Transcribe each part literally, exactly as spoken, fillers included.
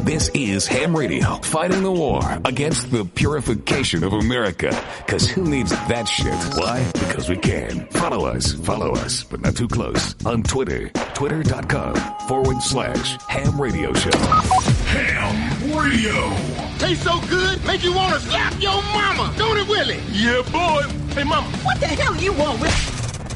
This is Ham Radio, fighting the war against the purification of America. Because who needs that shit? Why? Because we can. Follow us, follow us, but not too close. On Twitter, twitter.com forward slash Ham Radio Show. Ham Radio. Tastes so good, make you want to slap your mama. Don't it, Willie? Yeah, boy. Hey, mama, what the hell you want with...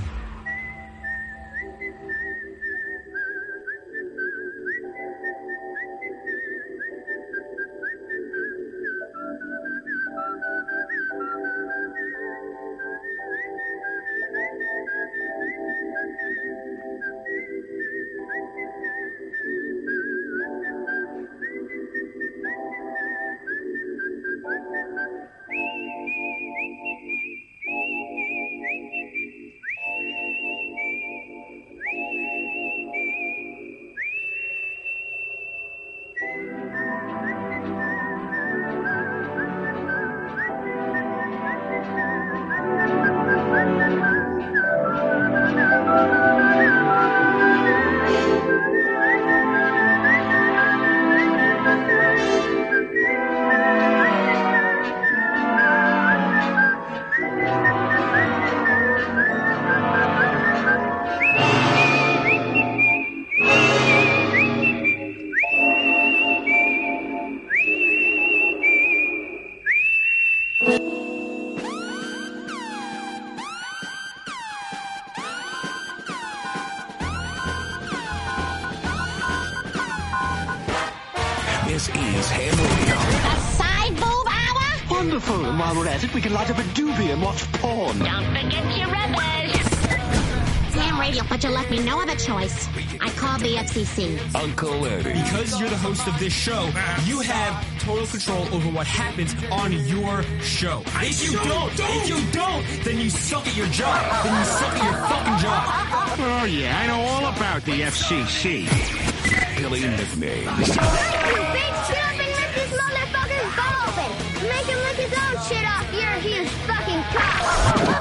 This is Ham Radio. A side boob hour? Wonderful. And while we're at it, we can light up a doobie and watch porn. Don't forget your rubbish. Ham Radio, but you left me no other choice. I called the F C C. Uncle Eddie. Because you're the host of this show, you have total control over what happens on your show. If you don't, if you don't, then you suck at your job. Then you suck at your fucking job. Oh, yeah, I know all about the F C C. Silly nicknames. Bitch, get up and rip this motherfucker's ball open. Make him lick his own shit off your huge fucking cock.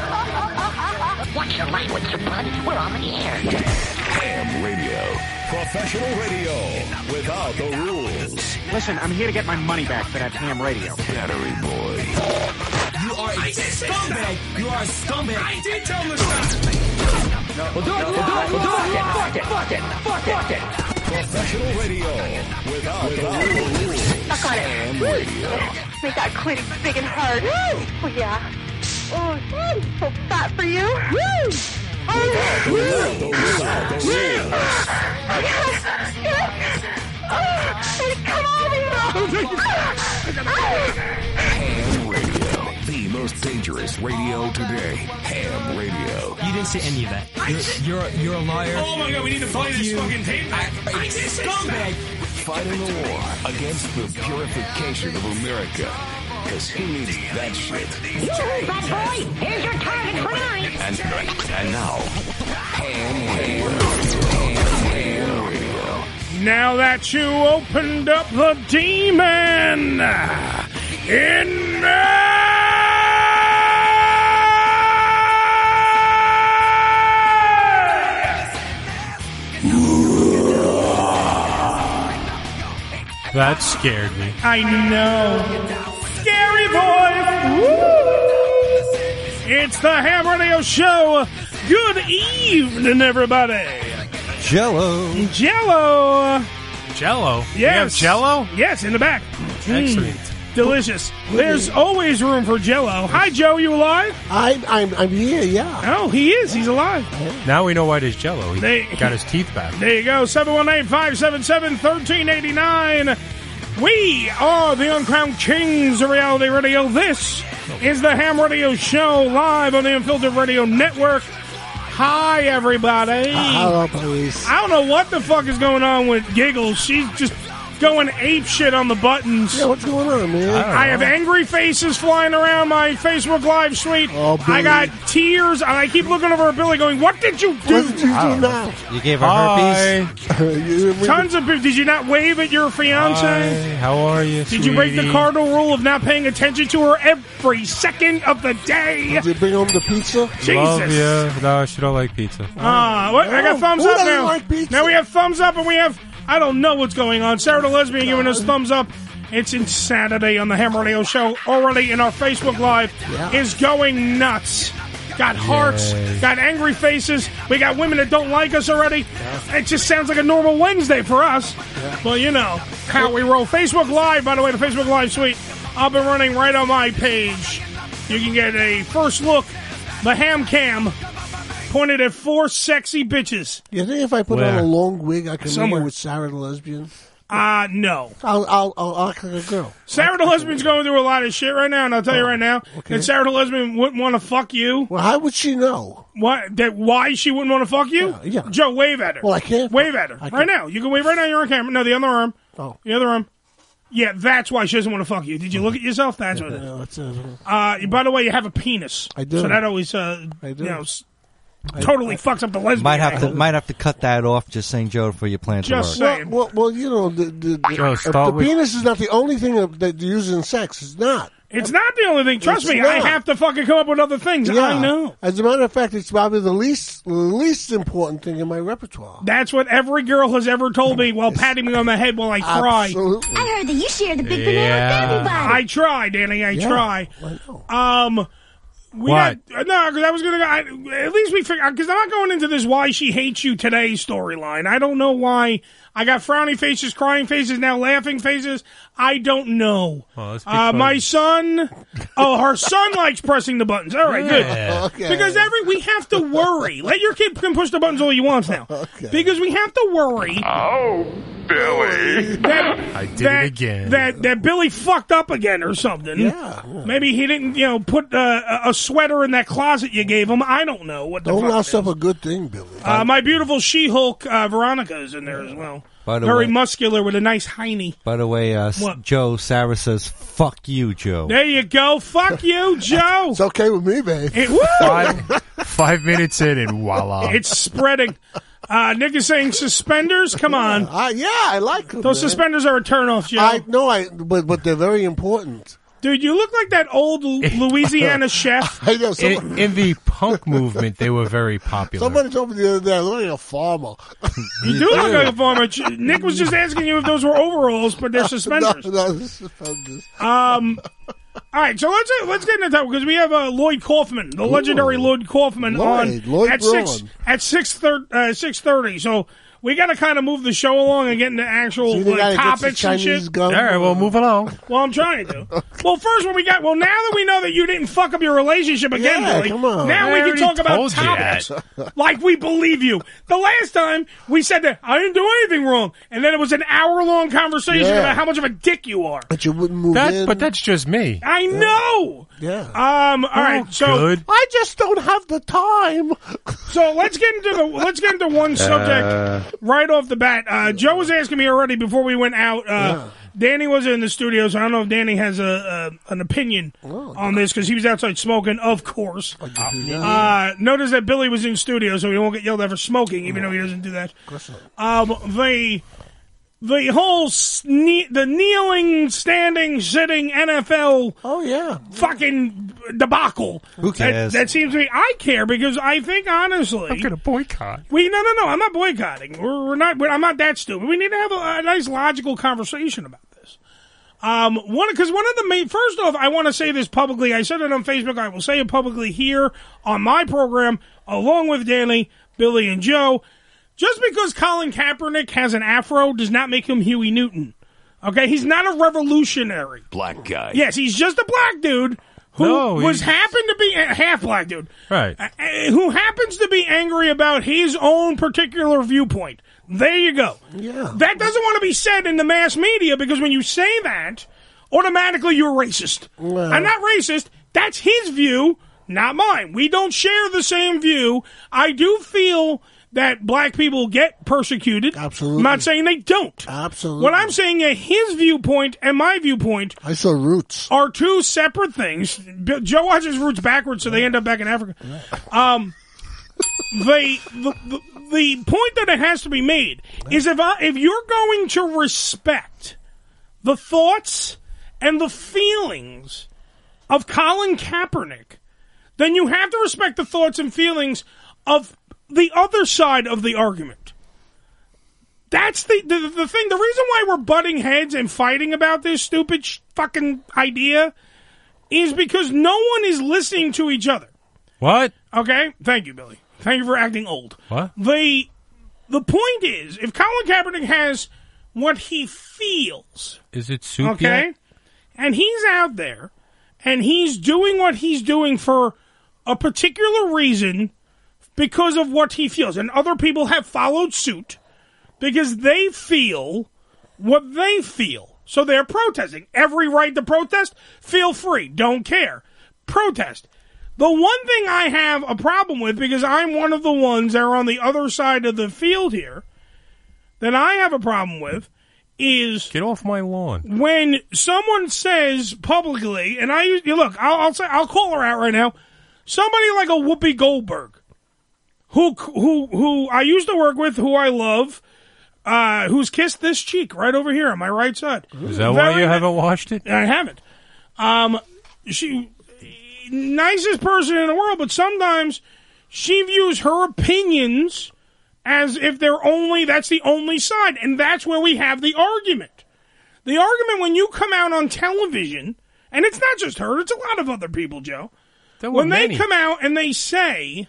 Watch your language, you bud. We're on the air. Ham Radio. Professional radio without the rules. Listen, I'm here to get my money back for that ham radio. Battery Boy. You are a scumbag. You are a scumbag. I did tell him to stop. We'll do it, we'll do it, we'll do it. Fuck it, fuck it, fuck it, fuck it. Professional radio without, without the rules. Suck on it. Ham Radio. Make that clit big and hard. Woo! Oh, yeah. Oh, so fat for you. Woo! Oh, Without the rules. Without the rules. yes, yes. Oh, come on, Ham Radio. The most dangerous radio today. Ham Radio. You didn't say any of that. You're you're, you're a liar. Oh my God, we need to play this fucking tape back. I did scumbag. Fighting the war against the purification of America. Because who needs that shit? You, bad boy. Here's your target for tonight. And, and now, Ham Radio. Ham, Ham Radio. Now that you opened up the demon in me. That scared me. I know. Scary voice. Woo! It's the Ham Radio Show. Good evening, everybody. Jello. Jello. Jello? Yes. You have Jello? Yes, in the back. Excellent. Mm, delicious. There's always room for Jello. Hi, Joe. You alive? I, I'm I'm here, yeah. Oh, he is. He's alive. Now we know why there's Jello. He They- got his teeth back. There you go. seven one eight, five seven seven, one three eight nine. We are the Uncrowned Kings of Reality Radio. This is the Ham Radio Show live on the Unfiltered Radio Network. Hi, everybody. Hello, police. I don't know what the fuck is going on with Giggles. She's just going ape shit on the buttons. Yeah, what's going on, man? I, I have angry faces flying around my Facebook Live suite. Oh, I got tears, and I keep looking over at Billy going, what did you do? What did you do now? You gave her herpes? You- Tons of people. Did you not wave at your fiance? Hi, how are you, Did you break the sweetie? cardinal rule of not paying attention to her every second of the day? Did you bring home the pizza? Jesus. Love you. No, she don't like pizza. Ah, what? I got thumbs Who up doesn't now. like pizza? Now we have thumbs up and we have I don't know what's going on. Sarah the Lesbian giving us thumbs up. It's Insanity on the Ham Radio Show. Already in our Facebook Live Yeah. is going nuts. Got hearts, Yay. got angry faces. We got women that don't like us already. It just sounds like a normal Wednesday for us. Well, you know how we roll. Facebook Live, by the way, the Facebook Live suite up and running right on my page. You can get a first look, the ham cam, pointed at four sexy bitches. You think if I put Where? on a long wig, I can Somewhere. meet with Sarah the Lesbian? Uh, no. I'll, I'll, I'll act like a girl. Sarah the Lesbian's going through a lot of shit right now, and I'll tell you right now okay. that Sarah the Lesbian wouldn't want to fuck you. Well, how would she know? What? That why she wouldn't want to fuck you? Yeah, yeah. Joe, wave at her. Well, I can't. Wave at her I right can't. now. You can wave right now. You're on camera. No, the other arm. Oh. The other arm. Yeah, that's why she doesn't want to fuck you. Did you look at yourself? That's what it is. No, it's, uh, Uh, by the way, you have a penis. I do. So that always, uh, I do. you know, s- totally fucks up the lesbian. Might have to angle. might have to cut that off. Just saying, Joe, for your plan to Just work. saying. well, well, you know, the, the, the, Joe, if start the with- penis is not the only thing that that you use in sex. It's not. It's not the only thing. Trust It's me, I not. have to fucking come up with other things. Yeah. I know. As a matter of fact, it's probably the least the least important thing in my repertoire. That's what every girl has ever told me while patting me on the head while I cry. Absolutely. I heard that you share the big banana Yeah. with everybody. I try, Danny. I Yeah, try. I know. Um, we What? Got, no, because I was gonna. go I, at least we figure because I'm not going into this why she hates you today storyline. I don't know why. I got frowny faces, crying faces, now laughing faces. I don't know. Well, let's be uh, fun. my son. Oh, her son likes pressing the buttons. All right, good. Yeah. Okay. Because every we have to worry. Let your kid can push the buttons all he wants now. Okay. Because we have to worry. Oh, Billy. That, I did that, it again. That that Billy fucked up again or something. Yeah, yeah. Maybe he didn't, you know, put uh, a a sweater in that closet you gave him. I don't know what the Don't fuck. louse it up is. a good thing, Billy. Uh, my beautiful She-Hulk uh, Veronica is in there as well. By the Very way- muscular with a nice hiney. By the way, uh, s- What? Joe, Sarah says, "Fuck you, Joe." There you go. Fuck you, Joe. It's okay with me, babe. It, woo! Five, five minutes in and voila. It's spreading. Uh, Nick is saying suspenders. Come on. Uh, yeah, I like them. Those man. suspenders are a turnoff, Joe. I no, I but but they're very important. Dude, you look like that old Lu- Louisiana chef. I know. Someone, in, in the punk movement, they were very popular. somebody told me the other day I look like a farmer. You do look like a farmer. Nick was just asking you if those were overalls, but they're suspenders. No, no, this is suspenders. Um, all right, so let's uh, let's get into that because we have uh, Lloyd Kaufman, the legendary Lloyd Kaufman, Lloyd, on Lloyd at six Braun. at six thirty. Uh, six thirty. So we got to kind of move the show along and get into actual See the guy like, that gets the topics and Chinese shit. gun? All right, well, move along. Well, I'm trying to. Well, first, when we got well, now that we know that you didn't fuck up your relationship again, Yeah, Billy, come on. now I we can already talk about told you topics like we believe you. The last time we said that I didn't do anything wrong, and then it was an hour long conversation Yeah. about how much of a dick you are. But you wouldn't move That, in. but that's just me. I know. yeah. Um. All right. Oh, So good. I just don't have the time. so let's get into the let's get into one subject right off the bat. Uh, Joe was asking me already before we went out. Uh, Danny was in the studio, so I don't know if Danny has a, a an opinion on this because he was outside smoking, of course. Uh, notice that Billy was in studio, so he won't get yelled at for smoking, even though he doesn't do that. Um, the the whole sne- the kneeling, standing, sitting N F L Oh yeah. fucking debacle. Who cares? That, that seems to be. I care because I think honestly, I'm going to boycott. we no no no. I'm not boycotting. We're, we're not. We're, I'm not that stupid. We need to have a, a nice logical conversation about this. Um, one because one of the main. First off, I want to say this publicly. I said it on Facebook. I will say it publicly here on my program, along with Danny, Billy, and Joe. Just because Colin Kaepernick has an afro does not make him Huey Newton. Okay, he's not a revolutionary. Black guy. Yes, he's just a black dude who No, was he's- happened to be a half black dude. Right. Uh, uh, who happens to be angry about his own particular viewpoint. There you go. Yeah. That doesn't want to be said in the mass media because when you say that, automatically you're racist. Well. I'm not racist. That's his view, not mine. We don't share the same view. I do feel that black people get persecuted. Absolutely. I'm not saying they don't. Absolutely. What I'm saying is his viewpoint and my viewpoint I saw Roots. are two separate things. B- Joe watches Roots backwards, so they end up back in Africa. Um, the, the the the point that it has to be made is if I, if you're going to respect the thoughts and the feelings of Colin Kaepernick, then you have to respect the thoughts and feelings of the other side of the argument. That's the, the the thing. The reason why we're butting heads and fighting about this stupid sh- fucking idea is because no one is listening to each other. What? Okay? Thank you, Billy. Thank you for acting old. What? The, the point is, if Colin Kaepernick has what he feels... Is it soup Okay? yet? And he's out there, and he's doing what he's doing for a particular reason because of what he feels. And other people have followed suit because they feel what they feel. So they're protesting. Every right to protest, feel free. Don't care. Protest. The one thing I have a problem with, because I'm one of the ones that are on the other side of the field here, that I have a problem with, is get off my lawn. When someone says publicly, and I you look, I'll, I'll say I'll call her out right now. Somebody like a Whoopi Goldberg, who who who I used to work with, who I love, uh, who's kissed this cheek right over here on my right side. Is that why Very you ni- haven't watched it? I haven't. Um, she nicest person in the world, but sometimes she views her opinions as if they're only, that's the only side. And that's where we have the argument. The argument when you come out on television, and it's not just her, it's a lot of other people, Joe. There were When many. they come out and they say,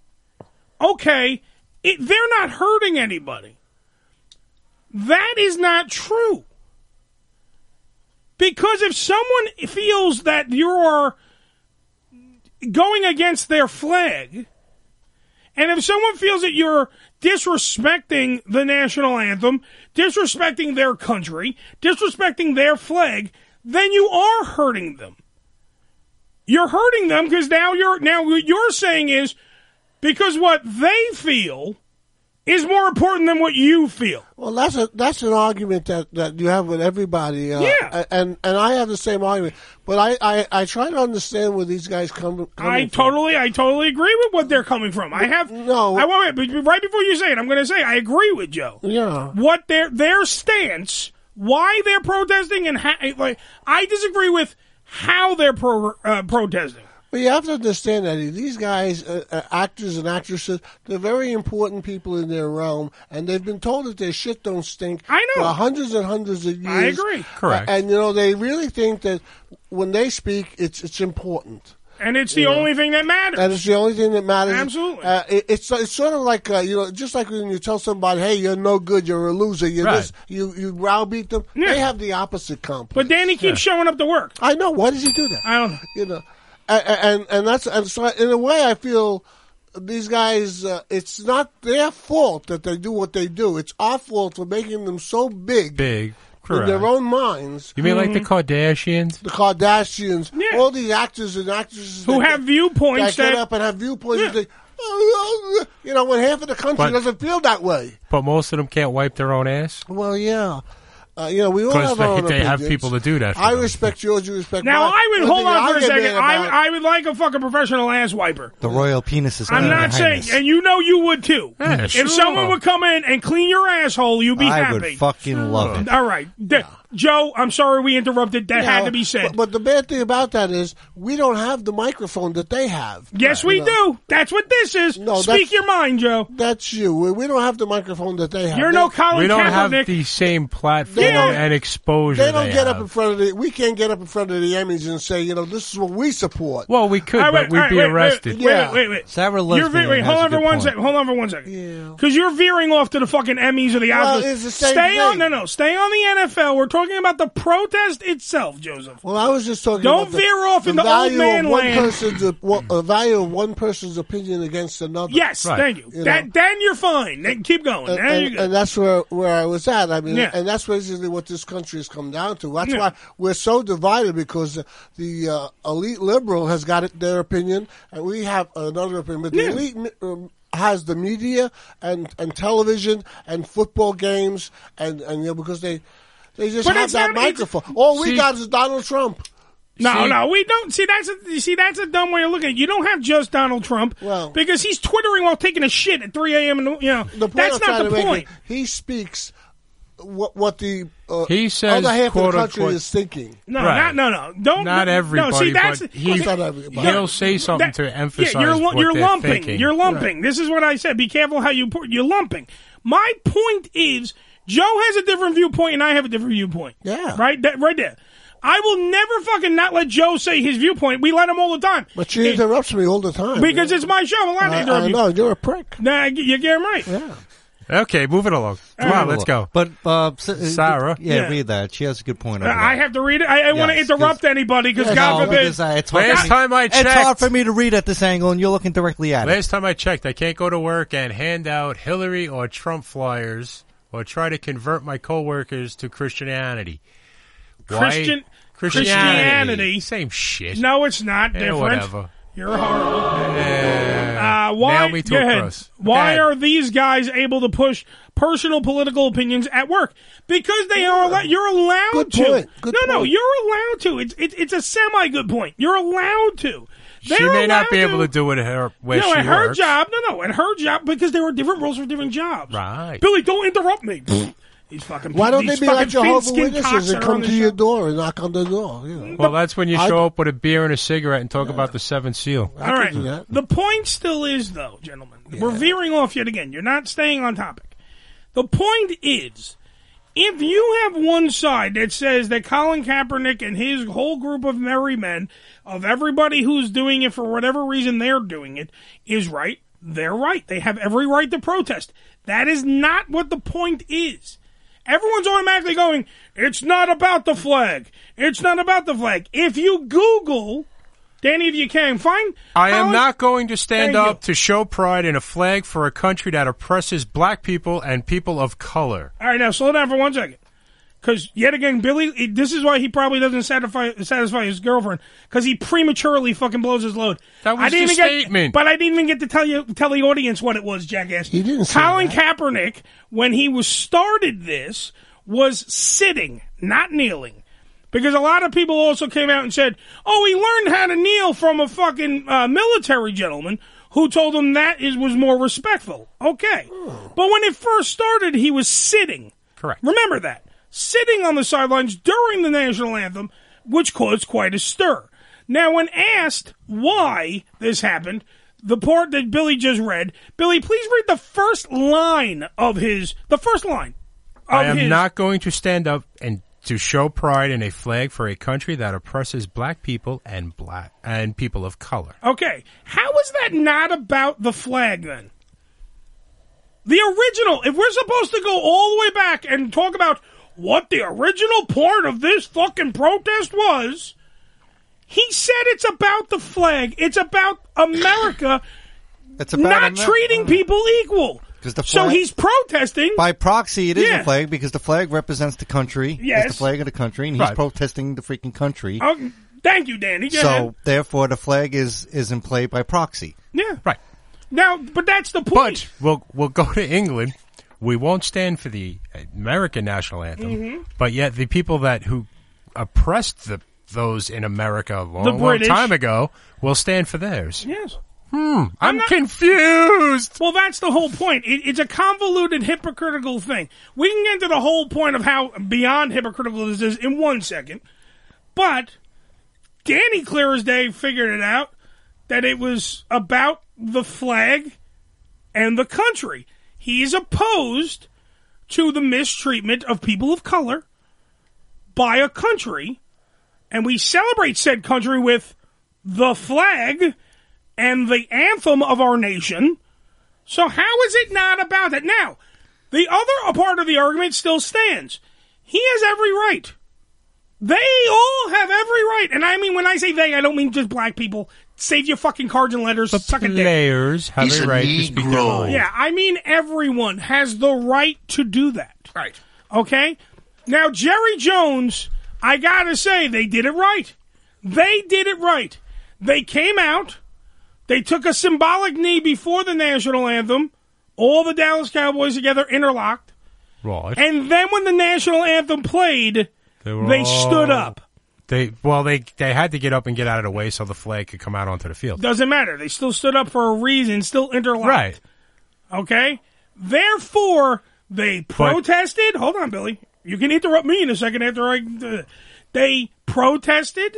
okay, it, they're not hurting anybody. That is not true. Because if someone feels that you are going against their flag, and if someone feels that you're disrespecting the national anthem, disrespecting their country, disrespecting their flag, then you are hurting them. You're hurting them because now you're now what you're saying is because what they feel is more important than what you feel. Well, that's a that's an argument that, that you have with everybody. Uh, Yeah. and and I have the same argument, but I, I, I try to understand where these guys come. I totally, I totally agree with what they're coming from. I have no. I wait, wait, but right before you say it, I'm going to say I agree with Joe. Yeah. What their their stance, why they're protesting, and how, like I disagree with how they're pro, uh, protesting. But you have to understand that these guys, uh, uh, actors and actresses, they're very important people in their realm, and they've been told that their shit don't stink. I know. For hundreds and hundreds of years. I agree. Correct. Uh, and you know they really think that when they speak, it's it's important. And it's the You know? only thing that matters. And it's the only thing that matters. Absolutely. Uh, it, it's it's sort of like uh, you know, just like when you tell somebody, "Hey, you're no good, you're a loser," you Right. this, you you browbeat them. Yeah. They have the opposite complex. But Danny keeps showing up to work. I know. Why does he do that? I don't know. You know, and and, and that's and so in a way, I feel these guys. Uh, it's not their fault that they do what they do. It's our fault for making them so big, Big. in Correct. their own minds. You mean like the Kardashians? The Kardashians, all these actors and actresses Who that have get- viewpoints that get that- up and have viewpoints. and They, oh, you know, when half of the country But- doesn't feel that way. But most of them can't wipe their own ass? Well, yeah. Uh, you know, we all 'Cause have our own they- they have opinions. people to do that for I them. respect yours, you respect Now, mine. I would, One hold thing on I for a get mad second. about- I, I would like a fucking professional ass wiper. The royal penis is I'm coming not behind saying, us. and you know you would too. Yeah, if sure. someone would come in and clean your asshole, you'd be I happy. would fucking love it. All right. D- Joe, I'm sorry we interrupted. That Yeah, had to be said. But, but the bad thing about that is we don't have the microphone that they have. yes, we You know. do. That's what this is. No, Speak that's- your mind, Joe. That's you. We, we don't have the microphone that they have. You're They- no Colin We don't have Kaepernick. the same platform They don't- and exposure They don't get have. up in front of the. We can't get up in front of the Emmys and say, you know, this is what we support. Well, we could, All right, but we'd all right, be wait, arrested. Wait, wait, wait, wait. Sarah You're Lesbian ve- wait, has hold a on for good one point. second. Hold on for one second. Because you're veering off to the fucking Emmys or the Well, Oscars. it's the same Stay on. thing. No, no. Stay on the N F L. We're talking about the protest itself, Joseph. Well, I was just talking Don't about the, veer off the into old value man of one land. person's uh, well, the value of one person's opinion against another. Yes, thank you. You that, know? then you're fine. Then keep going. And, Then and- you're good. and that's where, where I was at. I mean, Yeah. and that's basically what this country has come down to. That's Yeah. why we're so divided, because the, the uh, elite liberal has got it, their opinion, and we have another opinion. But the Yeah. elite um, has the media and, and television and football games, and, and you know, because they they just But have it's that not- it's- microphone. All we See- got is Donald Trump. No, See- no, we don't. See, that's a you see that's a dumb way of looking at it. You don't have just Donald Trump Well- because he's twittering while taking a shit at three a.m. in the, you know, The point that's I'm not trying the to make point. is he speaks what, what the uh, He says, other half of the quote, country unquote- is thinking. No, Right. not no, no. Don't Not no, everybody, No, see, that's but he, It's not everybody. he'll say something that- to emphasize yeah, you're, lu- what you're they're lumping. thinking. You're lumping. This is what I said. Be careful how you put. You're lumping. My point is, Joe has a different viewpoint, and I have a different viewpoint. Yeah. Right? That, right there. I will never fucking not let Joe say his viewpoint. We let him all the time. But she interrupts me all the time. Because it's my show. I'm allowed to I, interrupt I you. know, you're a prick. Nah, you're damn right. Yeah. Okay, moving along. Come on, let's go. But uh, S- uh, Sarah? yeah, Yeah. read that. She has a good point. Uh, Over I that. have to read it. I, I want to Yes, interrupt anybody because God No, forbid. because, uh, it's hard Last for me- time I It's hard checked, for me to read at this angle, and you're looking directly at it. last time I checked, I can't go to work and hand out Hillary or Trump flyers or try to convert my coworkers to Christianity. Why? Christian Christianity. Same shit. No, it's not Eh, different. whatever. You're horrible. Eh, Uh, why? nail me to go a ahead. cross. Why Go are these guys able to push personal political opinions at work? Because they are. Allo- you're allowed Good to. point. Good no, no, point. you're allowed to. It's it's it's a semi good point. You're allowed to. She They're may not be allowed able to do it at her where no, she at her works. job. No, no, at her job because there are different rules for different jobs. Right. Billy, don't interrupt me. These fucking. Why don't they these be fucking like Jehovah's thin-skinned Witnesses cocks and that are come on to the your show. door and knock on the door? You know? Well, that's when you I- show up with a beer and a cigarette and talk about the seventh seal. All right. do that. The point still is, though, gentlemen, we're veering off yet again. You're not staying on topic. The point is, if you have one side that says that Colin Kaepernick and his whole group of merry men, of everybody who's doing it for whatever reason they're doing it, is right, they're right. They have every right to protest. That is not what the point is. Everyone's automatically going, it's not about the flag. It's not about the flag. If you Google, Danny, if you can, find... I am Colin- not going to stand Thank up you. to show pride in a flag for a country that oppresses black people and people of color. All right, now slow down for one second. Because, yet again, Billy, he- this is why he probably doesn't satisfy, satisfy his girlfriend. Because he prematurely fucking blows his load. That was I didn't the even get- statement. But I didn't even get to tell you, tell the audience what it was, jackass. He didn't say Colin that. Kaepernick, when he was started this, was sitting, not kneeling. Because a lot of people also came out and said, oh, he learned how to kneel from a fucking uh, military gentleman who told him that is was more respectful. Okay. But when it first started, he was sitting. Correct. Remember that. Sitting on the sidelines during the national anthem, which caused quite a stir. Now, when asked why this happened, the part that Billy just read, Billy, please read the first line of his, the first line. Of I am his, not going to stand up and to show pride in a flag for a country that oppresses black people and black and people of color. Okay. How is that not about the flag then? The original, if we're supposed to go all the way back and talk about what the original point of this fucking protest was, he said it's about the flag. It's about America It's about not Amer- treating people equal. 'Cause the So flag- he's protesting. By proxy, it is Yeah. a flag because the flag represents the country. Yes. It's the flag of the country, and he's Right. protesting the freaking country. Oh, thank you, Danny. Go so, ahead. therefore, the flag is, is in play by proxy. Yeah. Right. Now, but that's the point. But we'll we'll go to England. We won't stand for the American national anthem, Mm-hmm. but yet the people that who oppressed the those in America a long, The long British. time ago will stand for theirs. Yes. Hmm. I'm, not- confused. Well, that's the whole point. It, it's a convoluted, hypocritical thing. We can get into the whole point of how beyond hypocritical this is in one second. But Danny, clear as day, figured it out that it was about the flag and the country. He's opposed to the mistreatment of people of color by a country, and we celebrate said country with the flag and the anthem of our nation. So how is it not about that? Now, the other part of the argument still stands. He has every right. They all have every right. And I mean, when I say they, I don't mean just black people. Save your fucking cards and letters. The Suck a dick. players have He's a a right to speak their Negro. mind. Yeah, I mean everyone has the right to do that. Right. Okay? Now, Jerry Jones, I gotta say, they did it right. They did it right. They came out, they took a symbolic knee before the national anthem, all the Dallas Cowboys together interlocked, Right. and then when the national anthem played, They were they all- stood up. They well, they they had to get up and get out of the way so the flag could come out onto the field. Doesn't matter. They still stood up for a reason, still interlocked. Right. Okay? Therefore, they protested. Hold on, Billy. You can interrupt me in a second after I. Uh, they protested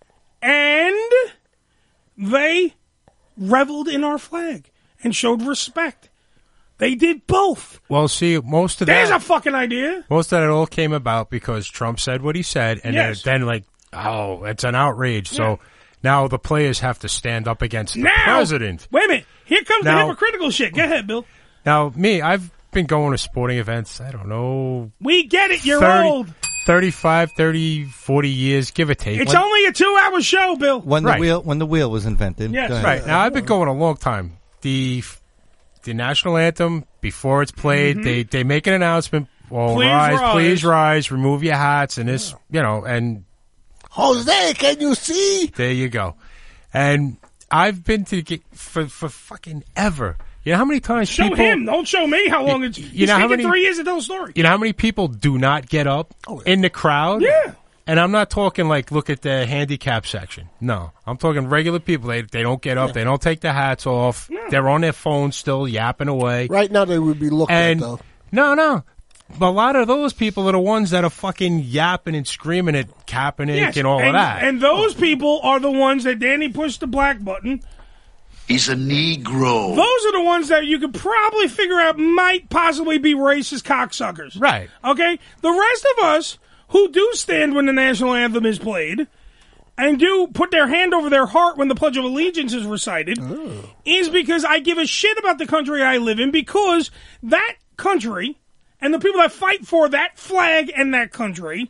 and they reveled in our flag and showed respect. They did both. Well, see, most of There's that, a fucking idea. most of that all came about because Trump said what he said, and Yes. then, then like, oh, it's an outrage. Yeah. So now the players have to stand up against the Now, president. wait a minute. Here comes the Now- hypocritical shit. Go ahead, Bill. Now, me, I've been going to sporting events, I don't know, We get it. You're thirty, old. thirty-five, thirty, forty years, give or take. It's When- only a two-hour show, Bill. When Right. the wheel when the wheel was invented. Yes. Go ahead. Right. Now, I've been going a long time. The the national anthem, before it's played, they, they make an announcement. Well, Please rise, rise. please rise, remove your hats, and this, you know, and Jose, can you see? there you go. And I've been to get for, for fucking ever. You know how many times Show people... him. Don't show me how long You- it's. you He's know how taking many- three years to tell a story. You know how many people do not get up in the crowd? Yeah. And I'm not talking like, look at the handicap section. No. I'm talking regular people. They they don't get up. They don't take their hats off. They're on their phones still yapping away. Right now they would be looked And at, though. no, no. A lot of those people are the ones that are fucking yapping and screaming at Kaepernick Yes, and all and, of that. And those people are the ones that Danny pushed the black button. He's a Negro. Those are the ones that you could probably figure out might possibly be racist cocksuckers. Right. Okay? The rest of us who do stand when the national anthem is played and do put their hand over their heart when the Pledge of Allegiance is recited is because I give a shit about the country I live in, because that country and the people that fight for that flag and that country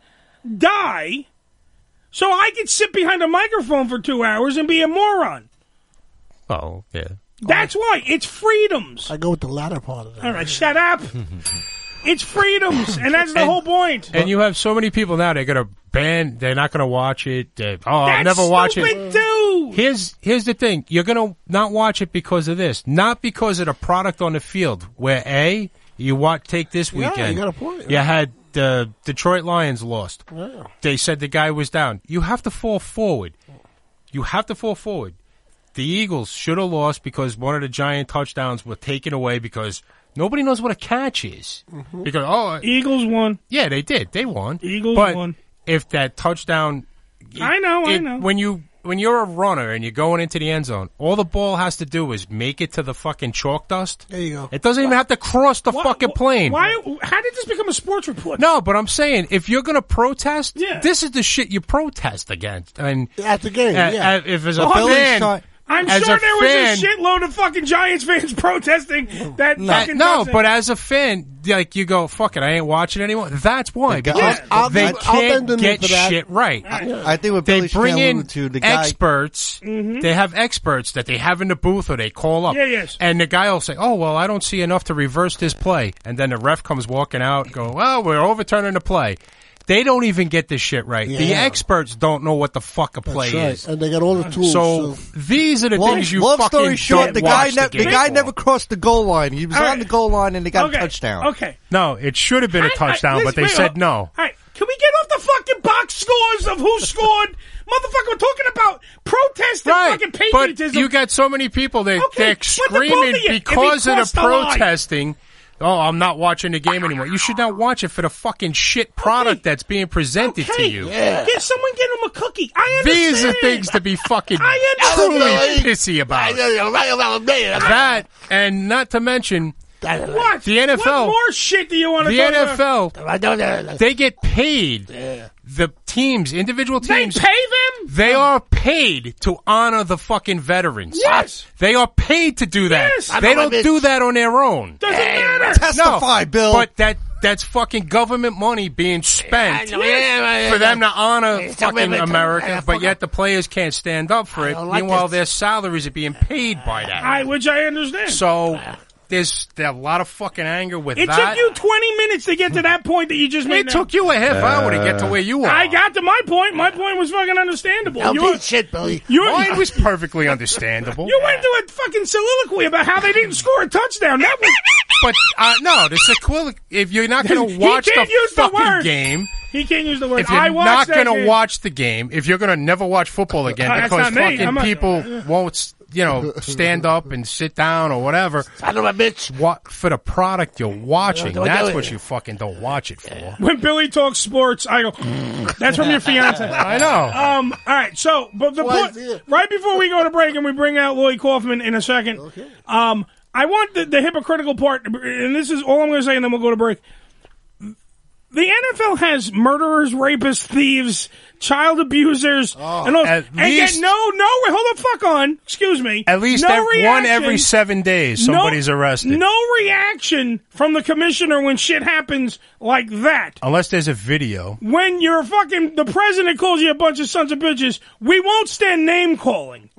die so I could sit behind a microphone for two hours and be a moron. Oh, yeah. That's why. It's freedoms. I go with the latter part of that. All right, shut up. It's freedoms, and that's the whole point. And you have so many people now, they're going to ban, they're not going to watch it. They, oh, I'll That's never watch stupid it. too. Here's here's the thing. You're going to not watch it because of this. Not because of the product on the field, where A, you watch, take this Yeah, weekend. you got a point. You had the Detroit Lions lost. Yeah. They said the guy was down. You have to fall forward. You have to fall forward. The Eagles should have lost because one of the giant touchdowns were taken away because nobody knows what a catch is. Mm-hmm. Because oh, Eagles won. Yeah, they did. They won. Eagles but won. If that touchdown, I know, I it- know. When you when you're a runner and you're going into the end zone, all the ball has to do is make it to the fucking chalk dust. There you go. It doesn't even have to cross the fucking plane. Why? How did this become a sports report? No, but I'm saying if you're going to protest, Yeah. this is the shit you protest against. And At the game, uh, yeah. uh, if as a Well, Billy's fan, try- I'm as sure a there fan, was a shitload of fucking Giants fans protesting that Uh, fucking no, touchdown. but as a fan, like you go, fuck it, I ain't watching anymore. That's why because I'll- I'll- they I'll can't bend the knee get for that. shit right. I think what They Billy bring Shannon in alluded to, the guy, experts. Mm-hmm. They have experts that they have in the booth or they call up. Yeah, yes. And the guy will say, "Oh well, I don't see enough to reverse this play," and then the ref comes walking out, and go, "Well, we're overturning the play." They don't even get this shit right. The Yeah. experts don't know what the fuck a play That's right. is. And they got all the tools. So so- these are the long, things you long fucking story short, don't the guy, watch ne- the the game guy for. never crossed the goal line. He was All on right. the goal line and they got okay. a touchdown. Okay. No, it should have been a I- I- touchdown, but listen, they wait, said hold- no. All right, can we get off the fucking box scores of who scored? Motherfucker, we're talking about protest and Right, fucking but patriotism. you got so many people that Okay, they're but the both screaming of you, if he because of crossed the the line. protesting. Oh, I'm not watching the game anymore. You should not watch it for the fucking shit product that's being presented to Okay. you. Get someone get him a cookie. I understand. These are things to be fucking I truly understand. pissy about. That, and not to mention, What? the N F L. What more shit do you want to The talk N F L, about? they get paid. The teams, individual They teams, pay them? they are paid to honor the fucking veterans. Yes. They are paid to do that. Yes. They don't do that on their own. Doesn't matter. Testify, no, Bill. But that that's fucking government money being spent for them to honor fucking America, but yet the players can't stand up for it. Meanwhile, their salaries are being paid by that. I, which I understand. So there's, there's a lot of fucking anger with It that. took you twenty minutes to get to that point that you just made. It took you a half hour to get to where you are. I got to my point. My point was fucking understandable. Don't You be shit, Billy. you Mine was perfectly understandable. you went to a fucking soliloquy about how they didn't score a touchdown. That was But uh, no, the sequel. If you're not going to He watch can't the use the fucking word. game, he can't use the word. if you're I watched not that going to game. watch the game, if you're going to never watch football again Uh, that's because not me. fucking I'm not- people won't, you know, stand up and sit down or whatever. Son of a bitch. What for the product you're watching? Don't do That's it. what you fucking don't watch it for. When Billy talks sports, I go, that's from your fiance. I know. Um, all right, so, but the Why point, is it? right before we go to break and we bring out Lloyd Kaufman in a second, um, I want the, the hypocritical part, and this is all I'm going to say, and then we'll go to break. The N F L has murderers, rapists, thieves, child abusers, Oh. and, all, At and least- yet no, no, hold the fuck on. Excuse me. At least no ev- one reaction. every seven days, somebody's no, arrested. No reaction from the commissioner when shit happens like that. Unless there's a video. When you're fucking, the president calls you a bunch of sons of bitches, we won't stand name calling.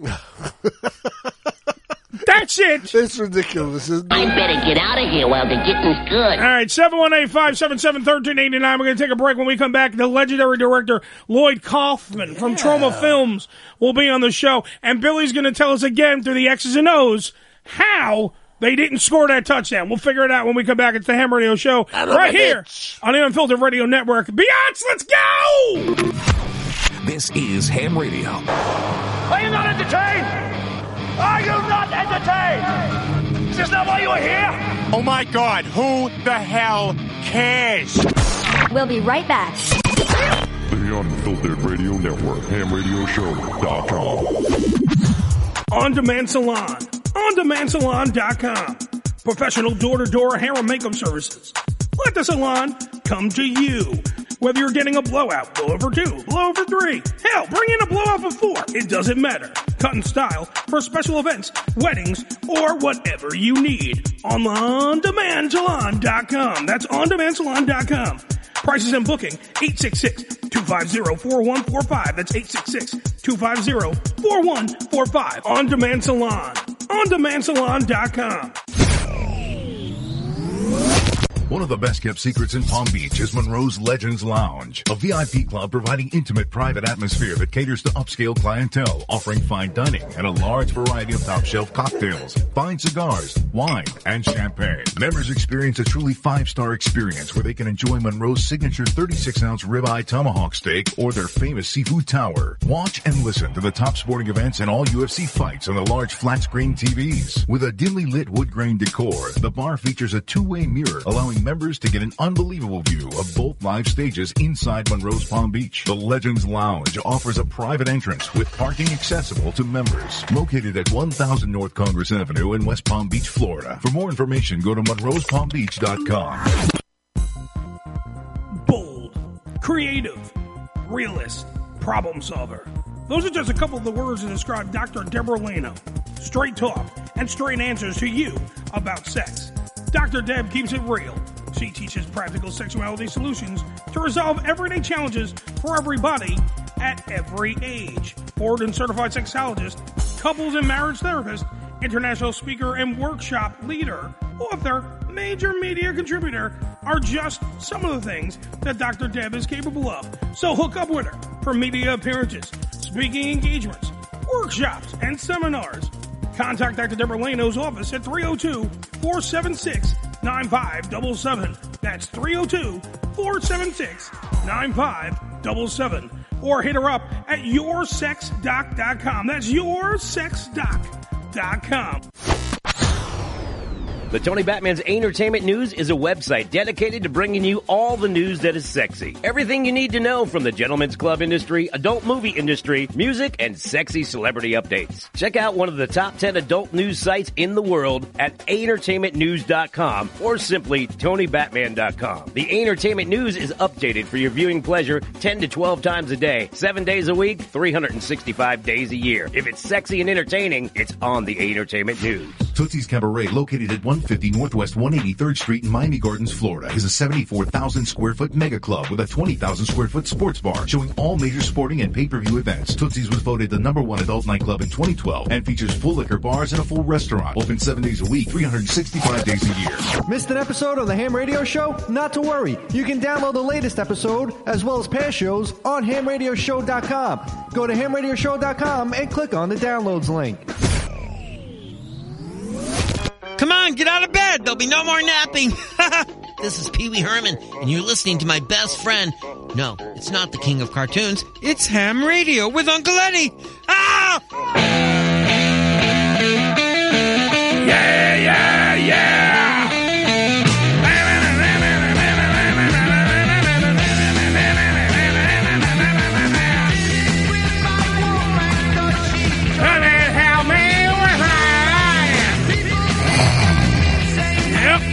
That's it. It's ridiculous, isn't it? I better get out of here while the getting's good. All right, seven one eight, five seven seven, one three eight nine. We're going to take a break. When we come back, the legendary director Lloyd Kaufman from Trauma Films will be on the show. And Billy's going to tell us again through the X's and O's how they didn't score that touchdown. We'll figure it out when we come back. It's the Ham Radio Show right here on the Unfiltered Radio Network. Beyonce, let's go! This is Ham Radio. Are you not entertained? Are you not entertained? Is this not why you are here? Oh my God, who the hell cares? We'll be right back. The Unfiltered Radio Network, ham radio show dot com. On Demand Salon. on demand salon dot com. Professional door-to-door hair and makeup services. Let the salon come to you. Whether you're getting a blowout, blowover two, blowover three, hell, bring in a blowout for four. It doesn't matter. Cut and style for special events, weddings, or whatever you need. On on demand salon dot com. That's on demand salon dot com. Prices and booking, eight six six, two five zero, four one four five. That's eight six six, two five zero, four one four five. On Demand Salon. on demand salon dot com. One of the best-kept secrets in Palm Beach is Monroe's Legends Lounge, a V I P club providing intimate, private atmosphere that caters to upscale clientele, offering fine dining and a large variety of top-shelf cocktails, fine cigars, wine, and champagne. Members experience a truly five-star experience where they can enjoy Monroe's signature thirty-six ounce ribeye tomahawk steak or their famous seafood tower. Watch and listen to the top sporting events and all U F C fights on the large flat-screen T Vs. With a dimly lit wood grain decor, the bar features a two-way mirror allowing members to get an unbelievable view of both live stages inside Monroe's Palm Beach. The Legends Lounge offers a private entrance with parking accessible to members. Located at one thousand North Congress Avenue in West Palm Beach, Florida. For more information, go to monroes palm beach dot com. Bold, creative, realist, problem solver. Those are just a couple of the words to describe Doctor Deborah Leno. Straight talk and straight answers to you about sex. Doctor Deb keeps it real. She teaches practical sexuality solutions to resolve everyday challenges for everybody at every age. Board and certified sexologist, couples and marriage therapist, international speaker and workshop leader, author, major media contributor are just some of the things that Doctor Deb is capable of. So hook up with her for media appearances, speaking engagements, workshops, and seminars. Contact Doctor Deborah Leno's office at three oh two, four seven six, nine five seven seven. That's three oh two, four seven six, nine five seven seven. Or hit her up at your sex doc dot com. That's your sex doc dot com. The Tony Batman's Entertainment News is a website dedicated to bringing you all the news that is sexy. Everything you need to know from the gentleman's club industry, adult movie industry, music, and sexy celebrity updates. Check out one of the top ten adult news sites in the world at entertainment news dot com or simply tony batman dot com. The Entertainment News is updated for your viewing pleasure ten to twelve times a day, seven days a week, three hundred sixty-five days a year. If it's sexy and entertaining, it's on the Entertainment News. Tootsie's Cabaret, located at one fifty Northwest one hundred eighty-third Street in Miami Gardens, Florida, is a seventy-four thousand square foot mega club with a twenty thousand square foot sports bar showing all major sporting and pay-per-view events. Tootsie's was voted the number one adult nightclub in twenty twelve and features full liquor bars and a full restaurant. Open seven days a week, three hundred sixty-five days a year. Missed an episode of the Ham Radio Show? Not to worry. You can download the latest episode as well as past shows on ham radio show dot com. Go to ham radio show dot com and click on the downloads link. Come on, get out of bed. There'll be no more napping. This is Pee Wee Herman, and you're listening to my best friend. No, it's not the king of cartoons. It's Ham Radio with Uncle Eddie. Ah! Yeah, yeah, yeah!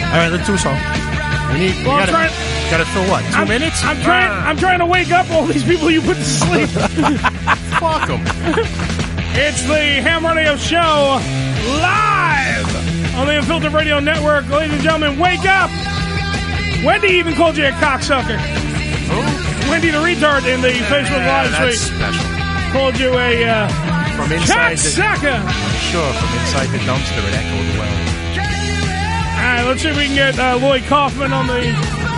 All right, let's do a song. We need. Well, we I'm gotta, trying- gotta fill what? 2 I'm, minutes? I'm trying. I'm trying to wake up all these people you put to sleep. Fuck them. It's the Ham Radio Show live on the Unfiltered Radio Network. Ladies and gentlemen, wake up! Wendy even called you a cocksucker. Who? Wendy the retard in the Yeah, Facebook Live that's suite special. called you a uh, From inside the, cocksucker. I'm sure from inside the dumpster it echoed well. All right, let's see if we can get uh, Lloyd Kaufman on the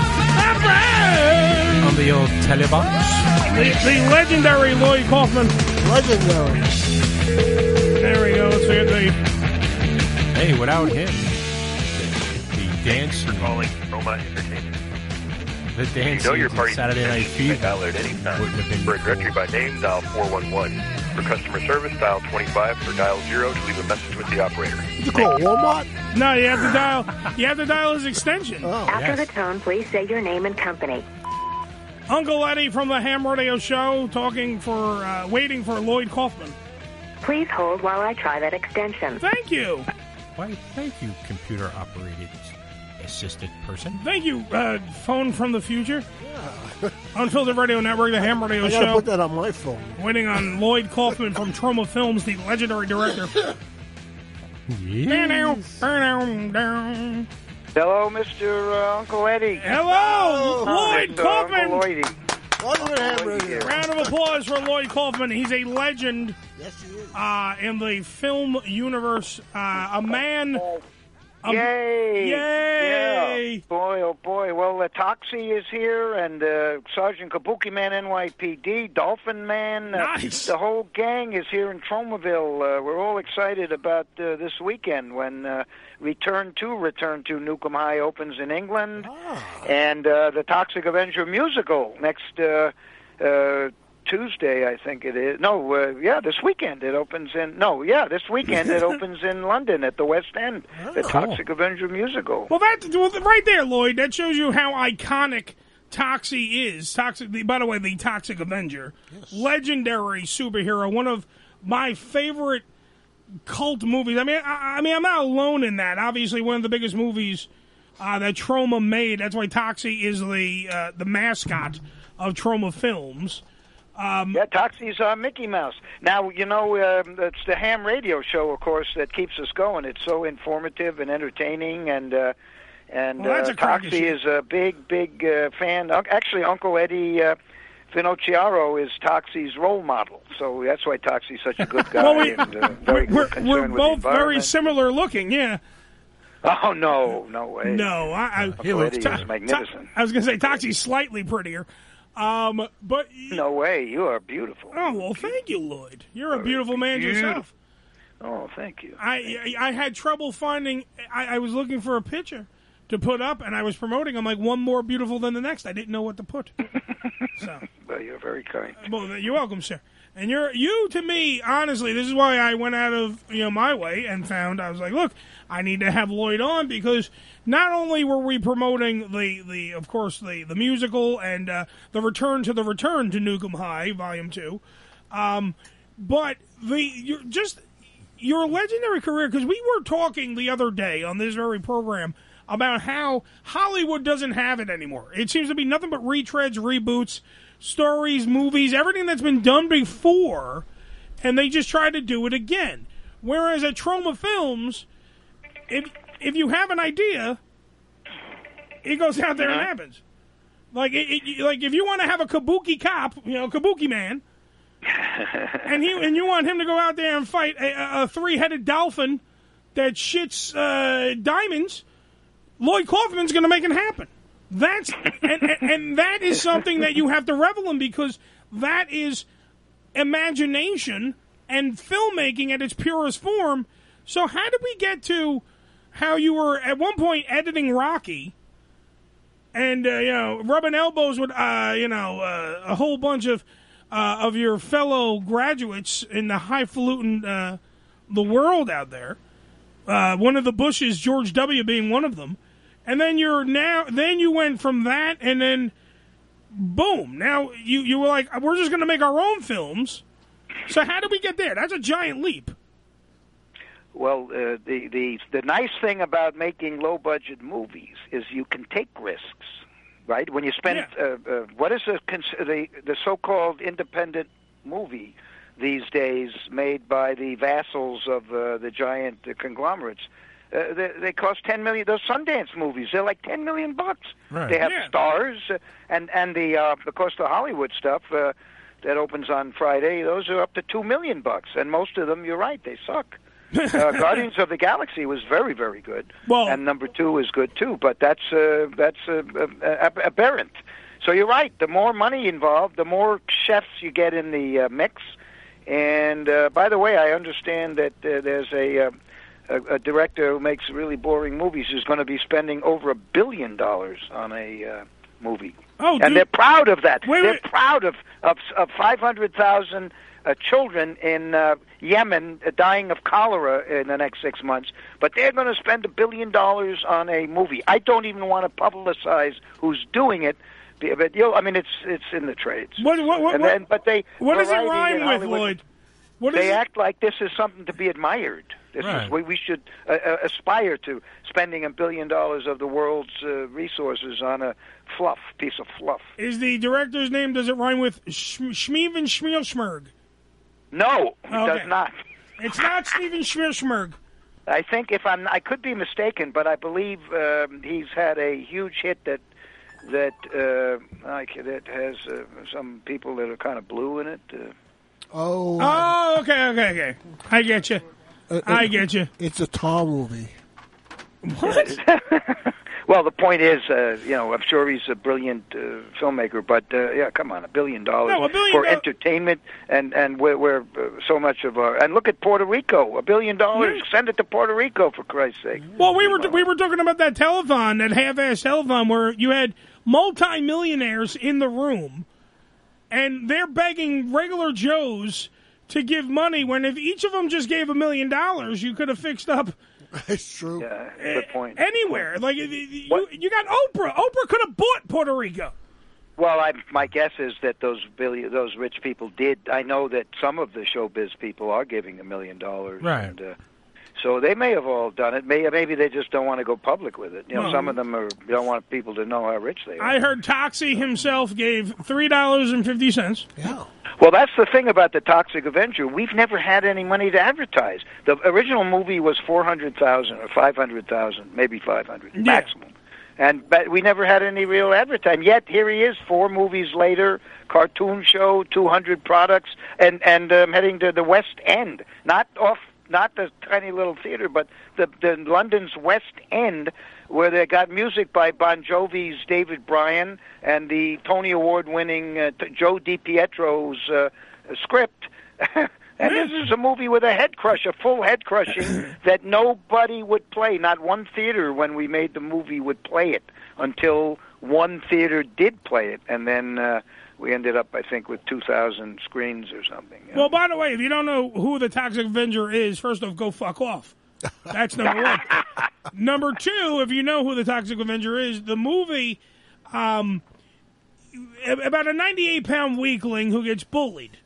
On the old telebox. the, the legendary Lloyd Kaufman. Legendary. There we go. Let's get the. Hey, without him, the, the dance. For calling Roma Entertainment. The dance. You know your party's Saturday Night attention Fever. by dial at any time. For a directory by name, dial four one one. For customer service, dial twenty-five. For dial zero to leave a message with the operator. You call Walmart? No, you have to dial. You have to dial his extension. Oh, After the tone, please say your name and company. Uncle Eddie from the Ham Radio Show, talking for, uh, waiting for Lloyd Kaufman. Please hold while I try that extension. Thank you. Why, thank you, computer-operated assisted person. Thank you, uh, phone from the future. Unfiltered Radio Network, the Ham Radio I gotta Show. put that on my phone. Waiting on Lloyd Kaufman from Troma Films, the legendary director. Yes. Hello, Mister Uh, Uncle Eddie. Hello, Oh, Lloyd Mister Kaufman. Uncle Lloydie. Welcome to Ham Radio. Round of applause for Lloyd Kaufman. He's a legend Yes, he is. uh, in the film universe. Uh, a man. A, Yay! Yay! Yeah. Boy, oh boy. Well, uh, Toxie is here, and uh, Sergeant Kabuki Man, N Y P D, Dolphin Man. Uh, Nice. The whole gang is here in Tromaville. Uh, we're all excited about uh, this weekend when uh, Return to Return to Nukem High opens in England, Ah. and uh, the Toxic Avenger musical next uh, uh, Tuesday, I think it is. No, uh, yeah, this weekend it opens in. No, yeah, this weekend it opens in London at the West End. The cool. Toxic Avenger musical. Well, that well, right there, Lloyd. That shows you how iconic Toxie is. Toxic. The, by the way, the Toxic Avenger, legendary superhero, one of my favorite cult movies. I mean, I, I mean, I'm not alone in that. Obviously, one of the biggest movies uh, that Troma made. That's why Toxie is the uh, the mascot of Troma Films. Um, yeah, Toxie's uh, Mickey Mouse. Now, you know, uh, it's the Ham Radio Show, of course, that keeps us going. It's so informative and entertaining, and uh, and Well, that's uh, a crock of Toxie shit. is a big, big uh, fan. Uh, Actually, Uncle Eddie uh, Finocchiaro is Toxie's role model, so that's why Toxie's such a good guy Well, we- and uh, very we're good concern we're with the both very environment. similar looking. Yeah. Oh no, no way! No, I, I, Uncle Eddie To- is magnificent. I was going to say Toxie's slightly prettier. Um, but No way, you are beautiful. oh well, thank you, Lloyd. You're a beautiful man Beautiful. yourself. Oh, thank you. I, I I had trouble finding. I, I was looking for a picture to put up, and I was promoting. I'm like, one more beautiful than the next. I didn't know what to put. So, Well, you're very kind. well, you're welcome, sir. And you're you to me, honestly. This is why I went out of you know my way and found. I was like, look, I need to have Lloyd on because not only were we promoting the, the of course the, the musical and uh, the return to the return to Nukem High Volume Two, um, but the you're just your legendary career, because we were talking the other day on this very program about how Hollywood doesn't have it anymore. It seems to be nothing but retreads, reboots, stories, movies, everything that's been done before, and they just try to do it again. Whereas at Troma Films, if if you have an idea, it goes out there and happens. Like it, it, like if you want to have a Kabuki cop, you know, Kabuki man, and he and you want him to go out there and fight a, a three-headed dolphin that shits uh, diamonds, Lloyd Kaufman's going to make it happen. That's and, and, and that is something that you have to revel in, because that is imagination and filmmaking at its purest form. So how did we get to how you were at one point editing Rocky and uh, you know rubbing elbows with uh, you know uh, a whole bunch of uh, of your fellow graduates in the highfalutin uh, the world out there? Uh, one of the Bushes, George W. being one of them. And then you're now, then you went from that, and then boom. Now you, you were like, we're just going to make our own films. So how did we get there? That's a giant leap. Well, uh, the the the nice thing about making low budget movies is you can take risks, right? When you spend Yeah. uh, uh, what is the cons- the the so-called independent movie these days made by the vassals of uh, the giant uh, conglomerates? Uh, they, they cost ten million. Those Sundance movies, they're like ten million bucks. Right. They have Yeah. stars, uh, and and the uh, of course the Hollywood stuff uh, that opens on Friday. Those are up to two million bucks, and most of them, you're right, they suck. uh, Guardians of the Galaxy was very, very good, well, and number two is good too. But that's uh, that's uh, uh, aberrant. So you're right. The more money involved, the more chefs you get in the uh, mix. And uh, by the way, I understand that uh, there's a, uh, a a director who makes really boring movies who's going to be spending over a billion dollars on a uh, movie. Oh, and dude. they're proud of that. Wait, they're wait. proud of of, of five hundred thousand. Uh, children in uh, Yemen uh, dying of cholera in the next six months, but they're going to spend a billion dollars on a movie. I don't even want to publicize who's doing it, but you know, I mean, it's it's in the trades. What, what, what, and then, but they what does it Variety rhyme and with, Hollywood, Lloyd? What they is it? act like this is something to be admired. This Right. is we, we should uh, uh, aspire to spending a billion dollars of the world's uh, resources on a fluff piece of fluff. Is the director's name, does it rhyme with Sh- Schmeeven Schmielschmerg? No, it Okay. does not. It's not Steven Schmielschmerg. I think if I'm, I could be mistaken, but I believe um, he's had a huge hit that that uh, like that has uh, some people that are kind of blue in it. Uh, Oh. Oh, okay, okay, okay. I get you. Uh, I it- get you. It's a Tom movie. What? well, the point is, uh, you know, I'm sure he's a brilliant uh, filmmaker, but uh, yeah, come on, a billion dollars No, a billion for doll- entertainment, and and where, where uh, so much of our and look at Puerto Rico, a billion dollars, send it to Puerto Rico for Christ's sake. Well, we were we were talking about that telethon, that half-ass telethon, where you had multi-millionaires in the room, and they're begging regular Joes to give money. When if each of them just gave a million dollars, you could have fixed up. It's true. Yeah, good point. Anywhere, like you, you got Oprah. Oprah could have bought Puerto Rico. Well, I, my guess is that those billion, those rich people did. I know that some of the showbiz people are giving a million dollars, Right. And, uh, so they may have all done it. May, maybe they just don't want to go public with it. You know, Well, some of them are, don't want people to know how rich they are. I heard Toxie himself gave three dollars and fifty cents. Yeah. Well, that's the thing about the Toxic Avenger. We've never had any money to advertise. The original movie was four hundred thousand or five hundred thousand, maybe five hundred Yeah. maximum. And but we never had any real advertising. Yet here he is, four movies later, cartoon show, two hundred products, and and um, heading to the West End, not off, not the tiny little theater, but the the London's West End, where they got music by Bon Jovi's David Bryan and the Tony Award-winning uh, t- Joe DiPietro's uh, script. And this is a movie with a head crush, a full head crushing that nobody would play. Not one theater when we made the movie would play it until one theater did play it. And then uh, we ended up, I think, with two thousand screens or something. you know. Well, by the way, if you don't know who the Toxic Avenger is, first off, go fuck off. That's number one. Number two, if you know who the Toxic Avenger is, the movie um, about a ninety-eight pound weakling who gets bullied.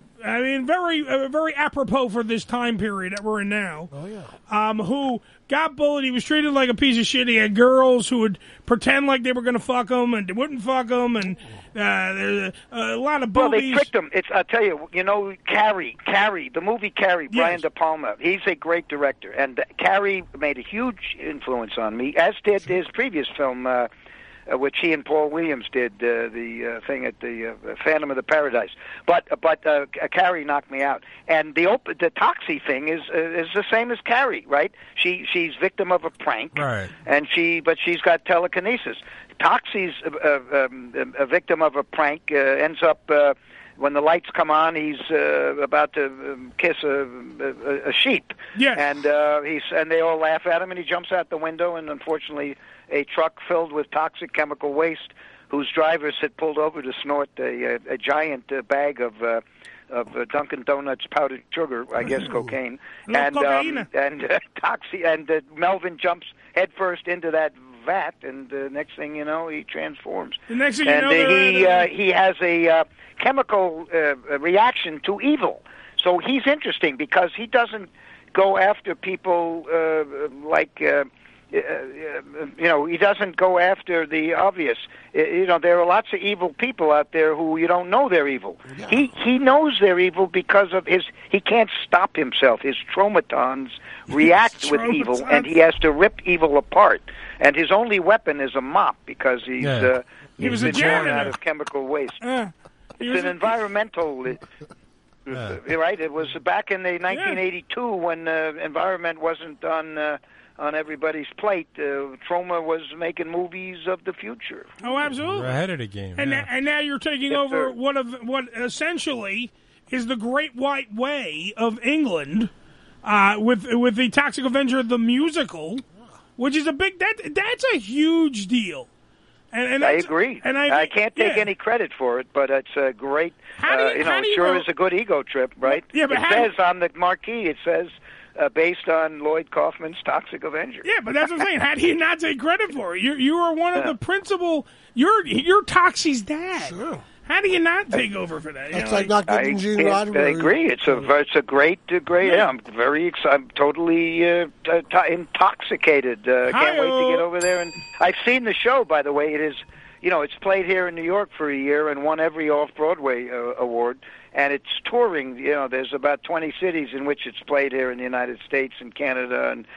I mean, very, uh, very apropos for this time period that we're in now. Oh yeah. Um, who got bullied? He was treated like a piece of shit. He had girls who would pretend like they were going to fuck him and they wouldn't fuck him, and uh, there's a, a lot of Well, boobies. they tricked him. It's I'll tell you, you know, Carrie, Carrie, the movie Carrie, Brian De Palma. He's a great director, and Carrie made a huge influence on me, as did his previous film, uh, uh, which he and Paul Williams did, uh, the uh, thing at the uh, Phantom of the Paradise. But but uh, Carrie knocked me out, and the op- the Toxie thing is uh, is the same as Carrie, right? She she's victim of a prank, Right. and she but she's got telekinesis. Toxie's uh, um, a victim of a prank, uh, ends up. Uh, When the lights come on, he's uh, about to um, kiss a, a, a sheep, yes. and uh, he's and they all laugh at him, and he jumps out the window, and unfortunately, a truck filled with toxic chemical waste, whose drivers had pulled over to snort a, a, a giant uh, bag of uh, of uh, Dunkin' Donuts powdered sugar, I guess cocaine, No and cocaine. um, and uh, Toxie and uh, Melvin jumps headfirst into that vat, and uh, next thing you know, he transforms. The next thing you and know, uh, they're- he uh, he has a uh, chemical uh, reaction to evil. So he's interesting because he doesn't go after people uh, like. Uh, Uh, you know, he doesn't go after the obvious. Uh, you know, there are lots of evil people out there who you don't know they're evil. Yeah. He he knows they're evil because of his. He can't stop himself. His traumatons react with evil, and he has to rip evil apart. And his only weapon is a mop because he's Yeah. uh, He he's was a been born janitor. out of chemical waste. Uh, he it's was an a- environmental. Uh, right? It was back in the nineteen eighty-two when uh, environment wasn't on. Uh, on everybody's plate. Uh, Troma was making movies of the future. Oh, absolutely. We're ahead of the game. And, yeah. na- and now you're taking Yes, over sir. what of what essentially is the Great White Way of England uh, with with the Toxic Avenger the musical, which is a big that that's a huge deal. And, and I that's- agree. And I, I can't take yeah. any credit for it, but it's a great. How do you- uh, you how know, do you sure know- is a good ego trip, right? Yeah, but it how- says on the marquee. It says. Uh, based on Lloyd Kaufman's Toxic Avenger. Yeah, but that's what I'm saying. How do you not take credit for it? You you are one of the principal. You're you're Toxie's dad. How do you not take over for that? You That's know, like not I, giving Gene I, I Roddenberry. agree. It's a it's a great uh, great. Yeah, I'm very excited. I'm totally uh, t- t- intoxicated. Uh, can't wait to get over there. And I've seen the show. By the way, it is. You know, it's played here in New York for a year and won every Off-Broadway uh, award. And it's touring. You know, there's about twenty cities in which it's played here in the United States and Canada and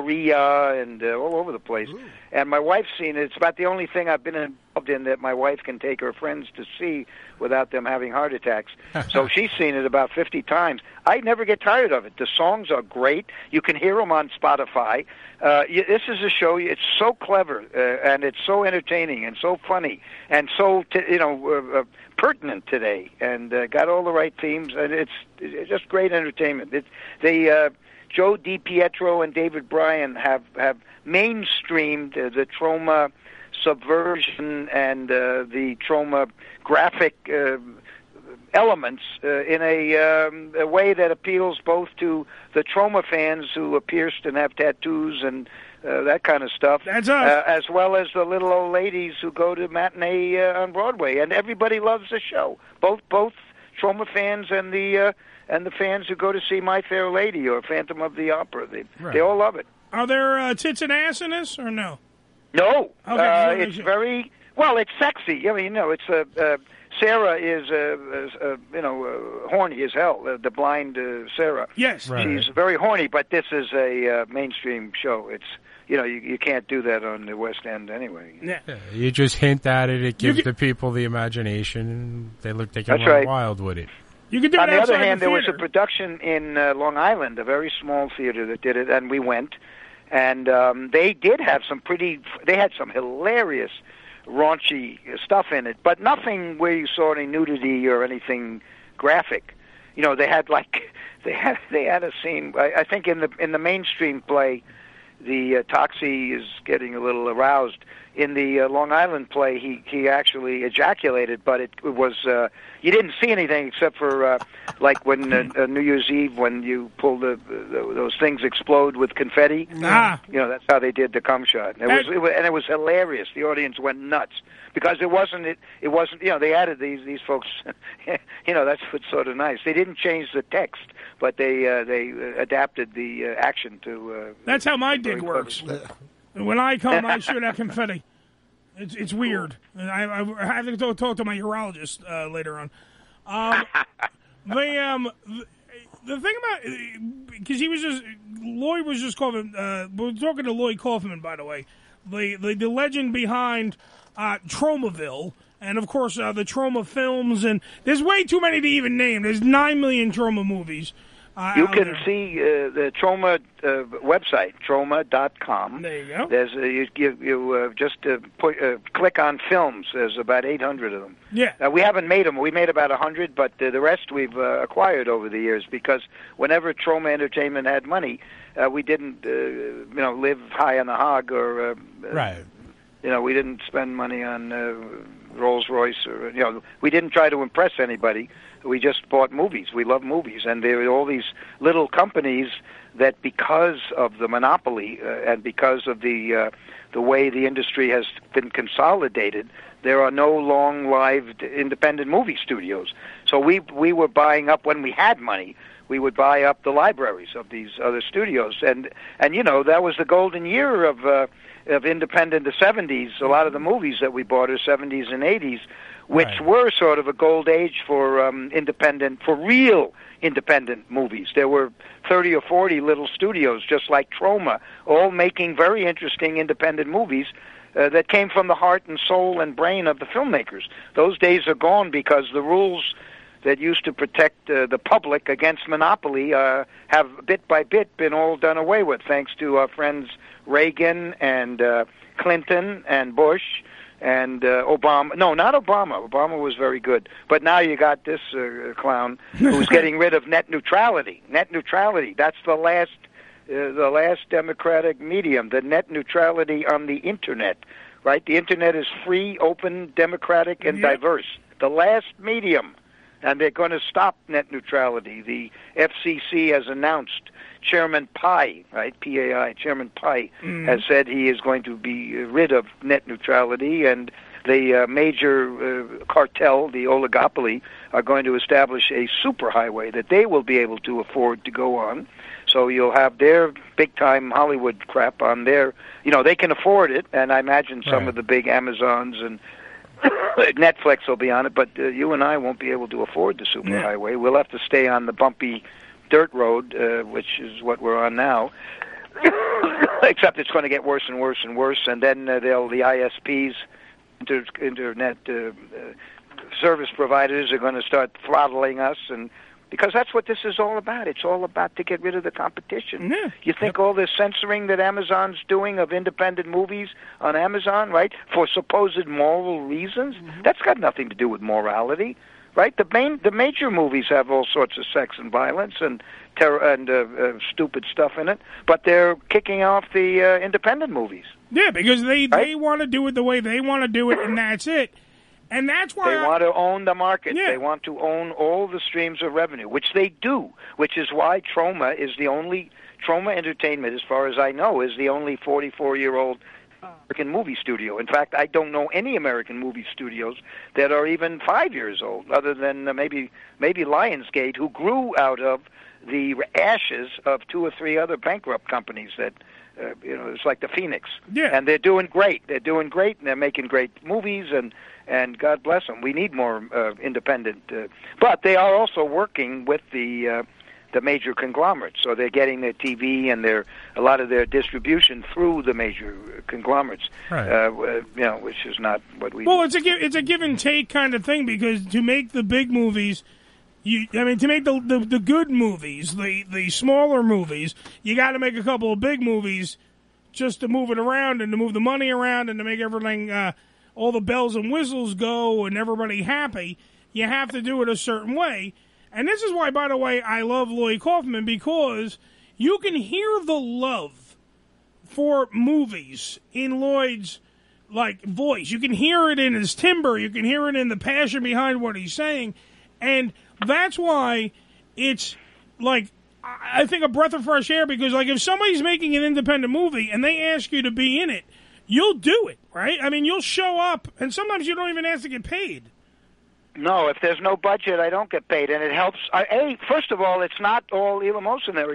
Korea and uh, all over the place. Ooh. And my wife's seen it. It's about the only thing I've been involved in that my wife can take her friends to see without them having heart attacks. So she's seen it about fifty times. I never get tired of it. The songs are great. You can hear them on Spotify. Uh, you, this is a show. It's so clever uh, and it's so entertaining and so funny and so t- you know uh, uh, pertinent today and uh, got all the right themes and it's, it's just great entertainment. It's they uh, Joe DiPietro and David Bryan have have mainstreamed uh, the Troma subversion and uh, the Troma graphic uh, elements uh, in a, um, a way that appeals both to the Troma fans who are pierced and have tattoos and uh, that kind of stuff, That's uh, us. as well as the little old ladies who go to matinee uh, on Broadway. And everybody loves the show, both both Troma fans and the uh, and the fans who go to see My Fair Lady or Phantom of the Opera. They Right. they all love it. Are there uh, tits and ass in this or no? No, Okay, uh, so- it's very well. It's sexy. I mean, you know, it's a. Uh, Sarah is, uh, is uh, you know, uh, horny as hell. Uh, the blind uh, Sarah. Yes, Right. She's very horny, but this is a uh, mainstream show. It's you know, you, you can't do that on the West End anyway. Yeah. Yeah, you just hint at it. It gives You the people the imagination, and they look they can That's run right. wild with it. You could do On it the other outside hand, the there was a theater. production in uh, Long Island, a very small theater that did it, and we went, and um, they did have some pretty. They had some hilarious, raunchy stuff in it, but nothing where you saw any nudity or anything graphic. You know, they had like they had they had a scene. I, I think in the in the mainstream play, the uh, Toxie is getting a little aroused. In the uh, Long Island play, he he actually ejaculated, but it, it was uh, you didn't see anything except for uh, like when uh, uh, New Year's Eve when you pull the, the those things explode with confetti. Ah. You know, that's how they did the cum shot. And it was, it was and it was hilarious. The audience went nuts because it wasn't it it wasn't you know they added these these folks. You know, that's what's sort of nice. They didn't change the text, but they uh, they uh, adapted the uh, action to. Uh, That's how my dick works. When I come, I shoot out confetti. It's it's weird. I, I, I have to talk, talk to my urologist uh, later on. Um, the um the, the thing about because he was just Lloyd was just calling. Uh, we're talking to Lloyd Kaufman, by the way, the the, the legend behind uh, Tromaville. And, of course, uh, the Troma films. And there's way too many to even name. There's nine million Troma movies. Uh, You out can there. see uh, the Troma uh, website, troma dot com. There you go. There's uh, you you, you uh, just uh, put, uh, click on films. There's about eight hundred of them. Yeah. Uh, we haven't made them. We made about one hundred, but uh, the rest we've uh, acquired over the years because whenever Troma Entertainment had money, uh, we didn't uh, you know live high on the hog or uh, Right. you know we didn't spend money on uh, Rolls Royce or you know we didn't try to impress anybody. We just bought movies. We love movies, and there are all these little companies that, because of the monopoly uh, and because of the uh, the way the industry has been consolidated, there are no long-lived independent movie studios. So we we were buying up when we had money. we would buy up the libraries of these other studios, and and you know that was the golden year of uh, of independent. The seventies, a lot of the movies that we bought are seventies and eighties, which Right. were sort of a gold age for um, independent, for real independent movies. There were thirty or forty little studios, just like Troma, all making very interesting independent movies uh, that came from the heart and soul and brain of the filmmakers. Those days are gone because the rules that used to protect uh, the public against monopoly uh, have bit by bit been all done away with, thanks to our friends Reagan and uh, Clinton and Bush and uh, Obama. No, not Obama. Obama was very good. But now you got this uh, clown who's getting rid of net neutrality. Net neutrality, that's the last, uh, the last democratic medium, the net neutrality on the Internet, right? The Internet is free, open, democratic, and Yep. diverse. The last medium. And they're going to stop net neutrality. The F C C has announced. Chairman Pai, right, P A I, Chairman Pai, Mm. has said he is going to be rid of net neutrality, and the uh, major uh, cartel, the oligopoly, are going to establish a superhighway that they will be able to afford to go on. So you'll have their big-time Hollywood crap on their, you know, they can afford it, and I imagine some Right. of the big Amazons and Netflix will be on it, but uh, you and I won't be able to afford the superhighway. We'll have to stay on the bumpy dirt road, uh, which is what we're on now. Except it's going to get worse and worse and worse, and then uh, they'll the I S Ps, inter- internet uh, uh, service providers, are going to start throttling us, and because that's what this is all about. It's all about to get rid of the competition. Yeah. You think all this censoring that Amazon's doing of independent movies on Amazon, right, for supposed moral reasons, Mm-hmm. that's got nothing to do with morality, right? The main, the major movies have all sorts of sex and violence and terror and uh, uh, stupid stuff in it, but they're kicking off the uh, independent movies. Yeah, because they, they want to do it the way they want to do it, and that's it. And that's why They I- want to own the market. Yeah. They want to own all the streams of revenue, which they do, which is why Troma is the only, Troma Entertainment, as far as I know, is the only forty-four-year-old American movie studio. In fact, I don't know any American movie studios that are even five years old, other than uh, maybe maybe Lionsgate, who grew out of the ashes of two or three other bankrupt companies that, uh, you know, it's like the Phoenix. Yeah. And they're doing great. They're doing great, and they're making great movies, and and God bless them. We need more uh, independent. Uh, but they are also working with the uh, the major conglomerates, so they're getting their T V and their a lot of their distribution through the major conglomerates. Right. Uh, you know, which is not what we. Well, do. it's a gi- it's a give and take kind of thing, because to make the big movies, you I mean to make the the, the good movies, the the smaller movies, you got to make a couple of big movies just to move it around and to move the money around and to make everything uh, all the bells and whistles go and everybody happy. You have to do it a certain way. And this is why, by the way, I love Lloyd Kaufman, because you can hear the love for movies in Lloyd's like voice. You can hear it in his timbre. You can hear it in the passion behind what he's saying. And that's why it's like, I I think, a breath of fresh air, because like if somebody's making an independent movie and they ask you to be in it, you'll do it, right? I mean, you'll show up, and sometimes you don't even ask to get paid. No, if there's no budget, I don't get paid, and it helps. I, hey, first of all, it's not all eleemosynary.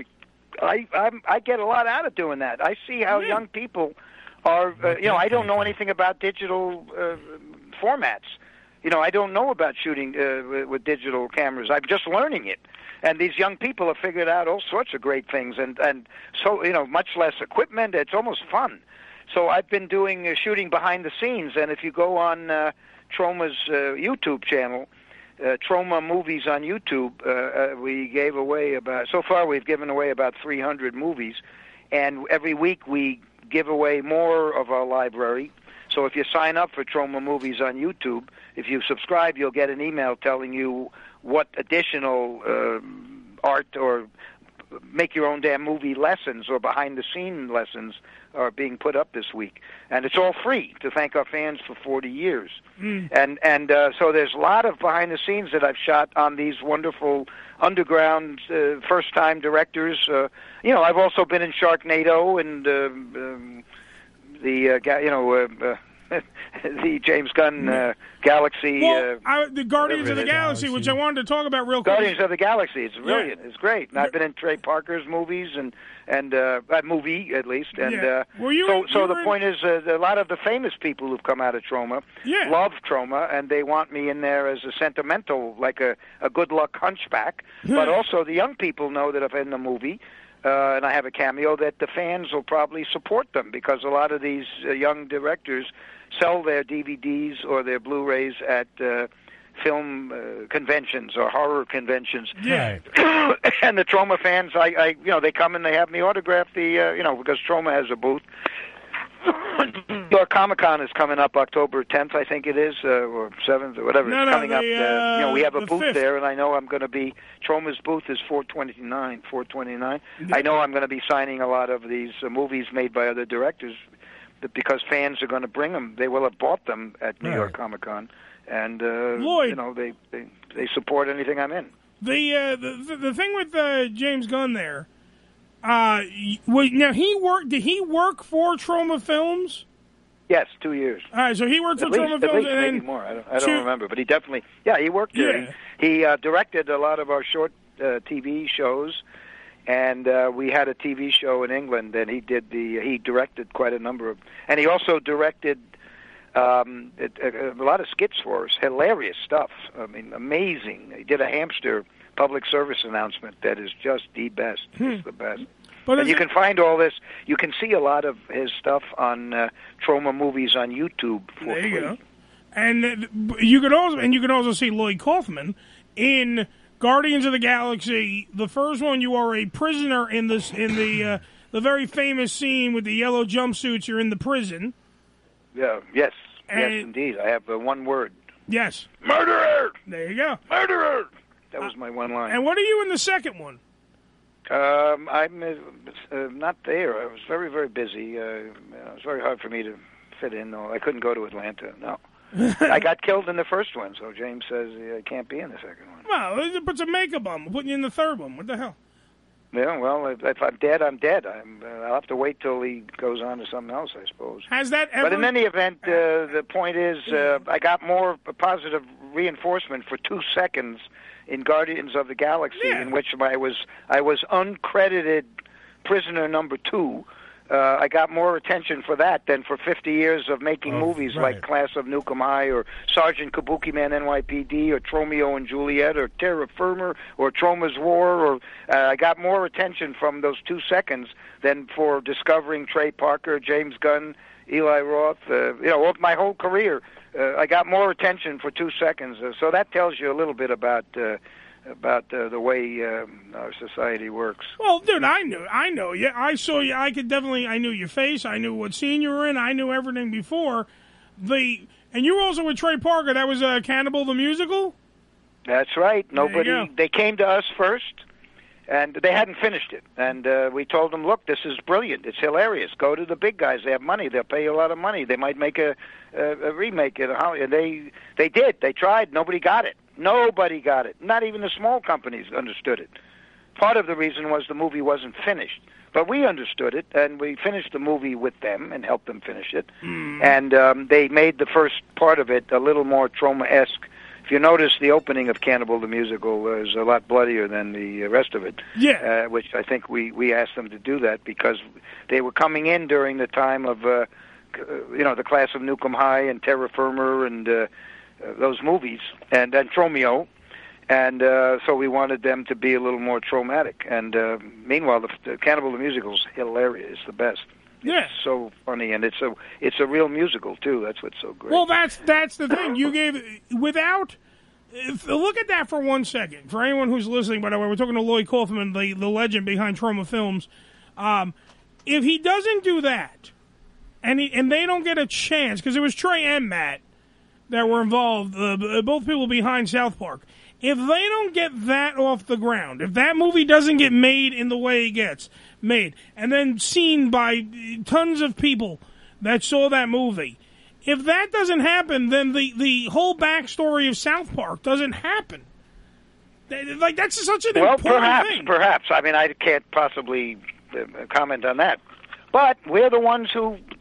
I I'm, I get a lot out of doing that. I see how Yeah. young people are. Uh, you know, I don't know anything about digital uh, formats. You know, I don't know about shooting uh, with, with digital cameras. I'm just learning it. And these young people have figured out all sorts of great things, and and so you know, much less equipment. It's almost fun. So I've been doing uh, shooting behind the scenes, and if you go on uh, Troma's uh, YouTube channel, uh, Troma Movies on YouTube, uh, uh, we gave away about, so far we've given away about three hundred movies, and every week we give away more of our library. So if you sign up for Troma Movies on YouTube, if you subscribe, you'll get an email telling you what additional uh, art or make your own damn movie lessons or behind the scene lessons are being put up this week, and it's all free to thank our fans for forty years. Mm. And and uh, so there's a lot of behind the scenes that I've shot on these wonderful underground uh, first time directors. Uh, you know, I've also been in Sharknado and uh, um, the uh, ga- you know uh, uh, the James Gunn uh, Galaxy. Well, uh, I, the Guardians of the Galaxy, which I wanted to talk about real quick. Guardians of the Galaxy. It's brilliant. Yeah. It's great. And I've been in Trey Parker's movies and and uh, that movie at least. And Yeah. uh, Were you so in- so you the were in- point is, uh, a lot of the famous people who've come out of Troma Yeah. love Troma, and they want me in there as a sentimental, like a a good luck hunchback. But also the young people know that if I'm in the movie. Uh, and I have a cameo that the fans will probably support them because a lot of these uh, young directors sell their D V Ds or their Blu-rays at uh, film uh, conventions or horror conventions. Yeah. And the Troma fans, I, I, you know, they come and they have me autograph the, uh, you know, because Troma has a booth. Your Comic-Con is coming up October tenth, I think it is, uh, or seventh, or whatever. No, it's no, coming the, up. Uh, you know, we have a the booth fifth. there, and I know I'm going to be. Troma's booth is four twenty-nine. four twenty-nine. I know I'm going to be signing a lot of these uh, movies made by other directors, that because fans are going to bring them. They will have bought them at New Right. York Comic-Con, and uh, Lloyd. you know they, they they support anything I'm in. The, uh, the the the thing with uh, James Gunn there, uh, y- well, now he worked. Did he work for Troma Films? Yes, two years. All right, so he worked for At least, Troma at Films, least, and maybe then more. I don't, I don't two- remember, but he definitely, yeah, he worked there. Yeah. He, he uh, directed a lot of our short uh, T V shows, and uh, we had a T V show in England, and he did the, he directed quite a number of, and he also directed um, a, a, a lot of skits for us, hilarious stuff. I mean, amazing. He did a hamster public service announcement that is just the best. It's the best. But and is you it- can find all this. You can see a lot of his stuff on uh, Troma Movies on YouTube for There free. you go. And uh, you could also and you can also see Lloyd Kaufman in Guardians of the Galaxy. The first one, you are a prisoner in this in the uh, the very famous scene with the yellow jumpsuits. You're in the prison. Yeah. Yes. And- yes, indeed. I have uh, one word. Yes. Murderer. There you go. Murderer. That was my one line. And what are you in the second one? Um, I'm uh, uh, not there. I was very, very busy. Uh, it was very hard for me to fit in. No, I couldn't go to Atlanta. No. I got killed in the first one, so James says uh, I can't be in the second one. Well, they put some makeup on. We're putting you in the third one. What the hell? Yeah, well, if, if I'm dead, I'm dead. I'm, uh, I'll have to wait till he goes on to something else, I suppose. Has that ever? But in any event, uh, the point is, uh, I got more positive reinforcement for two seconds in Guardians of the Galaxy, in which I was I was uncredited prisoner number two. Uh, I got more attention for that than for fifty years of making Oh, movies right. like Class of Nukem High or Sergeant Kabuki Man N Y P D or Tromeo and Juliet or Terra Firma or Troma's War. Or uh, I got more attention from those two seconds than for discovering Trey Parker, James Gunn, Eli Roth. Uh, you know, of my whole career, uh, I got more attention for two seconds. Uh, so that tells you a little bit about. Uh, about uh, the way um, our society works. Well, dude, I knew, I know you. I saw you. I could definitely. I knew your face. I knew what scene you were in. I knew everything before the. And you were also with Trey Parker. That was uh, Cannibal the Musical. That's right. There you Nobody. go. They came to us first, and they hadn't finished it. And uh, we told them, "Look, this is brilliant. It's hilarious. Go to the big guys. They have money. They'll pay you a lot of money. They might make a, a, a remake it." And they they did. They tried. Nobody got it. Nobody got it. Not even the small companies understood it. Part of the reason was the movie wasn't finished. But we understood it, and we finished the movie with them and helped them finish it. And um, they made the first part of it a little more Troma-esque. If you notice, the opening of Cannibal the Musical is a lot bloodier than the rest of it. Yeah. Uh, which I think we, we asked them to do that because they were coming in during the time of, uh, c- uh, you know, the Class of Nukem High and Terra Firma and uh, uh, those movies, and, and Tromeo. And uh, so we wanted them to be a little more traumatic. And uh, meanwhile, the, the Cannibal the Musical's hilarious. It's the best. Yeah. It's so funny, and it's a it's a real musical too. That's what's so great. Well, that's that's the thing. You gave without. If, look at that for one second. For anyone who's listening, by the way, we're talking to Lloyd Kaufman, the the legend behind Troma Films. Um, if he doesn't do that, and he, and they don't get a chance, because it was Trey and Matt that were involved, uh, both people behind South Park. If they don't get that off the ground, if that movie doesn't get made in the way it gets made, and then seen by tons of people that saw that movie, if that doesn't happen, then the, the whole backstory of South Park doesn't happen. Like, that's such an well, important perhaps, thing. perhaps. I mean, I can't possibly uh, comment on that. But we're the ones who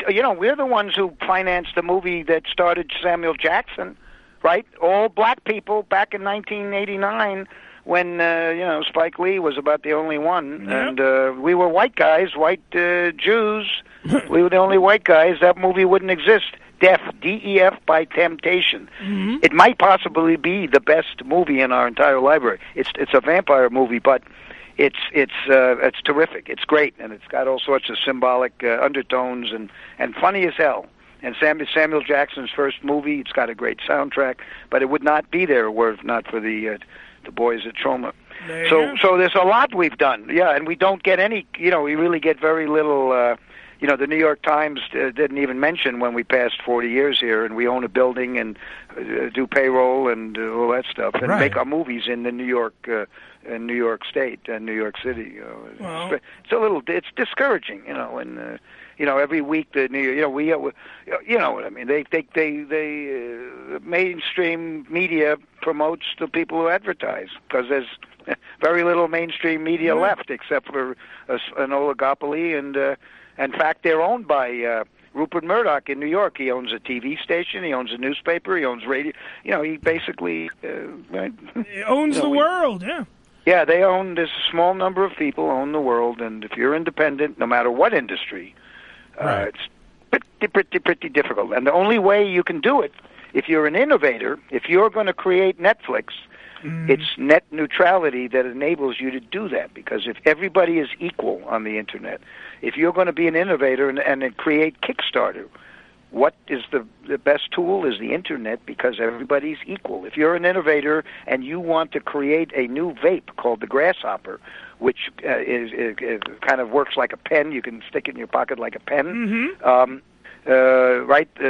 you know, we're the ones who financed the movie that started Samuel Jackson, right? All black people back in nineteen eighty-nine when, uh, you know, Spike Lee was about the only one. Yep. And uh, we were white guys, white uh, Jews. We were the only white guys. That movie wouldn't exist. Def, D E F by Temptation. Mm-hmm. It might possibly be the best movie in our entire library. It's it's a vampire movie, but it's it's uh, it's terrific. It's great, and it's got all sorts of symbolic uh, undertones and, and funny as hell. And Samuel, Samuel Jackson's first movie, it's got a great soundtrack, but it would not be there were it not for the uh, the boys at Troma. So so there's a lot we've done, yeah, and we don't get any. You know, we really get very little. Uh, You know, the New York Times uh, didn't even mention when we passed forty years here, and we own a building and uh, do payroll and uh, all that stuff, and Right. make our movies in the New York, uh, in New York State and New York City. You know. Well- it's, it's a little, it's discouraging, you know. And uh, you know, every week the New, you know, we, uh, we you know what I mean. They, they, they, they uh, mainstream media promotes the people who advertise because there's very little mainstream media Yeah. left except for a, an oligopoly and. Uh, In fact, they're owned by uh, Rupert Murdoch in New York. He owns a T V station. He owns a newspaper. He owns radio. You know, he basically uh, right? It owns You know, the we- world, yeah. Yeah, they own. There's a small number of people own the world, and if you're independent, no matter what industry, uh, Right. it's pretty, pretty, pretty difficult. And the only way you can do it, if you're an innovator, if you're going to create Netflix. Mm. It's net neutrality that enables you to do that, because if everybody is equal on the internet, if you're going to be an innovator and, and create Kickstarter, what is the, the best tool is the internet, because everybody's equal. If you're an innovator and you want to create a new vape called the Grasshopper, which uh, is, is, is kind of works like a pen, you can stick it in your pocket like a pen, Mm-hmm. um, uh, right? Uh,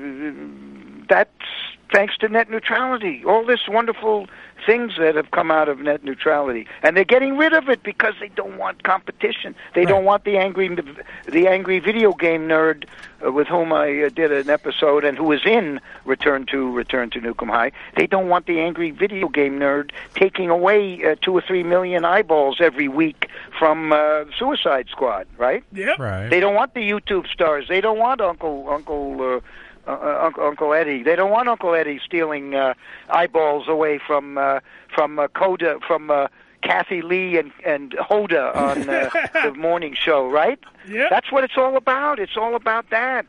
that's thanks to net neutrality. All this wonderful things that have come out of net neutrality, and they're getting rid of it because they don't want competition. They Right. don't want the angry, the angry video game nerd uh, with whom I uh, did an episode and who is in Return to Return to Nukem High. They don't want the angry video game nerd taking away uh, two or three million eyeballs every week from uh, Suicide Squad, right? Yep. Right. They don't want the YouTube stars. They don't want Uncle Uncle. Uh, Uh, uh, Uncle, Uncle Eddie. They don't want Uncle Eddie stealing uh, eyeballs away from uh, from uh, Coda, from uh, Kathy Lee and and Hoda on uh, the morning show, right? Yeah. That's what it's all about. It's all about that.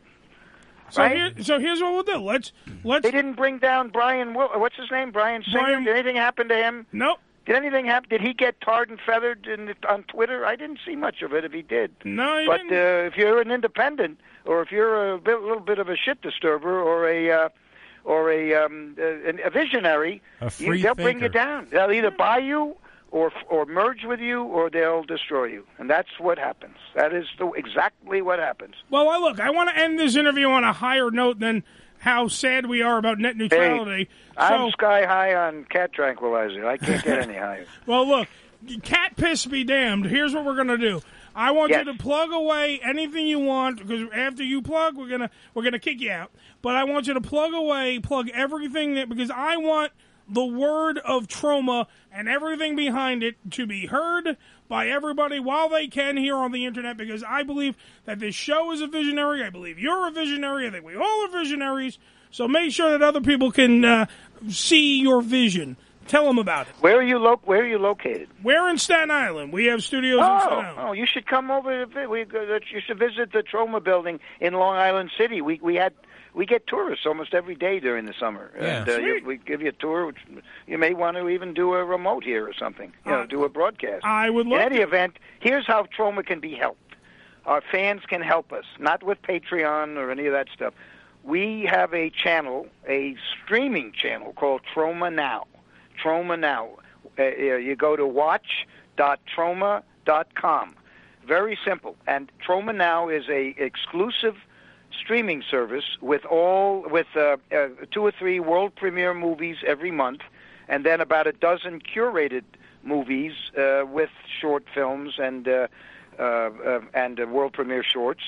So right? here, so here's what we'll do. Let's let's. They didn't bring down Brian. Wil- What's his name? Brian Singer. Brian- Did anything happen to him? Nope. Did anything happen? Did he get tarred and feathered in the, on Twitter? I didn't see much of it. If he did, No, he but didn't. uh, if you're an independent, or if you're a bit, little bit of a shit disturber, or a uh, or a um, a, a visionary, A you, free they'll bring you thinker. down. They'll either buy you, or or merge with you, or they'll destroy you, and that's what happens. That is the, exactly what happens. Well, I look, I want to end this interview on a higher note than how sad we are about net neutrality. I'm so, sky high on cat tranquilizer. I can't get any higher. well, look, cat piss be damned. Here's what we're gonna do. I want Yes. you to plug away anything you want, because after you plug, we're gonna we're gonna kick you out. But I want you to plug away, plug everything that, because I want the word of Troma and everything behind it to be heard by everybody while they can here on the internet, because I believe that this show is a visionary. I believe you're a visionary. I think we all are visionaries. So make sure that other people can uh, see your vision. Tell them about it. Where are you lo- Where are you located? We're in Staten Island. We have studios in Staten Oh, Island. oh, you should come over. To, vi- we go- you should visit the Troma building in Long Island City. We we had we get tourists almost every day during the summer, Yeah. and uh, you, Sweet. we give you a tour. Which you may want to even do a remote here or something. You know, Uh, do a broadcast. I would love In any to. event, here's how Troma can be helped. Our fans can help us, not with Patreon or any of that stuff. We have a channel, a streaming channel called Troma Now. Troma Now. Uh, you go to watch dot troma dot com. Very simple. And Troma Now is a exclusive streaming service with all with uh, uh, two or three world premiere movies every month, and then about a dozen curated movies uh, with short films and uh, uh, uh, and uh, world premiere shorts.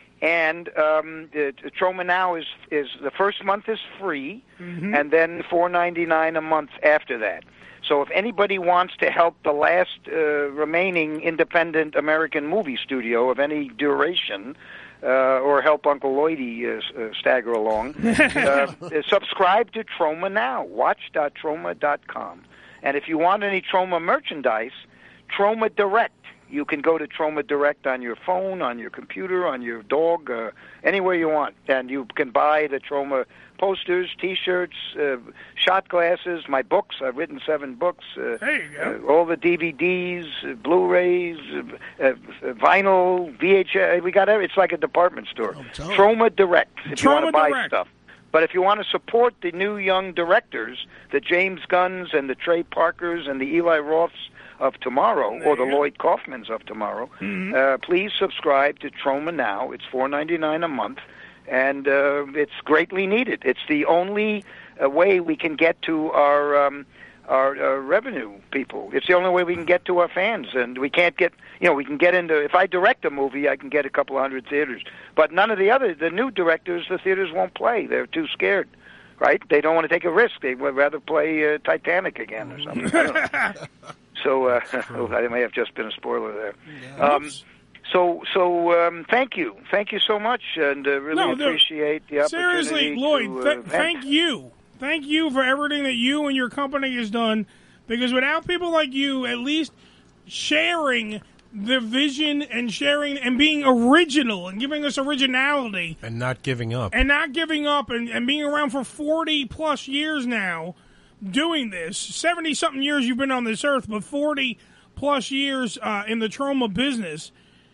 And um, uh, Troma Now is is the first month is free, Mhm. and then four ninety-nine a month after that. So if anybody wants to help the last uh, remaining independent American movie studio of any duration, uh, or help Uncle Lloydie uh, uh, stagger along, uh, subscribe to Troma now. watch dot troma dot com. And if you want any Troma merchandise, Troma Direct. You can go to Troma Direct on your phone, on your computer, on your dog, uh, anywhere you want. And you can buy the Troma posters, T-shirts, uh, shot glasses, my books. I've written seven books. Uh, there you go. Uh, all the D V Ds, uh, Blu-rays, uh, uh, vinyl, V H S. We got every, it's like a department store. Troma Direct, if Troma you want to buy Direct. stuff. But if you want to support the new young directors, the James Gunns and the Trey Parkers and the Eli Roths of tomorrow, or the Lloyd Kaufmans of tomorrow, Mm-hmm. uh, please subscribe to Troma now. It's four ninety-nine a month, and uh, it's greatly needed. It's the only uh, way we can get to our um, our uh, revenue people. It's the only way we can get to our fans, and we can't get, you know, we can get into, if I direct a movie, I can get a couple of hundred theaters, but none of the other, the new directors, the theaters won't play. They're too scared. Right? They don't want to take a risk. They would rather play uh, Titanic again or something. I don't know. So uh, I may have just been a spoiler there. Yeah. Um, so so um, thank you, thank you so much, and uh, really No, no. appreciate the opportunity. Seriously, Lloyd, to, uh, th- vent. thank you. Thank you for everything that you and your company has done, because without people like you at least sharing the vision and sharing and being original and giving us originality And not giving up. and not giving up and, and being around for forty plus years now doing this, seventy something years you've been on this earth, but forty plus years uh, in the Troma business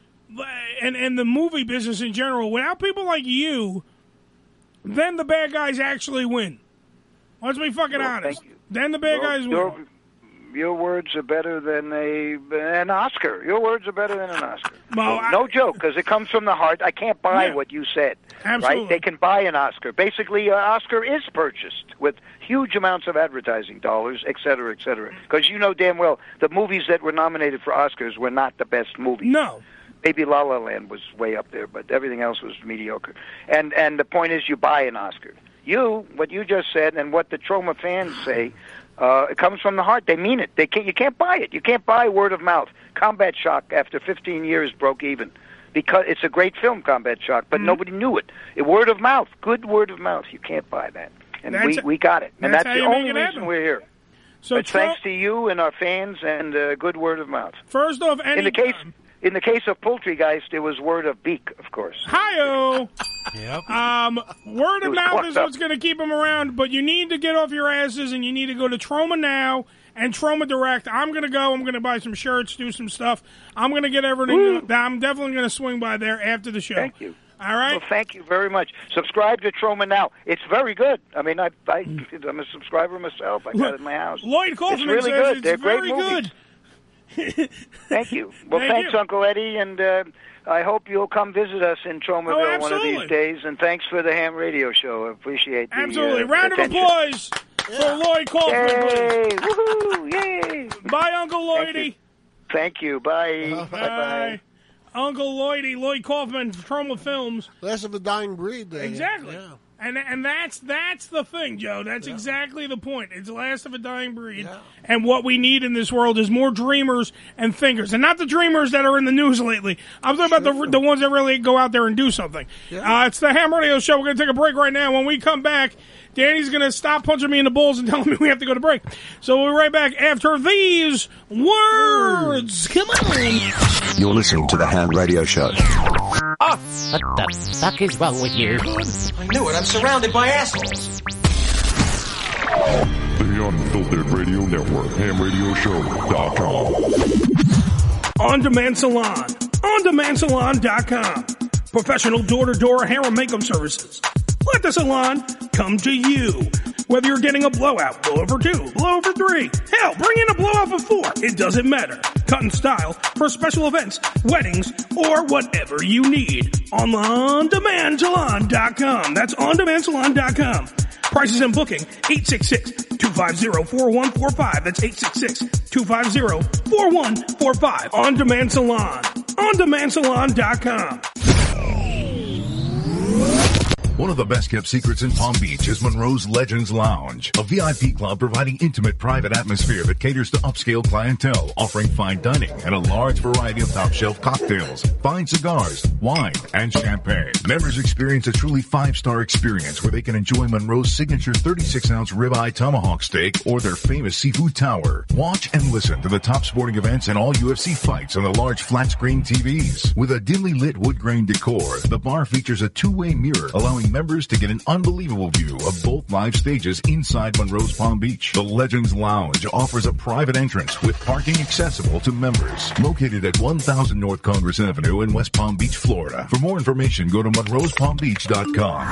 and, and the movie business in general, without people like you, then the bad guys actually win. Let's be fucking Well, honest. thank you. Then the bad Well, guys win. your, your words are better than a an Oscar. Your words are better than an Oscar. Well, no, I- no joke, because it comes from the heart. I can't buy Yeah. what you said. Absolutely. Right? They can buy an Oscar. Basically, an Oscar is purchased with huge amounts of advertising dollars, et cetera, et cetera. Because you know damn well the movies that were nominated for Oscars were not the best movies. No. Maybe La La Land was way up there, but everything else was mediocre. And and the point is, you buy an Oscar. You, what you just said, and what the Troma fans say, uh, it comes from the heart. They mean it. They can't. You can't buy it. You can't buy word of mouth. Combat Shock, after fifteen years, broke even because it's a great film, Combat Shock, but Mm-hmm. nobody knew it. it. Word of mouth, good word of mouth. You can't buy that, and That's we a- we got it. And that's that's, how the you only make it reason happen. we're here. So It's Tro- thanks to you and our fans and uh, good word of mouth. First off, any In the case, in the case of Poultrygeist, it was word of beak, of course. Hi-oh. Yep. Um, word It of was mouth fucked is up. what's going to keep them around, but you need to get off your asses and you need to go to Troma Now and Troma Direct. I'm going to go. I'm going to buy some shirts, do some stuff. I'm going to get everything. I'm definitely going to swing by there after the show. Thank you. All right. Well, thank you very much. Subscribe to Troma Now. It's very good. I mean, I, I, I'm a subscriber myself. I got it in my house. Lloyd Kaufman it's really says good. it's They're very great movies. good. Thank you. Well, Thank thanks, you. Uncle Eddie, and uh, I hope you'll come visit us in Tromaville Oh, one of absolutely. these days. And thanks for the ham radio show. I appreciate the Absolutely. uh, Round of attention. applause for Lloyd Kaufman, Yay! please. Woohoo! Yay! Bye, Uncle Thank you. Lloydie. Thank you. Bye. Bye. Bye. Uncle Lloydie, Lloyd Kaufman, Troma Films. Last of a dying breed. There. Exactly. Yeah. And and that's that's the thing, Joe. That's exactly the point. It's the last of a dying breed. And what we need in this world is more dreamers and thinkers. And not the dreamers that are in the news lately. I'm talking about the the ones that really go out there and do something. Uh, it's the Ham Radio Show. We're going to take a break right now. When we come back, Danny's going to stop punching me in the balls and telling me we have to go to break. So we'll be right back after these words. Come on. You're listening to the Ham Radio Show. Oh, what the fuck is wrong with you? I knew it. I'm surrounded by assholes. The Unfiltered Radio Network, ham radio show dot com. On Demand Salon. On demand salon dot com. Professional door-to-door hair and makeup services. Let the salon come to you. Whether you're getting a blowout, blowover two, blowover three, hell, bring in a blowout for four. It doesn't matter. Cut and style for special events, weddings, or whatever you need. On on demand salon dot com. That's on demand salon dot com. Prices and booking, eight six six, two five zero, four one four five. That's eight six six, two five zero, four one four five. On Demand Salon. on demand salon dot com. One of the best-kept secrets in Palm Beach is Monroe's Legends Lounge, a V I P club providing intimate private atmosphere that caters to upscale clientele, offering fine dining and a large variety of top-shelf cocktails, fine cigars, wine, and champagne. Members experience a truly five-star experience where they can enjoy Monroe's signature thirty-six ounce ribeye tomahawk steak or their famous seafood tower. Watch and listen to the top sporting events and all U F C fights on the large flat-screen T Vs. With a dimly lit wood grain decor, the bar features a two-way mirror, allowing members to get an unbelievable view of both live stages inside Monroe's Palm Beach. The Legends Lounge offers a private entrance with parking accessible to members. Located at one thousand North Congress Avenue in West Palm Beach, Florida. For more information, go to monroes palm beach dot com.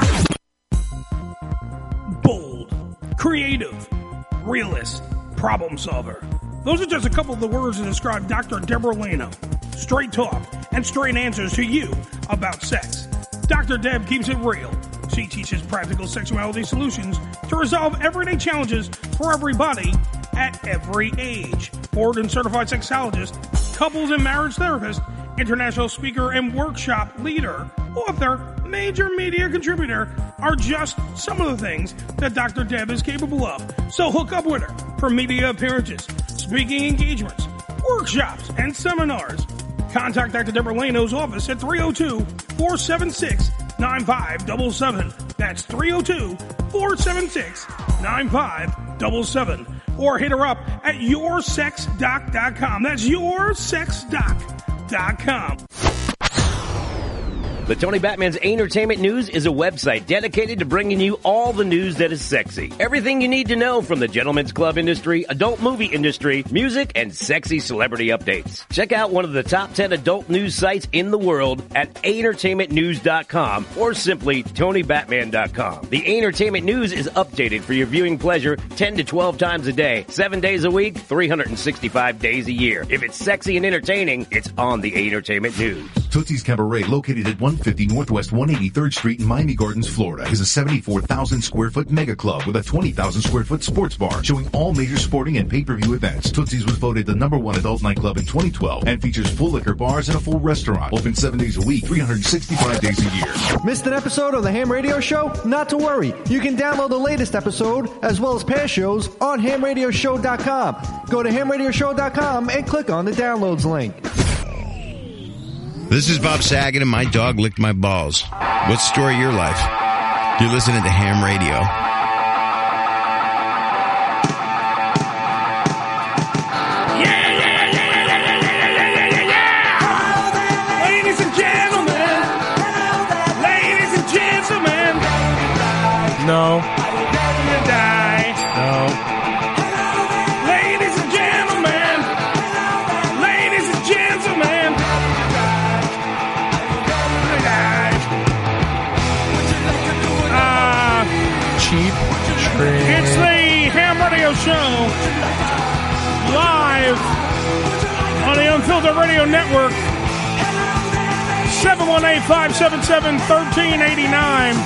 Bold, creative, realist, problem solver. Those are just a couple of the words to describe Doctor Deborah Leno. Straight talk and straight answers to you about sex. Doctor Deb keeps it real. She teaches practical sexuality solutions to resolve everyday challenges for everybody at every age. Board and certified sexologist, couples and marriage therapist, international speaker and workshop leader, author, major media contributor are just some of the things that Doctor Deb is capable of. So hook up with her for media appearances, speaking engagements, workshops, and seminars. Contact Doctor Deborah Leno's office at three oh two, four seven six, nine five seven seven. That's three oh two, four seven six, nine five seven seven. Or hit her up at your sex doc dot com. That's your sex doc dot com. The Tony Batman's Entertainment News is a website dedicated to bringing you all the news that is sexy. Everything you need to know from the gentlemen's club industry, adult movie industry, music, and sexy celebrity updates. Check out one of the top ten adult news sites in the world at entertainment news dot com or simply tony batman dot com. The Entertainment News is updated for your viewing pleasure ten to twelve times a day, seven days a week, three hundred sixty-five days a year. If it's sexy and entertaining, it's on the Entertainment News. Tootsie's Cabaret, located at one fifty Northwest one hundred eighty-third Street in Miami Gardens, Florida, is a seventy-four thousand square foot mega club with a twenty thousand square foot sports bar showing all major sporting and pay-per-view events. Tootsie's was voted the number one adult nightclub in twenty twelve and features full liquor bars and a full restaurant. Open seven days a week, three hundred sixty-five days a year. Missed an episode of the Ham Radio Show? Not to worry. You can download the latest episode as well as past shows on ham radio show dot com. Go to ham radio show dot com and click on the downloads link. This is Bob Saget, and my dog licked my balls. What's the story of your life? You're listening to Ham Radio. Yeah, yeah, yeah, yeah, yeah, yeah, yeah, yeah, yeah. Ladies and gentlemen. Ladies and gentlemen. No. Die. No. Ladies and gentlemen. Ladies and gentlemen. Cheap trick. It's the Ham Radio Show, live on the Unfiltered Radio Network. seven one eight, five seven seven, one three eight nine.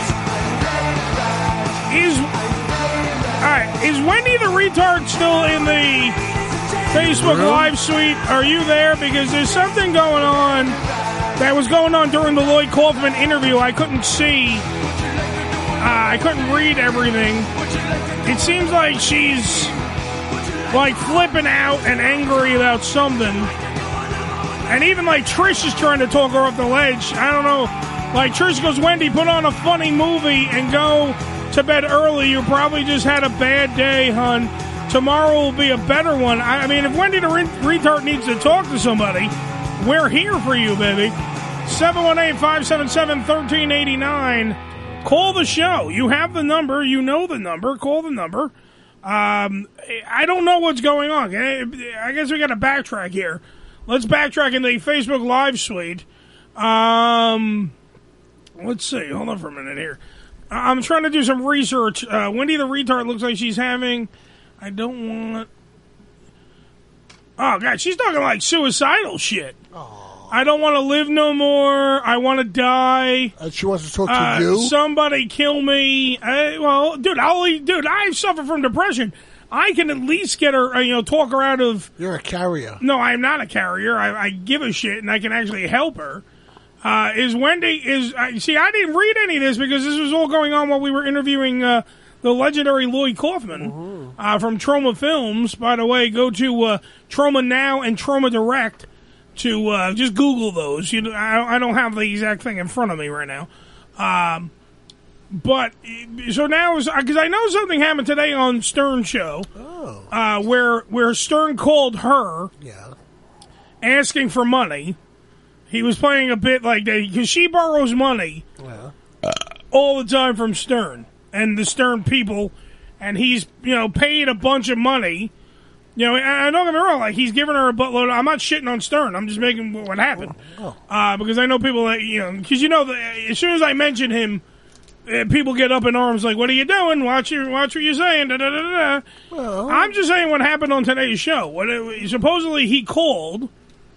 Is, alright, is Wendy the retard still in the Facebook Live suite? Are you there? Because there's something going on that was going on during the Lloyd Kaufman interview. I couldn't see. Uh, I couldn't read everything. It seems like she's like flipping out and angry about something. And even like Trish is trying to talk her off the ledge. I don't know. Like Trish goes, Wendy, put on a funny movie and go to bed early. You probably just had a bad day, hun. Tomorrow will be a better one. I, I mean, if Wendy the re- retard needs to talk to somebody, we're here for you, baby. seven one eight, five seven seven, one three eight nine. Call the show. You have the number. You know the number. Call the number. Um, I don't know what's going on. I guess we got to backtrack here. Let's backtrack in the Facebook Live suite. Um, let's see. Hold on for a minute here. I'm trying to do some research. Uh, Wendy the retard looks like she's having... I don't want... Oh, God. She's talking like suicidal shit. Oh. I don't want to live no more. I want to die. And she wants to talk to uh, you? Somebody kill me. I, well, dude, I'll, dude, I suffer from depression. I can at least get her, uh, you know, talk her out of... You're a carrier. No, I'm not a carrier. I, I give a shit, and I can actually help her. Uh, is Wendy is uh, see? I didn't read any of this because this was all going on while we were interviewing uh, the legendary Lloyd Kaufman uh, from Trauma Films. By the way, go to uh, Trauma Now and Trauma Direct to uh, just Google those. You know, I, I don't have the exact thing in front of me right now. Um, but so now, because I know something happened today on Stern show, oh. uh, where where Stern called her, yeah. asking for money. He was playing a bit like that because she borrows money Yeah. all the time from Stern and the Stern people, and he's you know paid a bunch of money. You know, and I don't get me wrong, like he's giving her a buttload. I'm not shitting on Stern. I'm just making what happened Oh. uh, because I know people that you know because you know the, as soon as I mention him, uh, people get up in arms like, "What are you doing? Watch your watch what you're saying." Da, da, da, da. Well, I'm just saying what happened on today's show. What it, supposedly he called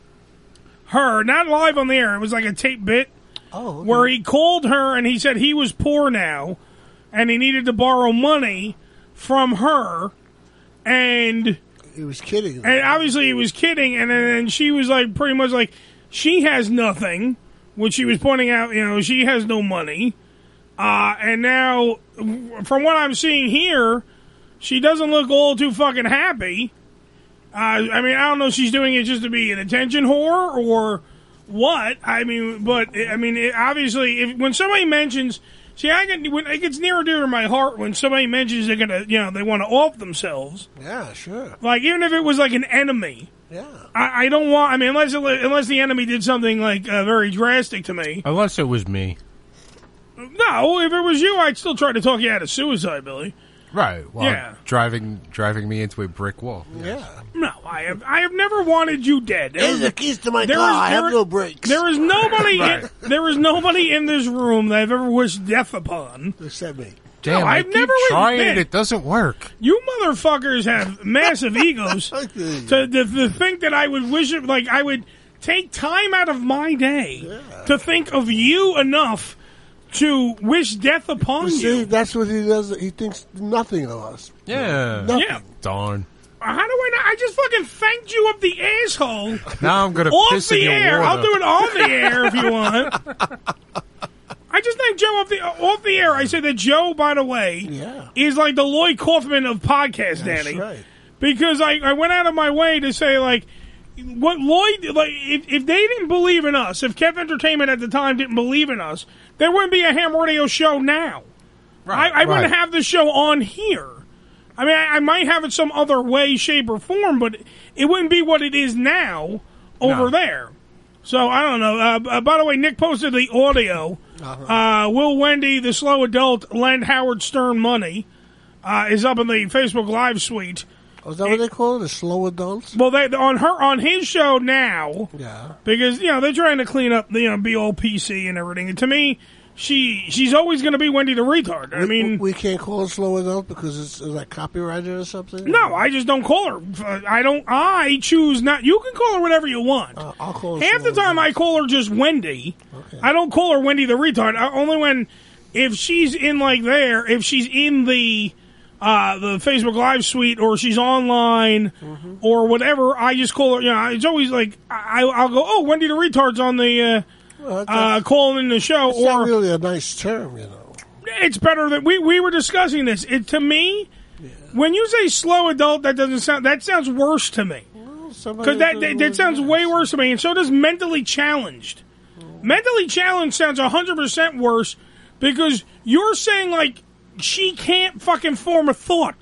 her, not live on the air. It was like a tape bit oh, okay. where he called her and he said he was poor now and he needed to borrow money from her, and he was kidding. And obviously he was kidding, and then and she was like pretty much like she has nothing, which she was pointing out. You know, she has no money, uh, and now from what I'm seeing here, she doesn't look all too fucking happy. Uh, I mean, I don't know if she's doing it just to be an attention whore or what. I mean, but I mean, it, obviously, if, when somebody mentions, see, I get when it gets near and dear to my heart when somebody mentions they're gonna, you know, they want to off themselves. Yeah, sure. Like even if it was like an enemy. Yeah. I, I don't want. I mean, unless it, unless the enemy did something like uh, very drastic to me. Unless it was me. No, if it was you, I'd still try to talk you out of suicide, Billy. Right. Well, Yeah. driving driving me into a brick wall. Yeah. No, I have. I have never wanted you dead. There Here's is- the keys to my there car. is- I have there- no brakes. There is nobody. Right. in, there is nobody in this room that I've ever wished death upon. Except me. Damn, no, I I've keep never wished trying death. it. It doesn't work. You motherfuckers have massive egos to, to, to think that I would wish it. Like I would take time out of my day to think of you enough to wish death upon You you. see, that's what he does. He thinks nothing of us. Yeah. Nothing. Yeah. Darn. How do I not? I just fucking thanked you up the asshole. Now I'm gonna off piss the in your air. water. I'll do it on the air if you want. I just thanked Joe off the off the air. I said that Joe, by the way, Yeah. is like the Lloyd Kaufman of podcasts, That's Danny. right. Because I, I went out of my way to say like what Lloyd like if if they didn't believe in us, if Kev Entertainment at the time didn't believe in us, there wouldn't be a ham radio show now. Right, I, I wouldn't right. have the show on here. I mean, I, I might have it some other way, shape, or form, but it wouldn't be what it is now over No. there. So I don't know. Uh, uh, by the way, Nick posted the audio. Uh, Will Wendy, the slow adult, lend Howard Stern money? Uh, is up in the Facebook Live suite. Oh, is that what they call it? The slow adults? Well, they on her on his show now. Yeah. Because you know they're trying to clean up, you know, be all P C and everything. And to me, she she's always going to be Wendy the retard. I we, mean, we can't call it slow adult because it's, it's like copyrighted or something. no, I just don't call her. Uh, I don't. I choose not. You can call her whatever you want. Uh, I'll call her Half the slow time, I call her just Wendy. Okay. I don't call her Wendy the retard. I, only when if she's in like there, if she's in the uh, the Facebook Live suite or she's online Mm-hmm. or whatever, I just call her. You know, it's always like I, I'll go, oh, Wendy the retard's on the uh, Well, that's, uh, calling in the show, it's not or really a nice term, you know. it's better that we we were discussing this. It to me, when you say slow adult, that doesn't sound that sounds worse to me. Because that, that that sounds way worse to me, and so does mentally challenged. Mentally challenged sounds one hundred percent worse because you're saying, like, she can't fucking form a thought.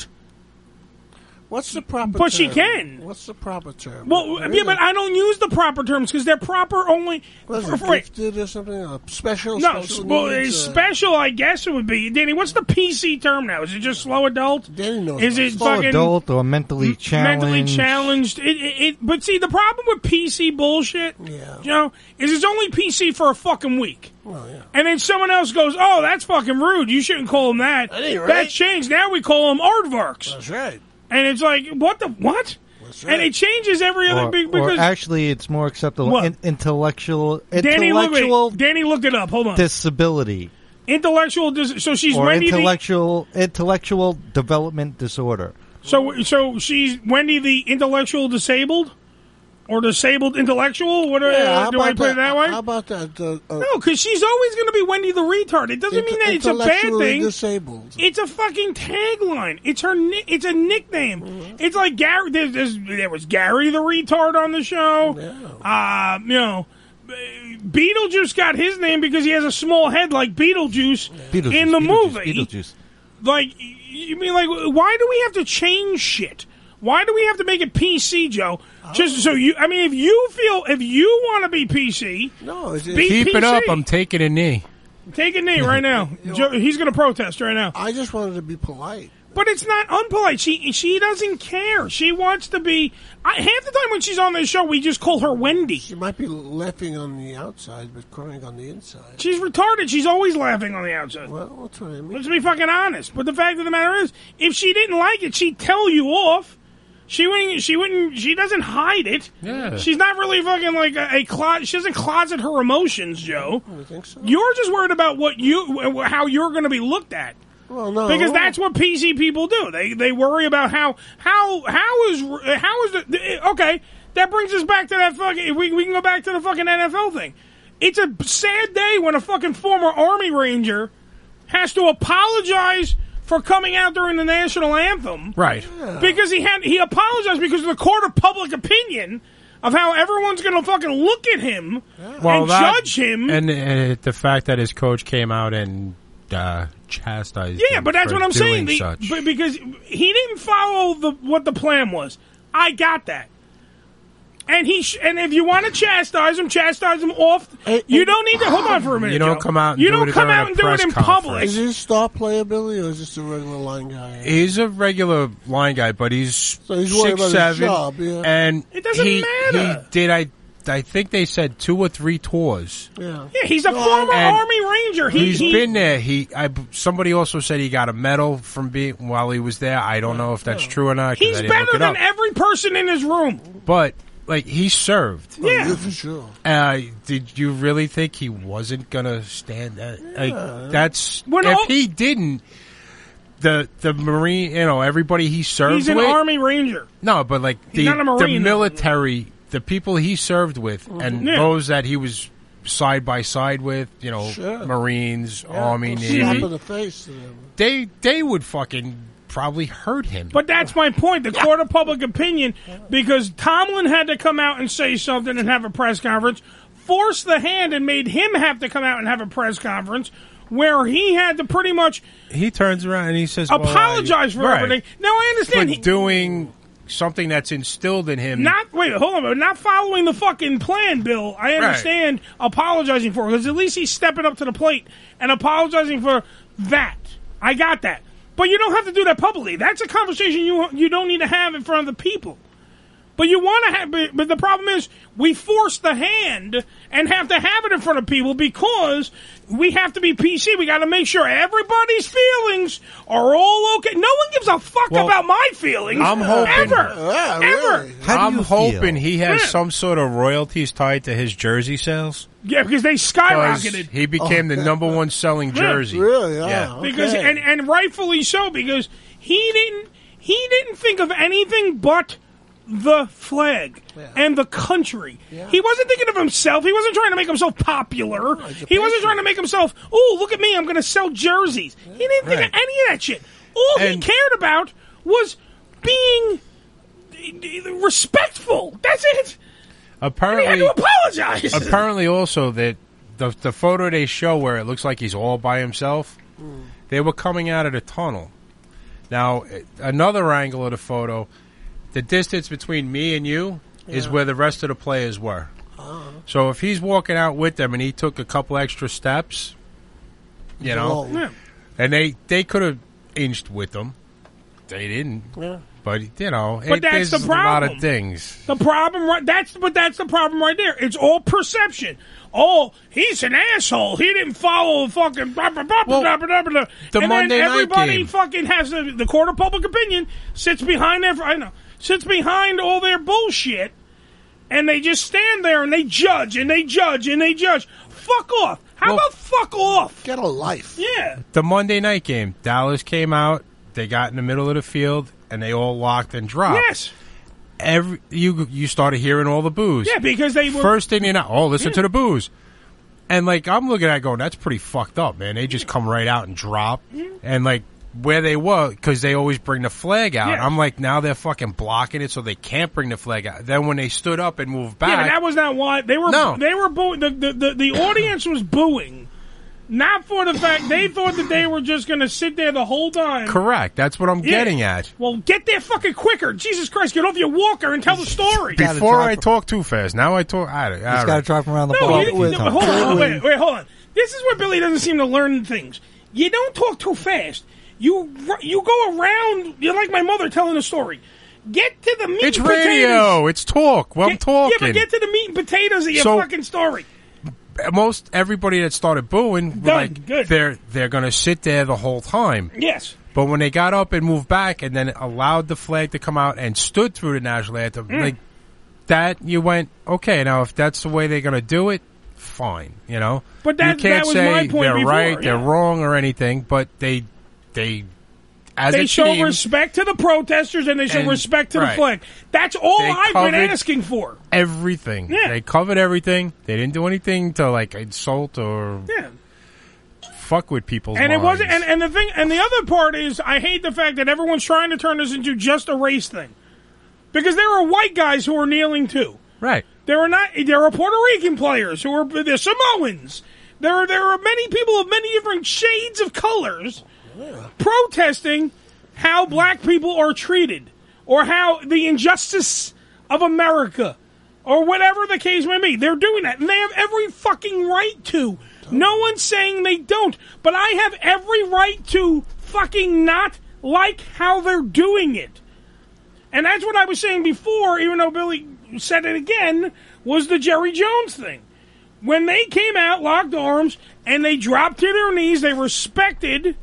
What's the proper But term? she can. What's the proper term? Well, Really? yeah, but I don't use the proper terms because they're proper only... What is for- it, for- gifted or something? Uh, special? no, special well, needs, it's uh, special, I guess it would be. Danny, what's the P C term now? Is it just slow adult? Danny knows. Is it Slow fucking... adult or mentally challenged. Mentally challenged. It, it, it, but see, the problem with P C bullshit, Yeah. you know, is it's only P C for a fucking week. Well, yeah. And then someone else goes, oh, that's fucking rude. You shouldn't call him that. That ain't right. That's changed. Now we call him aardvarks. That's right. And it's like, what the, what? That's And right. it changes every other Or, big or because... actually, it's more acceptable. What? In, intellectual, Danny, look, wait, intellectual Danny looked it up. Hold on. disability Intellectual, dis- so she's or Wendy the... intellectual intellectual development disorder. So, so she's Wendy the intellectual disabled? Or disabled intellectual? What, Yeah, uh, how do I about put it that way? How about that? Uh, uh, No, because she's always going to be Wendy the retard. It doesn't mean that it's a bad intellectually thing. disabled. It's a fucking tagline. It's her. Ni- it's a nickname. Mm-hmm. It's like Gary. There's, there's, there was Gary the retard on the show. Uh, you know, Beetlejuice got his name because he has a small head like Beetlejuice, Beetlejuice in the Beetlejuice, movie. Beetlejuice. Like, you mean like, why do we have to change shit? Why do we have to make it P C, Joe? Just so you, I mean, if you feel, if you want to be P C, no, it's, be Keep P C. it up. I'm taking a knee. Take a knee right now. Joe, he's going to protest right now. I just wanted to be polite. But it's not unpolite. She she doesn't care. She wants to be. I, half the time when she's on this show, we just call her Wendy. She might be laughing on the outside, but crying on the inside. She's retarded. She's always laughing on the outside. Well, that's what I mean. Let's be fucking honest. But the fact of the matter is, if she didn't like it, she'd tell you off. She wouldn't. She wouldn't. She doesn't hide it. Yeah. She's not really fucking like a, a closet. She doesn't closet her emotions, Joe. I think so. You're just worried about what you, how you're going to be looked at. Well, no, Because that's what P C people do. They they worry about how how how is how is the okay. That brings us back to that fucking. We we can go back to the fucking N F L thing. It's a sad day when a fucking former Army Ranger has to apologize for coming out during the national anthem, Right. because he had he apologized because of the court of public opinion of how everyone's going to fucking look at him and that- judge him. And uh, the fact that his coach came out and uh, chastised Yeah, him but that's for what I'm saying. doing The, such. but because he didn't follow the what the plan was. I got that. And he sh- and if you want to chastise him, chastise him off. You don't need to hold on for a minute. You don't Joe. come out and You do don't it come during out a and do it press in conference. public. Is he star playability or is this a regular line guy? He's a regular line guy, but he's, So he's worried six about his seven, job, yeah. and It doesn't he, matter. He did. I I think they said two or three tours. Yeah, Yeah, he's a former And Army Ranger. He, He's he, been there. He I, somebody also said he got a medal from being while he was there. I don't know if that's true or not. 'cause He's I didn't look better it than up. every person in his room. But like he served. Yeah, for sure. Uh, did you really think he wasn't gonna stand that? Like, that's When if all- he didn't. The the Marine, you know, everybody he served he's an with. Army Ranger. No, but like He's the not a the Marine, though. military, the people he served with, and Yeah. those that he was side by side with, you know, Sure. Marines, Yeah, Army, well, slap in Navy, the face to them. they they would fucking probably hurt him. But that's my point. The court of public opinion, because Tomlin had to come out and say something and have a press conference, forced the hand and made him have to come out and have a press conference where he had to pretty much He turns around and he says, well, apologize I- for right. everything. Now I understand. But He, doing something that's instilled in him. not wait, hold on, but not following the fucking plan, Bill. I understand apologizing for it because at least he's stepping up to the plate and apologizing for that. I got that, but you don't have to do that publicly. That's a conversation you you don't need to have in front of the people. But you want to have, but, but the problem is we force the hand and have to have it in front of people because we have to be P C. We got to make sure everybody's feelings are all okay. No one gives a fuck Well, about my feelings. I'm hoping- ever, Yeah, ever. really. How do I'm you hoping feel? he has Yeah. some sort of royalties tied to his jersey sales. Yeah, because they 'Cause skyrocketed. He became the number one selling Yeah. jersey. Really? Yeah. Yeah. Okay. Because and and rightfully so, because he didn't he didn't think of anything but the flag and the country. He wasn't thinking of himself. He wasn't trying to make himself popular. He wasn't trying to make himself, oh, look at me, I'm going to sell jerseys. He didn't think Right. of any of that shit. All he And- cared about was being respectful. That's it. And he Apparently, had to apologize. apparently also that the the photo they show where it looks like he's all by himself, they were coming out of the tunnel. Now, another angle of the photo, the distance between me and you is where the rest of the players were. So if he's walking out with them and he took a couple extra steps, you know, Yeah. and they, they could have inched with them. They didn't. Yeah. But, you know, But it, that's there's the a lot problem. of things. The problem, right? That's but that's the problem right there. It's all perception. Oh, he's an asshole. He didn't follow fucking blah, blah, blah, Well, blah, blah, blah, blah. the and Monday then night everybody game. fucking has the, the court of public opinion sits behind their I know sits behind all their bullshit, and they just stand there and they judge and they judge and they judge. Fuck off. How Well- about fuck off? Get a life. Yeah. The Monday night game, Dallas came out, they got in the middle of the field, and they all locked and dropped. Yes. every you you started hearing all the boos. Yeah, because they were First thing you know, oh, listen Yeah. to the boos. And, like, I'm looking at it going, that's pretty fucked up, man. They just come right out and drop. And, like, where they were, because they always bring the flag out. Yeah. I'm like, now they're fucking blocking it so they can't bring the flag out. Then when they stood up and moved back. Yeah, but that was not why they were. No. They were booing. The, the, the, the audience was booing, not for the fact they thought that they were just going to sit there the whole time. Correct. That's what I'm Yeah. getting at. Well, get there fucking quicker. Jesus Christ, get off your walker and tell the story. Before I talk too fast. Now I talk. I, He's got to drive him around the No, block. you- all the no, time. hold on, wait, wait, hold on. This is where Billy doesn't seem to learn things. You don't talk too fast. You you go around. You're like my mother telling a story. Get to the meat It's and potatoes. radio. It's talk. Well, I'm Get- talking. Yeah, but get to the meat and potatoes of your So- fucking story. Most everybody that started booing, were Done. like, Good. they're they're going to sit there the whole time. Yes. But when they got up and moved back and then allowed the flag to come out and stood through the national anthem, Mm. like that, you went, okay, now if that's the way they're going to do it, fine, you know? But that- you can't that was say my point they're before, right, yeah. they're wrong or anything, but they, they, as They a show team, respect to the protesters and they show And- respect to the right. flag. That's all They I've covered been asking for. everything. Yeah. They covered everything. They didn't do anything to, like, insult or Yeah. fuck with people's And it minds. wasn't. And, and the thing, and the other part is, I hate the fact that everyone's trying to turn this into just a race thing, because there are white guys who are kneeling too. Right. There are not. There are Puerto Rican players who are. They're Samoans. There are. There are many people of many different shades of colors protesting how black people are treated, or how the injustice of America, or whatever the case may be. They're doing that, and they have every fucking right to. No one's saying they don't, but I have every right to fucking not like how they're doing it. And that's what I was saying before, even though Billy said it again, was the Jerry Jones thing. When they came out, locked arms, and they dropped to their knees, they respected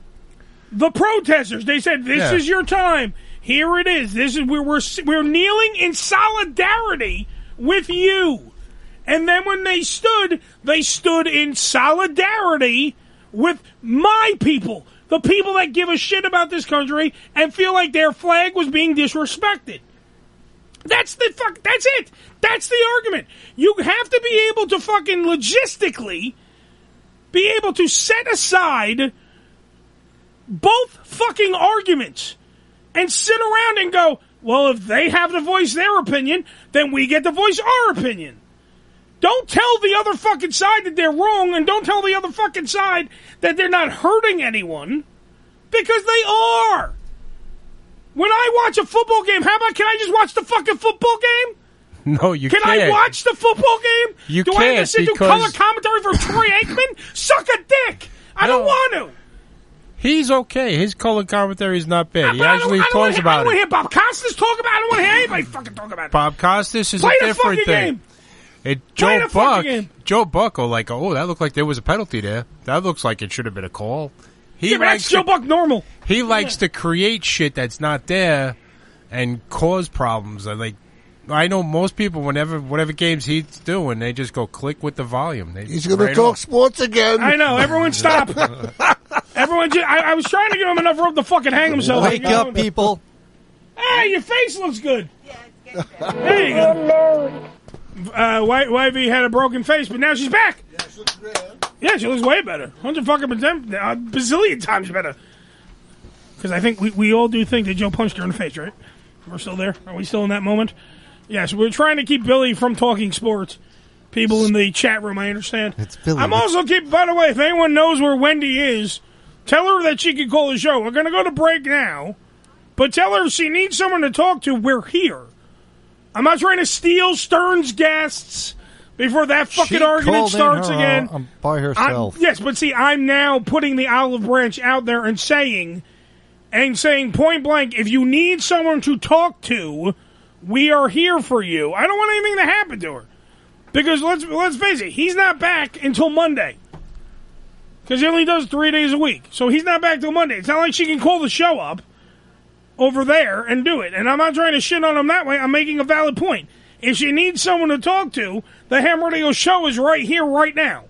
the protesters. They said, this Yeah. is your time. Here it is. This is we're, we're we're kneeling in solidarity with you. And then when they stood, they stood in solidarity with my people, the people that give a shit about this country and feel like their flag was being disrespected. That's the fuck. That's it. That's the argument. You have to be able to fucking logistically be able to set aside both fucking arguments and sit around and go, well, if they have to voice their opinion, then we get to voice our opinion. Don't tell the other fucking side that they're wrong, and don't tell the other fucking side that they're not hurting anyone, because they are. When I watch a football game, how about, can I just watch the fucking football game? No, you Can can't. I watch the football game? You Do I have to can't sit through because- color commentary from Troy Aikman? Suck a dick! I don't want to. He's okay. His color commentary is not bad. He But I don't- actually I don't wanna talks hear- I about don't want to it. hear Bob Costas talk about it. I don't want to hear anybody fucking talk about it. Bob Costas is Play a the different fucking thing. game. It, Play Joe the fucking Buck, game. Joe Buck will like, oh, that looked like there was a penalty there. That looks like it should have been a call. He Yeah, but that's likes Joe to, Buck normal. He likes to create shit that's not there and cause problems. I like, I know most people, whenever whatever games he's doing, they just go click with the volume. They, He's going to right talk off. sports again. I know. Everyone stop. Everyone just, I, I was trying to give him enough rope to fucking hang himself. Wake up, people. Hey, your face looks good. There you go. Uh, White Wifey had a broken face, but now she's back. Yeah, she looks way better. Hundred fucking percent, a bazillion times better. Because I think we, we all do think that Joe punched her in the face, right? We're still there. Are we still in that moment? Yes, we're trying to keep Billy from talking sports. People in the chat room, I understand. It's Billy. I'm also keep. By the way, if anyone knows where Wendy is, tell her that she can call the show. We're going to go to break now, but tell her if she needs someone to talk to, we're here. I'm not trying to steal Stern's guests before that fucking She argument called in starts her, again. uh, um, by herself. I'm- yes, but see, I'm now putting the olive branch out there and saying, and saying point blank, if you need someone to talk to, we are here for you. I don't want anything to happen to her. Because let's let's face it, he's not back until Monday. Because he only does three days a week. So he's not back till Monday. It's not like she can call the show up over there and do it. And I'm not trying to shit on him that way. I'm making a valid point. If she needs someone to talk to, the Ham Radio Show is right here, right now.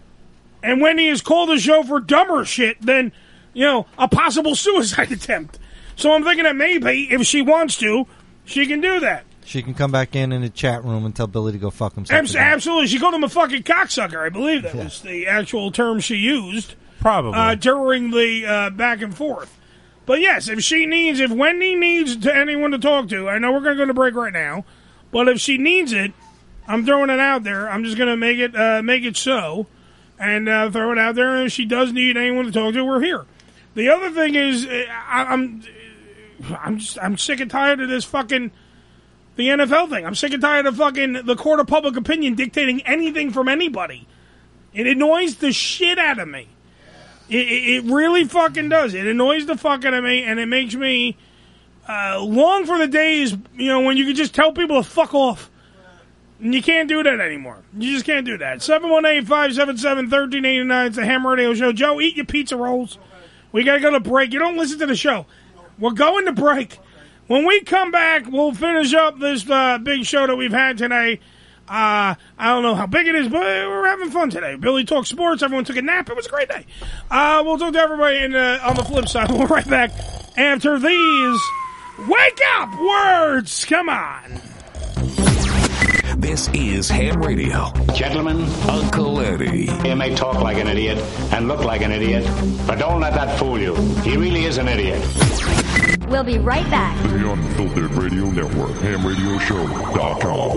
And when he has called the show for dumber shit than, you know, a possible suicide attempt. So I'm thinking that maybe, if she wants to, she can do that. She can come back in in the chat room and tell Billy to go fuck himself. Abs- absolutely. She called him a fucking cocksucker. I believe that yeah. was the actual term she used. Probably. Uh, during the uh, back and forth. But yes, if she needs, if Wendy needs to anyone to talk to, I know we're going to go to break right now, but if she needs it, I'm throwing it out there. I'm just going to make it uh, make it so, and uh, throw it out there. And if she does need anyone to talk to, we're here. The other thing is, I, I'm, I'm just, I'm sick and tired of this fucking the N F L thing. I'm sick and tired of fucking the court of public opinion dictating anything from anybody. It annoys the shit out of me. It, it really fucking does. It annoys the fuck out of me, and it makes me uh, long for the days, you know, when you could just tell people to fuck off. And you can't do that anymore. You just can't do that. seven one eight, five seven seven, one three eight nine. It's the Ham Radio Show. Joe, eat your pizza rolls. We got to go to break. You don't listen to the show. We're going to break. When we come back, we'll finish up this uh, big show that we've had today. Uh, I don't know how big it is, but we're having fun today. Billy talked sports. Everyone took a nap. It was a great day. Uh, we'll talk to everybody in, uh, on the flip side. We'll be right back after these wake up words. Come on. This is Ham Radio. Gentlemen, Uncle Eddie. You may talk like an idiot and look like an idiot, but don't let that fool you. He really is an idiot. We'll be right back. The Unfiltered Radio Network, ham radio show dot com.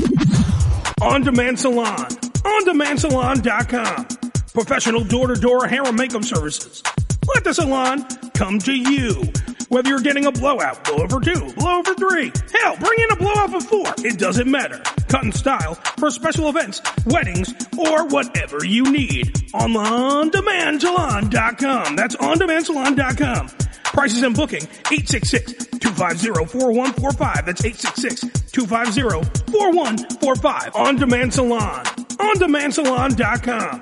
On Demand Salon. on demand salon dot com. Professional door-to-door hair and makeup services. Let the salon come to you. Whether you're getting a blowout, blowover two, blowover three, hell, bring in a blowout for four. It doesn't matter. Cut and style for special events, weddings, or whatever you need. On on demand salon dot com. That's on demand salon dot com. Prices and booking, eight six six, two five zero, four one four five. That's eight six six, two five zero, four one four five. On Demand Salon. on demand salon dot com.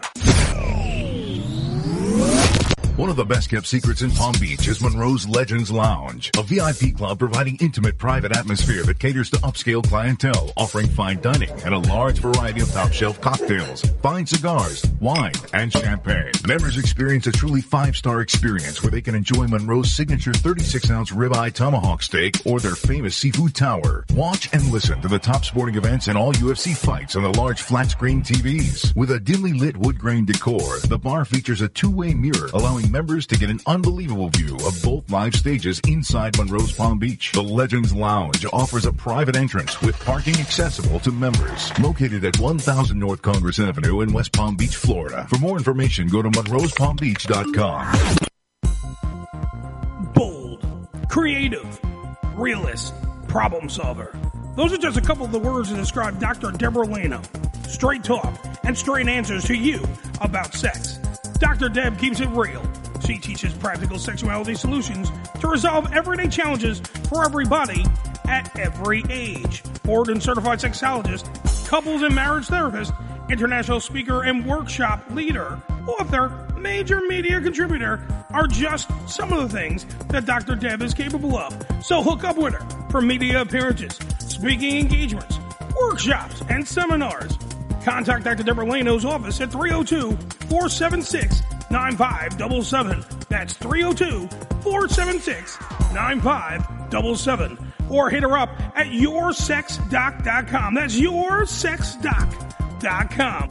One of the best-kept secrets in Palm Beach is Monroe's Legends Lounge, a V I P club providing intimate private atmosphere that caters to upscale clientele, offering fine dining and a large variety of top-shelf cocktails, fine cigars, wine, and champagne. Members experience a truly five-star experience where they can enjoy Monroe's signature thirty-six ounce ribeye tomahawk steak or their famous seafood tower. Watch and listen to the top sporting events and all U F C fights on the large flat-screen T Vs. With a dimly lit wood grain decor, the bar features a two-way mirror allowing members to get an unbelievable view of both live stages inside Monroe's Palm Beach. The Legends Lounge offers a private entrance with parking accessible to members. Located at one thousand North Congress Avenue in West Palm Beach, Florida. For more information, go to monroes palm beach dot com. Bold, creative, realist, problem solver. Those are just a couple of the words to describe Doctor Deborah Leno. Straight talk and straight answers to you about sex. Doctor Deb keeps it real. She teaches practical sexuality solutions to resolve everyday challenges for everybody at every age. Board and certified sexologist, couples and marriage therapist, international speaker and workshop leader, author, major media contributor are just some of the things that Doctor Deb is capable of. So hook up with her for media appearances, speaking engagements, workshops, and seminars. Contact Doctor Deborah Leno's office at three oh two, four seven six, nine five seven seven. That's three oh two, four seven six, nine five seven seven. Or hit her up at your sex doc dot com. That's your sex doc dot com.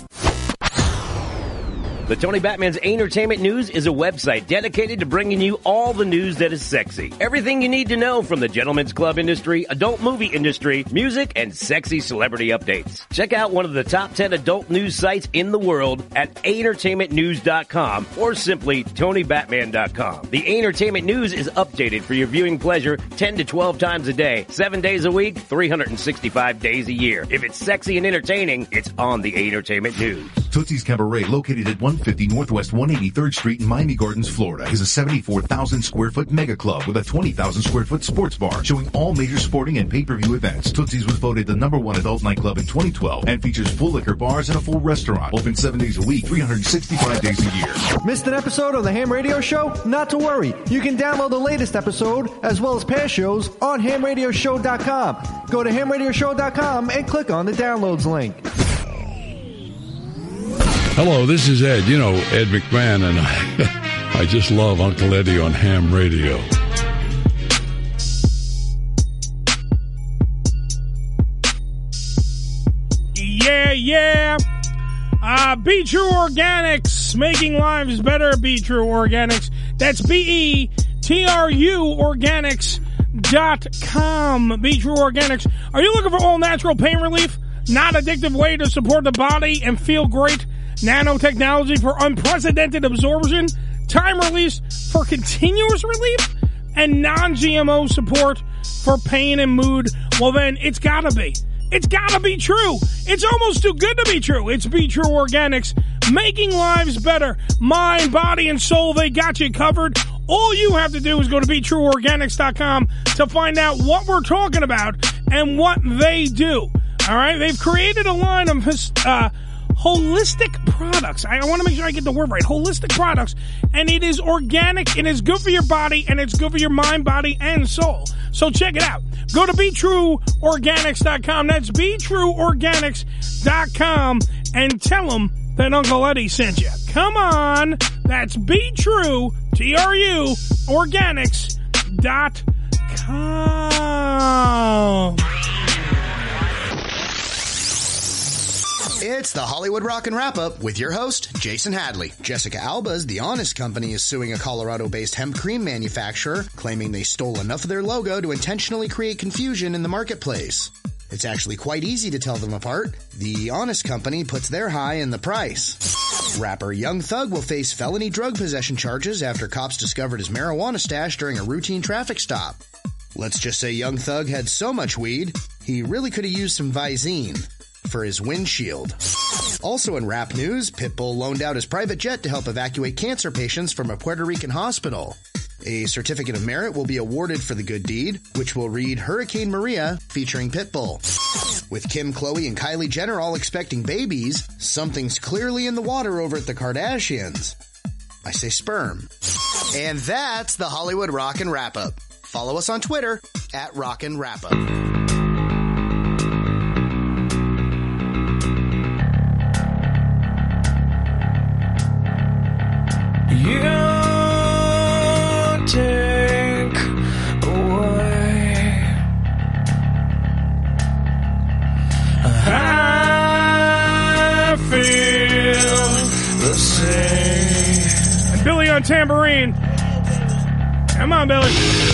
The Tony Batman's Entertainment News is a website dedicated to bringing you all the news that is sexy. Everything you need to know from the gentlemen's club industry, adult movie industry, music, and sexy celebrity updates. Check out one of the top ten adult news sites in the world at entertainment news dot com or simply tony batman dot com. The Entertainment News is updated for your viewing pleasure ten to twelve times a day, seven days a week, three hundred sixty-five days a year. If it's sexy and entertaining, it's on the Entertainment News. Tootsie's Cabaret, located at one fifty Northwest one hundred eighty-third Street in Miami Gardens, Florida, is a seventy-four thousand square foot mega club with a twenty thousand square foot sports bar showing all major sporting and pay-per-view events. Tootsie's was voted the number one adult nightclub in twenty twelve and features full liquor bars and a full restaurant. Open seven days a week, three hundred sixty-five days a year. Missed an episode of the Ham Radio Show? Not to worry. You can download the latest episode as well as past shows on ham radio show dot com. Go to ham radio show dot com and click on the downloads link. Hello, this is Ed. You know, Ed McMahon, and I, I just love Uncle Eddie on Ham Radio. yeah. Uh, Be True Organics, making lives better. Be True Organics. That's B E T R U Organics dot com. Be True Organics. Are you looking for all natural pain relief? Not addictive way to support the body and feel great? Nanotechnology for unprecedented absorption, time release for continuous relief, and non-G M O support for pain and mood. Well, then it's gotta be. It's gotta be true. It's almost too good to be true. It's Be True Organics, making lives better. Mind, body, and soul, they got you covered. All you have to do is go to be true organics dot com to find out what we're talking about and what they do. All right? They've created a line of uh, holistic products. I want to make sure I get the word right. Holistic products. And it is organic, and it's good for your body, and it's good for your mind, body, and soul. So check it out. Go to be true organics dot com. That's be true organics dot com. And tell them that Uncle Eddie sent you. Come on. That's Be True, T R U, organics dot com. It's the Hollywood Rockin' Wrap-Up with your host, Jason Hadley. Jessica Alba's The Honest Company is suing a Colorado-based hemp cream manufacturer, claiming they stole enough of their logo to intentionally create confusion in the marketplace. It's actually quite easy to tell them apart. The Honest Company puts their high in the price. Rapper Young Thug will face felony drug possession charges after cops discovered his marijuana stash during a routine traffic stop. Let's just say Young Thug had so much weed, he really could have used some Visine for his windshield. Also in rap news, Pitbull loaned out his private jet to help evacuate cancer patients from a Puerto Rican hospital. A certificate of merit will be awarded for the good deed, which will read Hurricane Maria featuring Pitbull. With Kim, Khloe, and Kylie Jenner all expecting babies, something's clearly in the water over at the Kardashians. I say sperm. And that's the Hollywood Rockin' Wrap-Up. Follow us on Twitter at Rockin' Wrap-Up. You take away. I feel the same. And Billy on tambourine. Come on, Billy.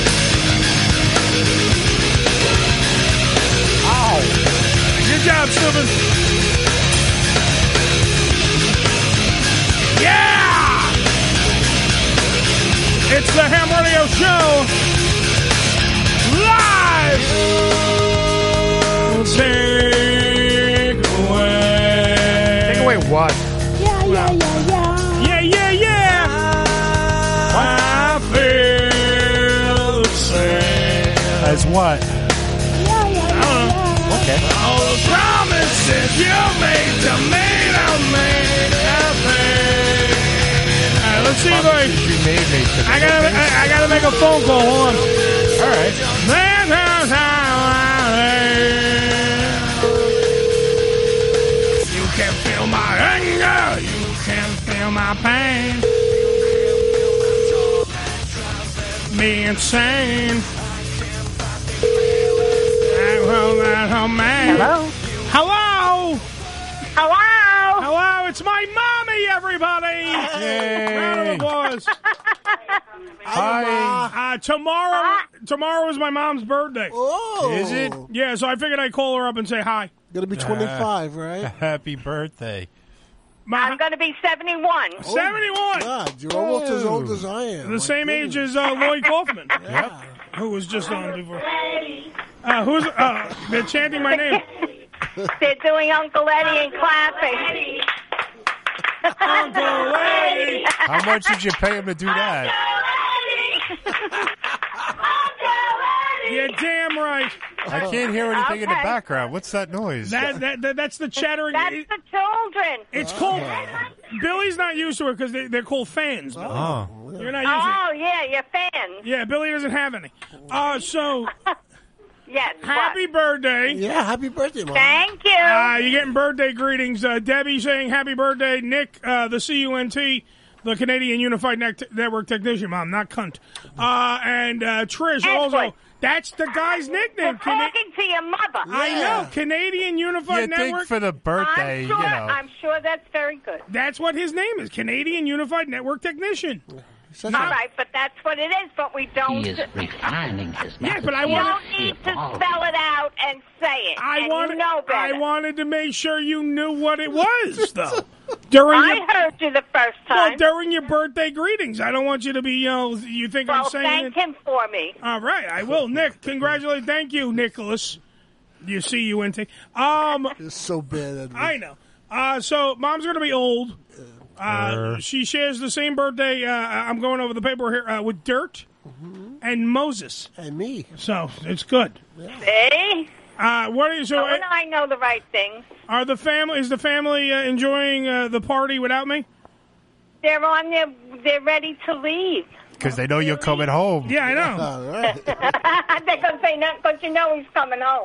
Ow. Good job, stupid. Yeah! It's the Ham Radio Show. Live! Take away. Take away what? Yeah, yeah, yeah, yeah. Yeah, yeah, yeah. I feel the same. As what? Yeah, yeah, yeah. I don't know. Okay. All the promises you made to me don't mean nothing. All right, let's see if I... You made me to I gotta, I, I gotta make a phone call. Hold on. All right. You can feel my anger. You can feel my pain. Me insane. Hello. Hello. Hello. Hello. It's my mommy, everybody. Yay. Round of applause. Hi. Uh, tomorrow, tomorrow is my mom's birthday. Oh. Is it? Yeah, so I figured I'd call her up and say hi. Gonna be twenty-five, right? Happy birthday. I'm going to be seventy-one. seventy-one. God, you're almost as old as I am. The same age as uh, Lloyd Kaufman. Yep. Who was just on before. Uh, who's, uh, they're chanting my name. They're doing Uncle Eddie and clapping. Uncle Eddie. How much did you pay him to do that? You're damn right. I can't hear anything in the background. What's that noise? That, that, that That's the chattering. That's the children. It's called... Billy's not used to it because they, they're called fans. Billy. Oh. You're not used to it. Oh, yeah, you're fans. Yeah, Billy doesn't have any. Uh, so... Yes. Happy birthday. Yeah, happy birthday, Mom. Thank you. Uh, you're getting birthday greetings. Uh, Debbie saying happy birthday. Nick, uh, the C U N T, the Canadian Unified Net- Network technician, Mom, not cunt. Uh, and uh, Trish also. That's the guy's nickname. You're talking to your mother. I know. Canadian Unified You think Network. for the birthday, I'm sure, you know. I'm sure that's very good. That's what his name is. Canadian Unified Network technician. All right, but that's what it is, but we don't... He is refining his Yeah, but I You want don't need to spell it out and say it, I and wanted, you know better. I wanted to make sure you knew what it was, though. During I your, heard you the first well, time. during your birthday greetings. I don't want you to be, you know, you think well, I'm saying thank it. him for me. All right, I will. Nick, congratulate. Thank you, Nicholas. You see, you N T. Um, it's so bad. Edwin. I know. Uh, so, Mom's going to be old. Uh, she shares the same birthday. Uh, I'm going over the paper here uh, with Dirt Mm-hmm. and Moses and me. So it's good. See? Uh, what is so? Oh, and I know the right things. Are the family? Is the family uh, enjoying uh, the party without me? They're on their. They're ready to leave. Because they know you're coming home. Yeah, I know. They're gonna say no, because you know he's coming home.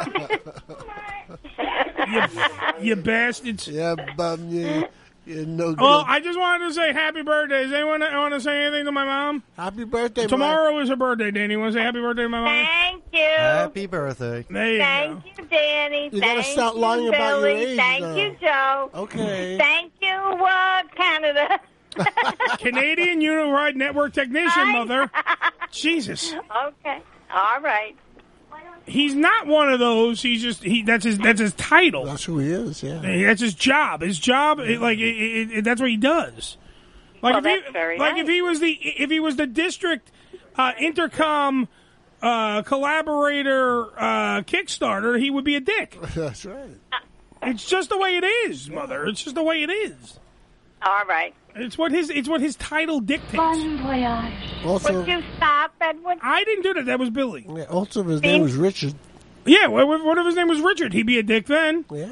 you, you bastards. Yeah, bum you. You're no good. Well, I just wanted to say happy birthday. Does anyone want to say anything to my mom? Happy birthday, Tomorrow is her birthday, Danny. Want to say happy birthday to my mom? Thank you. Happy birthday. There you Thank go. you, Danny. You Thank gotta stop you, lying Billy. about your age Thank now. you, Joe. Okay. Thank you, uh, Canada. Canadian Unified Network technician, mother. Jesus. Okay. All right. He's not one of those. He's just he. That's his. That's his title. That's who he is. Yeah. That's his job. His job. It, like it, it, it, that's what he does. Like Well, if he, that's very like nice. if he was the if he was the district uh, intercom uh, collaborator uh, Kickstarter, he would be a dick. That's right. It's just the way it is, mother. It's just the way it is. All right. It's what his. It's what his title dictates. Bon voyage. Also- Would you stop, Edward? I didn't do that. That was Billy. Yeah, also, his name was Richard. Yeah. What, what if his name was Richard? He'd be a dick then. Yeah.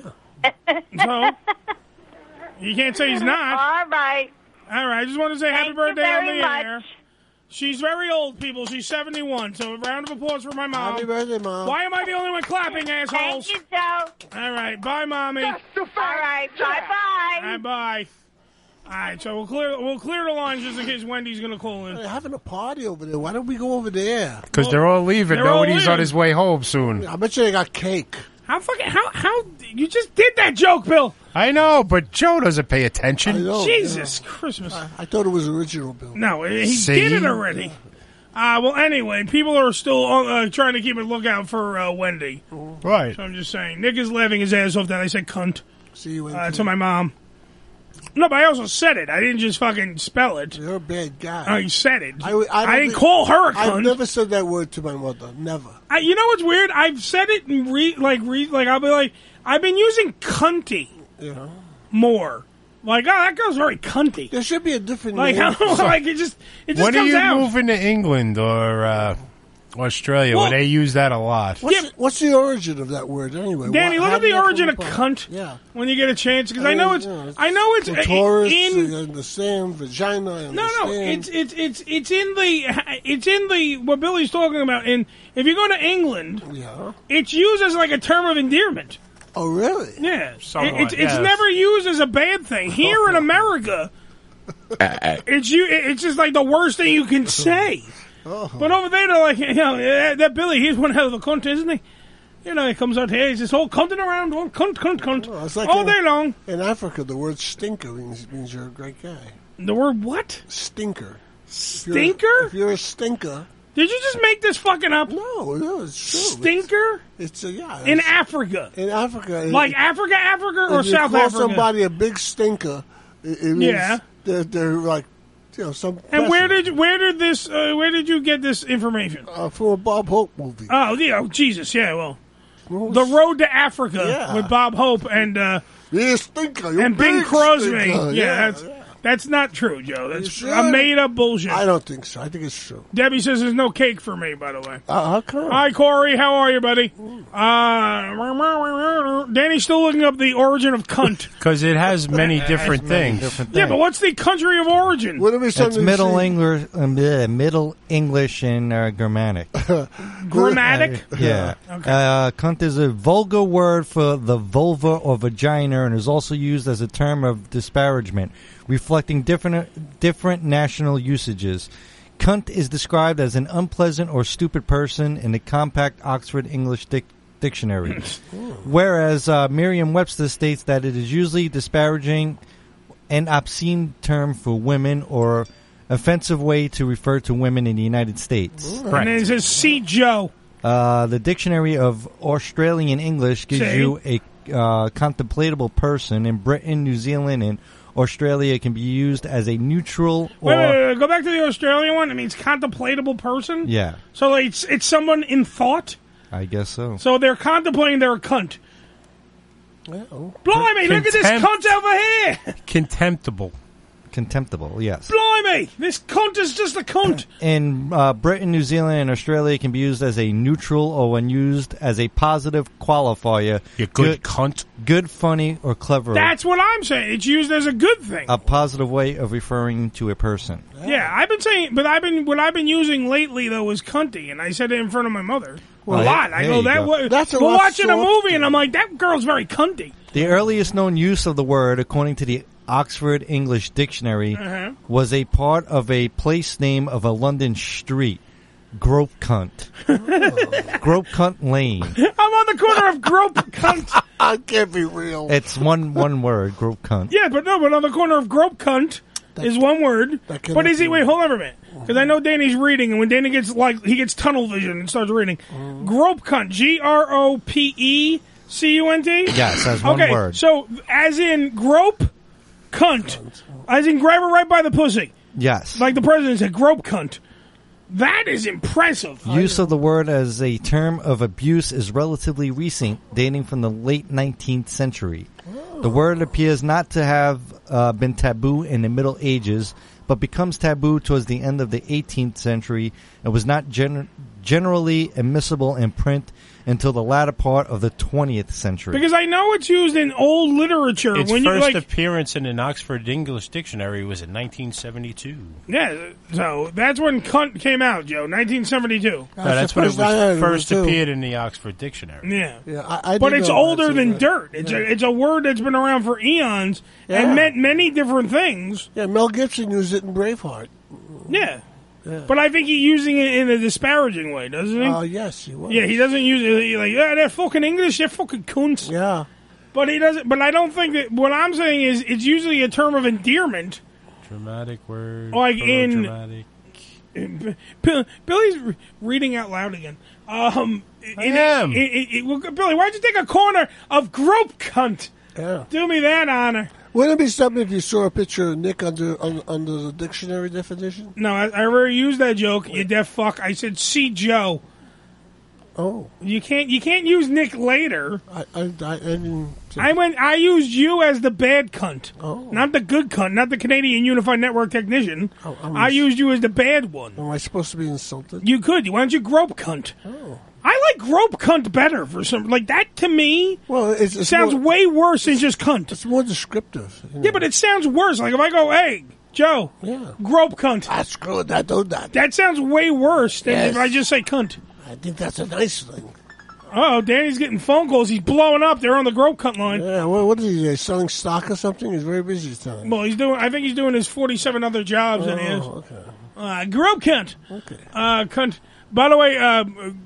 So you can't say he's not. All right. All right. I just want to say happy Thank you birthday on very the much. air. She's very old, people. She's seventy-one. So a round of applause for my mom. Happy birthday, Mom. Why am I the only one clapping, assholes? Thank you, Joe. All right. Bye, mommy. All right. Bye-bye. Bye, bye. All right. So we'll clear we'll clear the lines just in case Wendy's going to call in. They're having a party over there. Why don't we go over there? Because they're all leaving. they're all Nobody's leaving. on his way home soon. I bet you they got cake. How fucking how how you just did that joke, Bill? I know, but Joe doesn't pay attention. I know, Jesus Christmas. I, I thought it was original, Bill. No, he See? did it already. Uh, well, anyway, people are still uh, trying to keep a lookout for uh, Wendy. Right. So I'm just saying. Nick is laughing his ass off that I said cunt See you uh, to my mom. No, but I also said it. I didn't just fucking spell it. You're a bad guy. I said it. I, I, I don't didn't think- call her a I've cunt. never said that word to my mother. Never. I, you know what's weird? I've said it and re, like re, like I'll be like I've been using cunty You know? more. Like, oh, that girl's very cunty. There should be a different Like, name. I don't know, like it just it just When are comes you out. moving to England or uh, Australia, Well- where they use that a lot? What's, the, what's the origin of that word anyway? Danny, Wha- look how at did the that origin come of about? cunt Yeah. when you get a chance, because I I know mean, it's, you know, I know it's The uh, tourists, in. I understand. Vagina, I No, understand. no, it's it's it's it's in the it's in the what Billy's talking about. And if you go to England, Yeah. it's used as like a term of endearment. Oh, really? Yeah, Somewhat, It- it's it's yes. never used as a bad thing. Here in America, it's you. It's just like the worst thing you can say. Oh. But over there, they're like, you know, that, that Billy, he's one hell of a cunt, isn't he? You know, he comes out here, he's just all cunting around, all cunt, cunt, cunt, Oh, it's like all in- day long. In Africa, the word stinker means, means you're a great guy. The word what? Stinker. Stinker? If you're a stinker. Did you just make this fucking up? No, no, it's true. Stinker? It's, it's a, yeah. In it's- Africa? In Africa. Like it- Africa, Africa, or if you South call Africa? somebody a big stinker, it, it means Yeah. they're, they're like, you know, some. And where person. did you, where did this uh, where did you get this information? Uh, from a Bob Hope movie. Oh, yeah, oh, Jesus, yeah, well, The Road to Africa Yeah. with Bob Hope and uh, Yeah, stinker. You're and Bing big Crosby. stinker. Yeah, that's that's not true, Joe. That's sure? a made up bullshit. I don't think so. I think it's true. Debbie says there's no cake for me, by the way. Uh, how come? Hi, Corey. How are you, buddy? Uh, Danny's still looking up the origin of cunt. Because it has many different things. Different Yeah, thing. but what's the country of origin? What if It's Middle English, uh, bleh, Middle English and uh, Germanic. Grammatic? Yeah. Okay. Uh, cunt is a vulgar word for the vulva or vagina and is also used as a term of disparagement, reflecting different different national usages. Cunt is described as an unpleasant or stupid person in the compact Oxford English dic- Dictionary, whereas uh, Merriam-Webster states that it is usually disparaging and obscene term for women or offensive way to refer to women in the United States. And it says, see Joe. Uh, the Dictionary of Australian English gives See? you a uh, contemplatable person. In Britain, New Zealand, and Australia, it can be used as a neutral or... Wait, wait, wait, wait, go back to the Australian one. It means contemplatable person? Yeah, So it's it's someone in thought? I guess so. So they're contemplating they're a cunt. Blimey, look at this Contempt. cunt over here! Contemptible. Contemptible, yes. Blimey, this cunt is just a cunt. In uh, Britain, New Zealand, and Australia, it can be used as a neutral or when used as a positive qualifier. You good cunt. Good, funny, or clever. That's what I'm saying. It's used as a good thing. A positive way of referring to a person. Yeah, I've been saying, but I've been what I've been using lately though is cunty, and I said it in front of my mother Well, a lot. I there go you that go. way. That's a We're lot watching a softer. movie, and I'm like, that girl's very cunty. The earliest known use of the word, according to the Oxford English Dictionary, Uh-huh. was a part of a place name of a London street, Grope Cunt. Grope Cunt Lane. I'm on the corner of Grope Cunt. I can't be real. It's one one word, Grope Cunt. Yeah, but no, but on the corner of Grope Cunt is one word. cannot But is he? be- Wait, hold on for a minute, because I know Danny's reading, and when Danny gets like he gets tunnel vision and starts reading, Grope Cunt, G R O P E C U N T. Yes, that's one okay, word. so as in grope cunt, as in grab her right by the pussy, Yes. like the president said, grope cunt. That is impressive. Use of the word as a term of abuse is relatively recent, dating from the late nineteenth century. The word appears not to have uh, been taboo in the Middle Ages, but becomes taboo towards the end of the eighteenth century and was not gen- generally admissible in print until the latter part of the twentieth century. Because I know it's used in old literature. Its when you first like, appearance in an Oxford English Dictionary was in nineteen seventy-two. yeah. So that's when cunt came out, Joe. nineteen seventy-two. No, that's when it was first I heard of it, first too. appeared in the Oxford Dictionary. Yeah. Yeah, I, I But did it's know older that, than so- dirt. It's a, it's a word that's been around for eons Yeah. and meant many different things. Yeah, Mel Gibson used it in Braveheart. Yeah. Yeah. But I think he's using it in a disparaging way, doesn't he? Oh, yes, he was. Yeah, he doesn't use it he's like, yeah, they're fucking English, they're fucking cunts. Yeah. But he doesn't. But I don't think that. What I'm saying is, it's usually a term of endearment. Dramatic word. Like in- dramatic. Bill, Billy's re- reading out loud again. Um, I am. It, it, it, well, Billy, why'd you take a corner of grope cunt? Yeah. Do me that honor. Wouldn't it be something if you saw a picture of Nick under un, under the dictionary definition? No, I, I already used that joke. You deaf fuck. I said, see Joe. Oh, You can't. You can't use Nick later. I I, I, I didn't. I went. I used you as the bad cunt, Oh. not the good cunt, not the Canadian Unified Network technician. Oh, I'm- I used you as the bad one. Am I supposed to be insulted? You could. Why don't you grope cunt? Oh. I like grope cunt better for some. Like that to me. Well, it's, it's sounds more, way worse than just cunt. It's more descriptive. you know. Yeah, but it sounds worse. Like if I go, hey, Joe, Yeah. grope cunt. That's good. That do that. That sounds way worse than Yes. if I just say cunt. I think that's a nice thing. Oh, Danny's getting phone calls. He's blowing up. They're on the grope cunt line. Yeah. What, what is he uh, selling stock or something? He's very busy tonight. Well, he's doing. I think he's doing his forty-seven other jobs. that he is. Oh, okay. Uh, grope cunt. Okay. Uh, cunt. By the way, uh,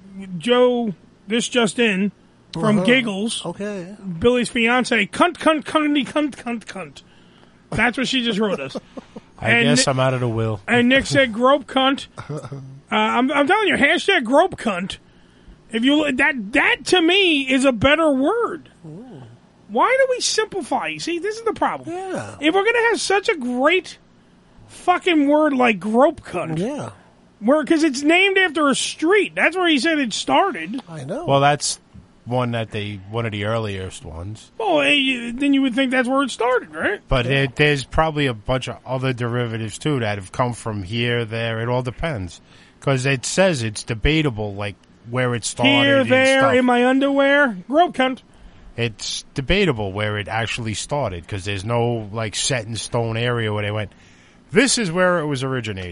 Joe, this just in from Uh-huh. Giggles. Okay. Billy's fiance, cunt, cunt, cunty, cunt, cunt, cunt. That's what she just wrote us. I And guess Ni- I'm out of the will. And Nick said, "Grope cunt." Uh, I'm, I'm telling you, hashtag grope cunt. If you that that to me is a better word. Why do we simplify? See, this is the problem. Yeah. If we're gonna have such a great fucking word like grope cunt, Yeah. where because it's named after a street. That's where he said it started. I know. Well, that's one that they one of the earliest ones. Well, eh, you- then you would think that's where it started, right? But it, there's probably a bunch of other derivatives too that have come from here, there. It all depends because it says it's debatable, like where it started. Here, and there, stuff. in my underwear, grope cunt. It's debatable where it actually started because there's no like set in stone area where they went. This is where it was originated.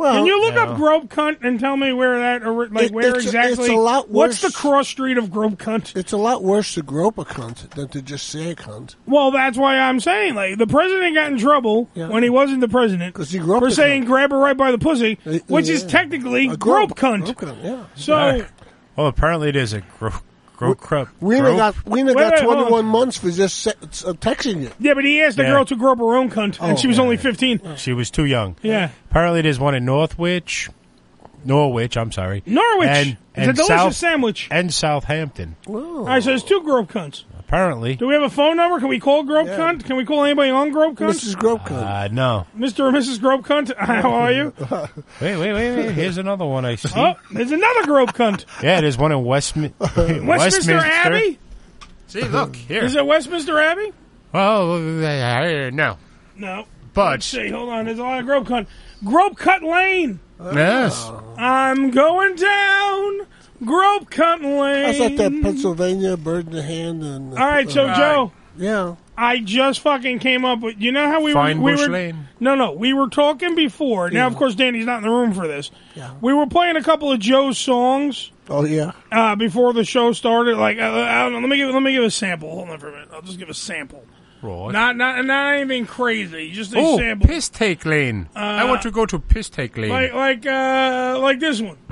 Well, Can you look yeah. up Grope Cunt and tell me where that, or like It- where it's a- exactly? it's a lot What's worse. the cross street of Grope Cunt? It's a lot worse to grope a cunt than to just say a cunt. Well, that's why I'm saying, like, the president got in trouble when he wasn't the president he groped for a saying grab her right by the pussy, which is yeah. technically A grope, grope- cunt. grope cunt, yeah. So, Well, apparently there's a gro- gro- crop. Weena grope. got Weena Wait, got wait, hold on. twenty-one months for just se- uh, texting you. yeah, but he asked the Yeah. girl to grope her own cunt, and Oh, she was only fifteen. She was too young. Yeah. Apparently there's one in Northwich. Norwich, I'm sorry. Norwich. And, It's and a delicious South, sandwich. And Southampton. All right, so there's two grope cunts. Apparently. Do we have a phone number? Can we call Grope Cunt? Can we call anybody on Grope Cunt? Missus Grope Cunt. Uh, no. Mister or Missus Grope Cunt? How are you? Wait, wait, wait, wait. Here's another one I see. Oh, there's another Grope Cunt. Yeah, there's one in Westmi- Westminster, Westminster Abbey? See, look, here. Is it Westminster Abbey? Well, uh, no. No. But- Let's see. Hold on. There's a lot of Grope Cunt. Grope Cut Lane. Yes. I'm going down Grope Cut Lane. I thought that Pennsylvania bird in the hand. And All right, so Joe. Yeah. I just fucking came up with. You know how we Fine were? We Bush were Lane. no, no. We were talking before. Now, Yeah. of course, Danny's not in the room for this. Yeah. We were playing a couple of Joe's songs. Oh yeah. Uh, before the show started, like uh, I don't know, let me give let me give a sample. Hold on for a minute. I'll just give a sample. Right. Not not not anything crazy. Just a Oh, sample. piss take lane. Uh, I want to go to piss take lane. Like like uh like this one.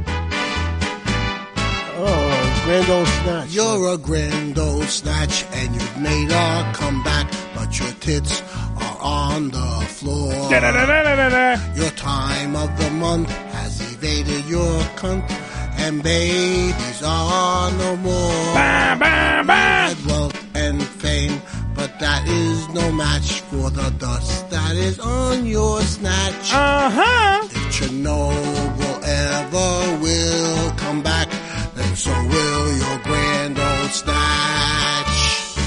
Oh, grand old snatch. You're a grand old snatch, and you've made a comeback, but your tits are on the floor. Da-da-da-da-da-da. Your time of the month has evaded your cunt, and babies are no more. Bah, bah, bah. Had wealth and fame, but that is no match for the dust that is on your snatch. Uh huh. If Chernobyl ever will come back, then so will your grand old snatch.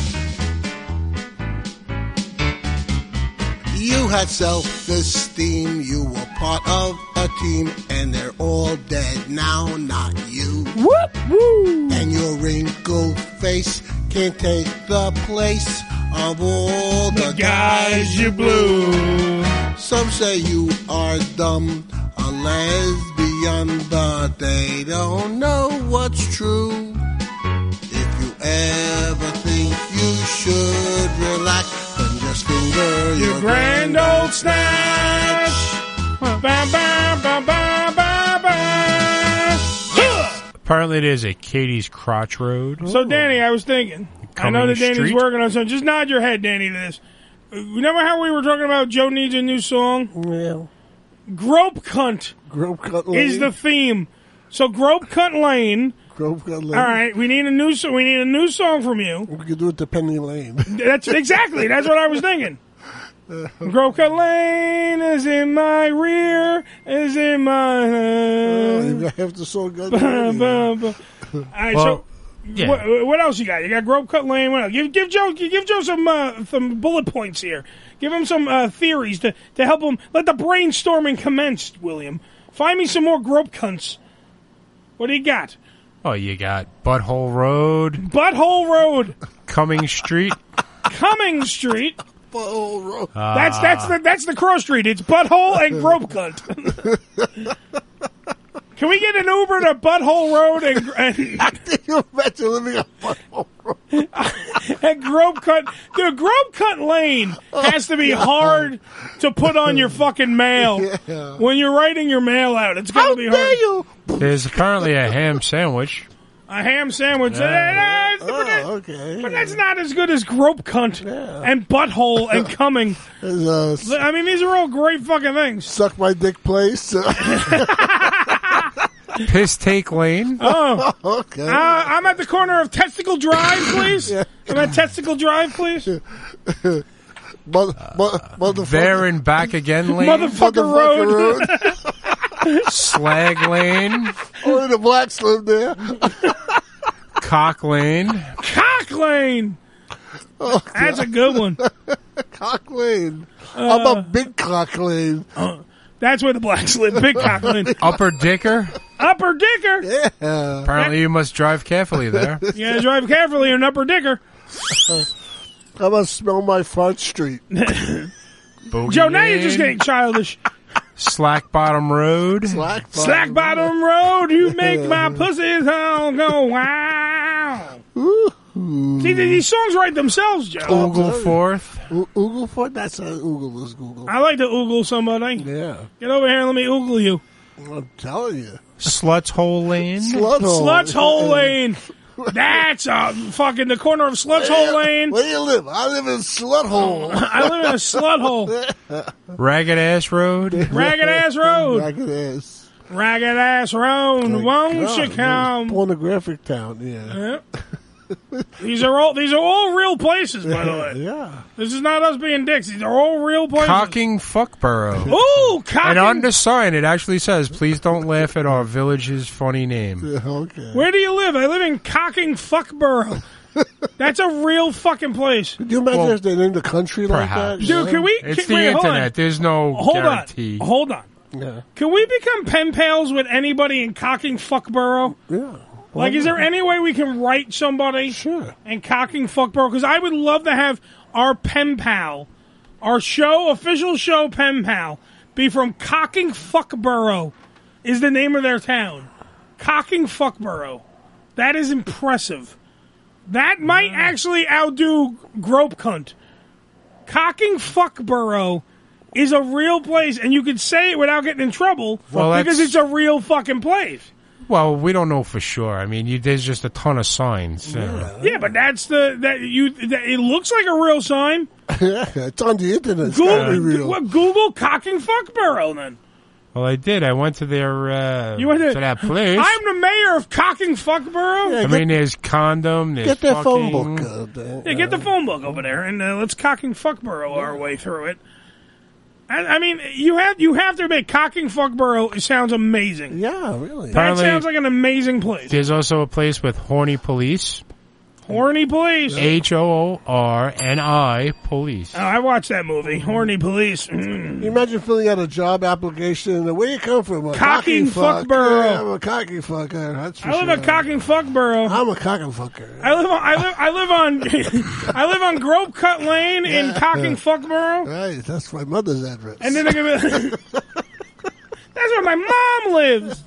You had self-esteem, you were part of a team, and they're all dead now, not you. Whoop, woo. And your wrinkled face can't take the place of all the, The guys you blew. Some say you are dumb, a lesbian, but they don't know what's true. If you ever think you should relax, then just finger Your your grand old snatch. Ba, ba, ba, ba, ba, ba. Apparently there's a Katie's Crotch Road. So, Danny, I was thinking. I know Coming that Danny's Street? working on something. Just nod your head, Danny, to this. Uh, Remember how we were talking about Joe needs a new song? Yeah. Grope Cunt Grope Cut Lane. is the theme. So, Grope Cunt Lane. Grope Cut Lane. All right, we need a new so we need a new song from you. We could do it to Penny Lane. That's exactly. That's what I was thinking. Grope Cut Lane is in my rear, is in my. Oh, Uh, you got half the song got ba, already. ba, ba. All right, Well, so yeah. what, what else you got? You got Grope Cut Lane. What else? Give give Joe give Joe some uh, some bullet points here. Give him some uh, theories to to help him. Let the brainstorming commence, William. Find me some more grope cunts. What do you got? Oh, you got Butthole Road, Butthole Road, Cumming Street. Cumming Street. Butthole Road. Uh, That's that's the that's the cross street. It's butthole and grope cunt. Can we get an Uber to Butthole Road and and, Can you imagine living on Butthole Road? and grope cut? Dude, grope cut lane has to be hard to put on your fucking mail Yeah. when you're writing your mail out. It's gonna How be dare hard. you? There's apparently a ham sandwich. A ham sandwich. Yeah. Uh, but, that- Oh, okay. but that's not as good as grope cunt and butthole and coming. There's, uh, I mean, these are all great fucking things. Suck my dick place. Piss Take Lane. Oh, okay. uh, I'm at the corner of Testicle Drive, please. Yeah. I'm at Testicle Drive, please. Mother, mother, motherfucker. There and Back Again Lane. Motherfucker Road. Slag Lane. Only the blacks live there. Cock Lane. Cock Lane. Oh, That's a good one. Cock Lane. Uh, How about Big Cock Lane? Uh, that's where the blacks live. Big Cock Lane. Upper Dicker. Upper Dicker. Yeah. Apparently you must drive carefully there. You gotta drive carefully in Upper Dicker. How about Smell My Fart Street? Bogey Joe, now you're Lane. just getting childish. Slack Bottom Road. Slack Bottom, Slack Bottom Road, you make my pussy hole go wow. See, these songs write themselves, Joe. Oogleforth. O- Oogleforth? That's a Oogle is Google. I like to oogle somebody. Yeah. Get over here and let me oogle you. I'm telling you. Sluts Hole Lane. Slut Hole. Sluts Hole Lane. That's uh, fucking the corner of Sluts Hole Lane. Where do you live? I live in Slut Hole. I live in a slut hole. Ragged Ass Road. Ragged Ass Road. Ragged Ass. Ragged Ass Road. Won't you come? Pornographic town, yeah. Yeah. These are all these are all real places, by the way. Yeah. This is not us being dicks. These are all real places. Cocking Fuckborough. Ooh, Cocking. And on the sign, it actually says, please don't laugh at our village's funny name. Yeah, okay. Where do you live? I live in Cocking Fuckborough. That's a real fucking place. Could you imagine Well, if they're in the country perhaps. like that? Dude, can we... It's can, the wait, hold on. internet. There's no Hold guarantee. on. Hold on. Yeah. Can we become pen pals with anybody in Cocking Fuckborough? Yeah. Like, is there any way we can write somebody Sure. in Cocking Fuckborough? Because I would love to have our pen pal, our show, official show pen pal, be from Cocking Fuckborough, is the name of their town. Cocking Fuckborough. That is impressive. That might actually outdo Grope Cunt. Cocking Fuckborough is a real place, and you could say it without getting in trouble Well, because that's- it's a real fucking place. Well, we don't know for sure. I mean, you, there's just a ton of signs. Yeah. Yeah, but that's the that you. That, it looks like a real sign. Yeah, it's on the internet. It's gotta be Google, real. what, Google Cocking Fuckborough then. Well, I did. I went to their uh, You went to, to that place. I'm the mayor of Cocking Fuckborough. I mean, there's condom. There's Get their fucking, phone book. Uh, there. Yeah, get the phone book over there and uh, let's Cocking Fuckborough our way through it. I, I mean, you have you have to admit, Cocking Fuckborough it sounds amazing. Yeah, really. That Apparently- sounds like an amazing place. There's also a place with horny police. Horny Police. H O O R N I Police. Oh, I watched that movie, Horny Police. Mm. You imagine filling out a job application and where you come from? A Cocking fuck. Fuckborough. Yeah, I'm a cocky fucker. That's for I live sure. at Cocking Fuckborough. I'm a cocking fucker. I live on I live I live on I live on Grope Cut Lane in Yeah. Cocking Fuckborough. Right, that's my mother's address. And then they're gonna be that's where my mom lives.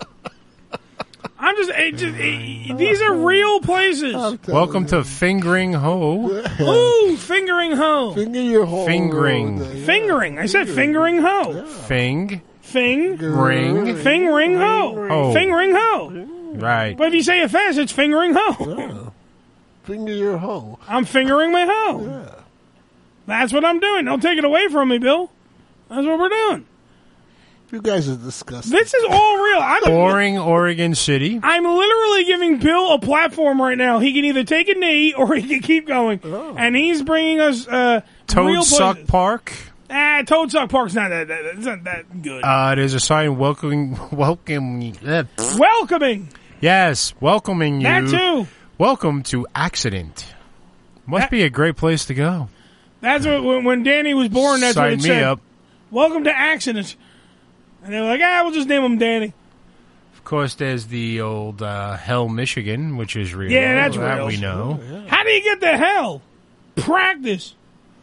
I'm just, it just it, these are real places. Welcome to Fingering Ho. Ooh, fingering hoe. Finger your hole. Fingering. Fingering. I said fingering hoe. Fing. Fing. Ring. Fingering hoe. Ho. Fingering hoe. Right. But if you say it fast, it's fingering hoe. Finger your hoe. I'm fingering my hoe. That's what I'm doing. Don't take it away from me, Bill. That's what we're doing. You guys are disgusting. This is all real. I'm Boring Oregon City. I'm literally giving Bill a platform right now. He can either take a knee or he can keep going. Oh. And he's bringing us uh, real Toadsuck places. Park. Ah, Toadsuck Park's not that, that it's not that good. Uh, there's a sign welcoming, welcoming, uh, Welcoming. yes, welcoming you. That too. Welcome to Accident. Must That- be a great place to go. That's what when, when Danny was born. That's Sign what it me said. up. Welcome to Accident. And they're like, ah, we'll just name him Danny. Of course, there's the old uh, Hell, Michigan, which is real. Yeah, that's that real. we know. How do you get the hell? Practice.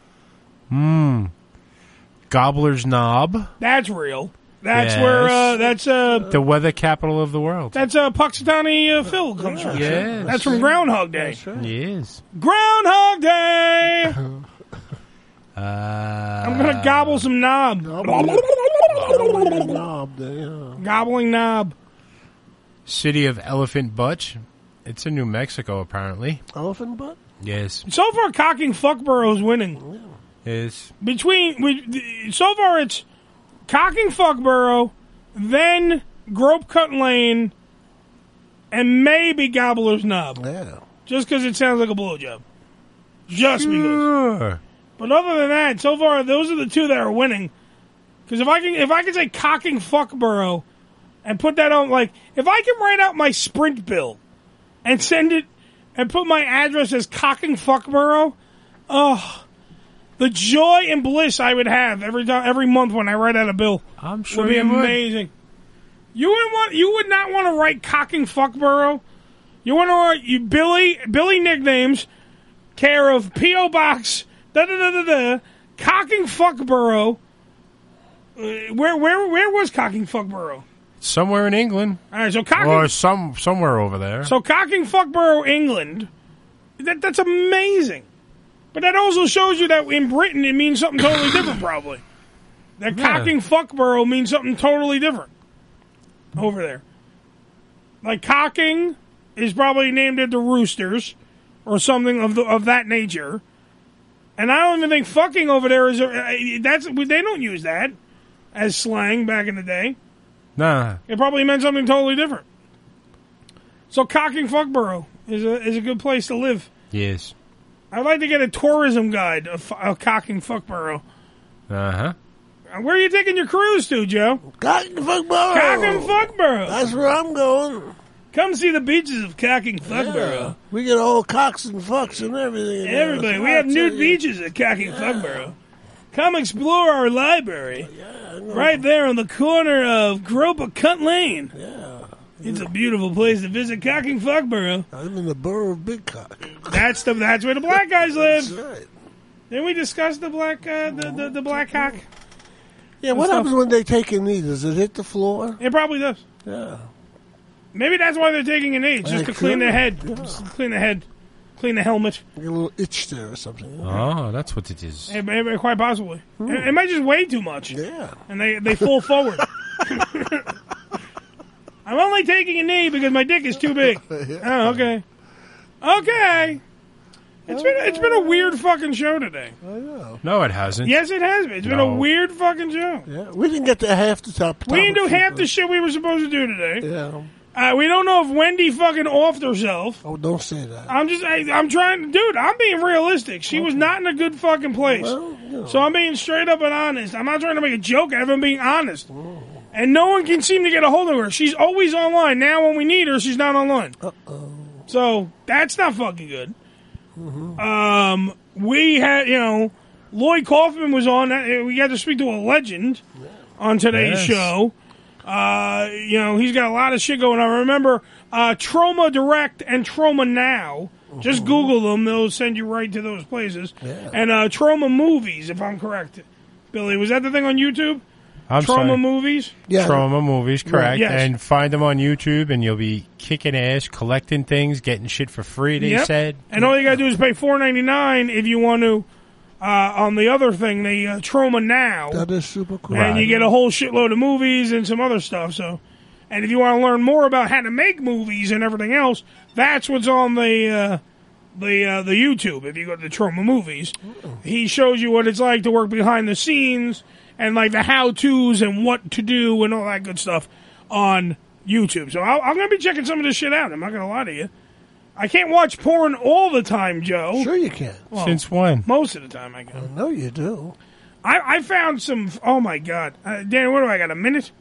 Hmm. Gobbler's Knob. That's real. That's Yes. where. Uh, that's uh. The weather capital of the world. That's uh, Puxatawny uh, Phil comes from. Yes. That's from Groundhog Day. Yes. Groundhog Day. Uh, I'm gonna gobble some knob. Knob there, yeah. Gobbling knob. City of Elephant Butt. It's in New Mexico, apparently. Elephant butt? Yes. So far, Cocking Fuckborough's winning. Yes. Between we, so far, it's Cocking Fuckborough, then Grope Cut Lane, and maybe Gobbler's Knob. Yeah. Just because it sounds like a blowjob. Just because. Sure. But other than that, so far those are the two that are winning. Because if I can, if I can say Cocking Fuckborough and put that on, like, if I can write out my Sprint bill and send it and put my address as Cocking Fuckborough, oh, the joy and bliss I would have every time, every month when I write out a bill, I'm sure would be you would. amazing. You wouldn't want, you would not want to write Cocking Fuckborough. You want to write you Billy Billy nicknames, care of P O Box da da da da da, Cocking Fuckborough, Uh, where where where was Cocking Fuckborough? Somewhere in England. All right, so Cocking... Or some, somewhere over there. So Cocking Fuckborough, England, that, that's amazing. But that also shows you that in Britain it means something totally different, probably. That Yeah. Cocking Fuckborough means something totally different over there. Like Cocking is probably named after roosters or something of the, of that nature. And I don't even think fucking over there is... A, that's they don't use that as slang back in the day. Nah. It probably meant something totally different. So Cocking Fuckborough is a is a good place to live. Yes. I'd like to get a tourism guide of, of Cocking Fuckborough. Uh-huh. Uh, Where are you taking your cruise to, Joe? Cocking Fuckborough. Cocking Fuckborough. That's where I'm going. Come see the beaches of Cocking Fuckborough. Yeah. We get all cocks and fucks and everything. in there. Everybody, That's we have what I nude tell you. beaches at Cocking Fuckborough. Come explore our library. Right there on the corner of Gropa Cunt Lane. Yeah. It's a beautiful place to visit Cocking Fuckborough. I'm in the borough of Big Cock. That's the that's where the black guys live. That's right. Didn't we discuss the black uh, the, the the black cock? Yeah, what Stuff. happens when they take a knee? Does it hit the floor? It probably does. Yeah. Maybe that's why they're taking a knee, just They to clean could. the head, just to clean the head, clean the helmet. Get a little itch there or something. Oh, that's what it is. It, it- quite possibly. It, it might just weigh too much. Yeah. And they they fall forward. I'm only taking a knee because my dick is too big. Oh, okay. Okay. It's been it's been a weird fucking show today. I know. No, it hasn't. Yes, it has been. It's been No. a weird fucking show. Yeah, we didn't get to half the top. We didn't do topics. half the shit we were supposed to do today. Yeah. Uh, we don't know if Wendy fucking offed herself. Oh, don't say that. I'm just, I, I'm trying, dude. I'm being realistic. She was not in a good fucking place. Well, you know. So I'm being straight up and honest. I'm not trying to make a joke out of it. I'm being honest. And no one can seem to get a hold of her. She's always online. Now when we need her, she's not online. Uh-oh. So that's not fucking good. Um, we had, you know, Lloyd Kaufman was on. That. We got to speak to a legend on today's Yes. show. Uh, you know, he's got a lot of shit going on. Remember, uh, Trauma Direct and Trauma Now. Just Google them; they'll send you right to those places. Yeah. And uh, Trauma Movies, if I'm correct, Billy, was that the thing on YouTube? I'm Trauma sorry. Movies. Yeah. Trauma movies, correct. Yes. And find them on YouTube, and you'll be kicking ass, collecting things, getting shit for free, they Yep. said. And all you gotta do is pay four ninety nine if you want to. Uh, on the other thing, the uh, Trauma Now. That is super cool. And you get a whole shitload of movies and some other stuff. So, and if you want to learn more about how to make movies and everything else, that's what's on the uh, the uh, the YouTube. If you go to the Trauma Movies, he shows you what it's like to work behind the scenes and like the how tos and what to do and all that good stuff on YouTube. So I'll, I'm gonna be checking some of this shit out. I'm not gonna lie to you. I can't watch porn all the time, Joe. Sure you can. Well, Since when? most of the time I can. I know you do. I, I found some. Oh my god, uh, Dan, what do I got? A minute?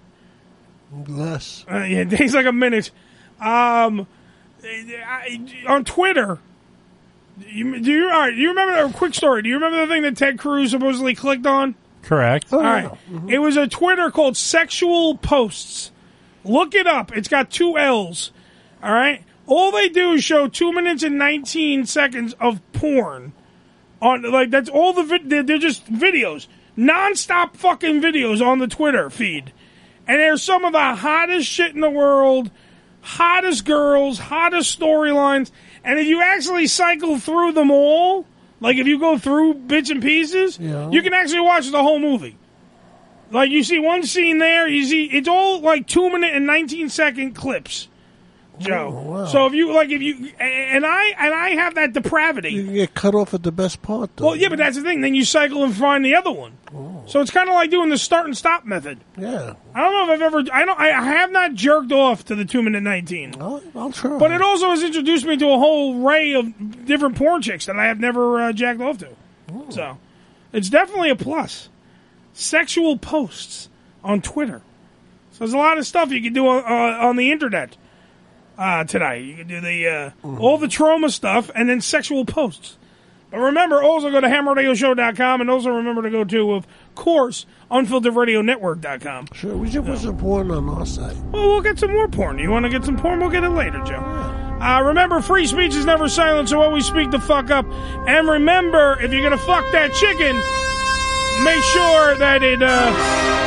Less. Uh, yeah, days like a minute. Um, I, on Twitter. You, do you all right? Do you remember a quick story? Do you remember the thing that Ted Cruz supposedly clicked on? Correct. All right, it was a Twitter called Sexual Posts. Look it up. It's got two L's. All right. All they do is show two minutes and nineteen seconds of porn. On like that's all the vid- they're, they're just videos, nonstop fucking videos on the Twitter feed, and there's some of the hottest shit in the world, hottest girls, hottest storylines, and if you actually cycle through them all, like if you go through bits and pieces, Yeah. you can actually watch the whole movie. Like you see one scene there, you see it's all like two minute and nineteen second clips. Joe. Oh, wow. So if you like, if you and I and I have that depravity. You can get cut off at the best part, though. Well, yeah, but that's the thing. Then you cycle and find the other one. Oh. So it's kind of like doing the start and stop method. Yeah. I don't know if I've ever. I don't. I have not jerked off to the two minute nineteen. I'll, I'll try. But it also has introduced me to a whole array of different porn chicks that I have never uh, jacked off to. Oh. So it's definitely a plus. Sexual posts on Twitter. So there's a lot of stuff you can do on, uh, on the internet. Uh, tonight. You can do the uh, Mm-hmm. all the trauma stuff and then sexual posts. But remember, also go to ham radio show dot com and also remember to go to, of course, unfiltered radio network dot com. Sure, we should put some porn on our site. Well, we'll get some more porn. You want to get some porn? We'll get it later, Joe. Uh, remember, free speech is never silent, so always speak the fuck up. And remember, if you're going to fuck that chicken, make sure that it... Uh,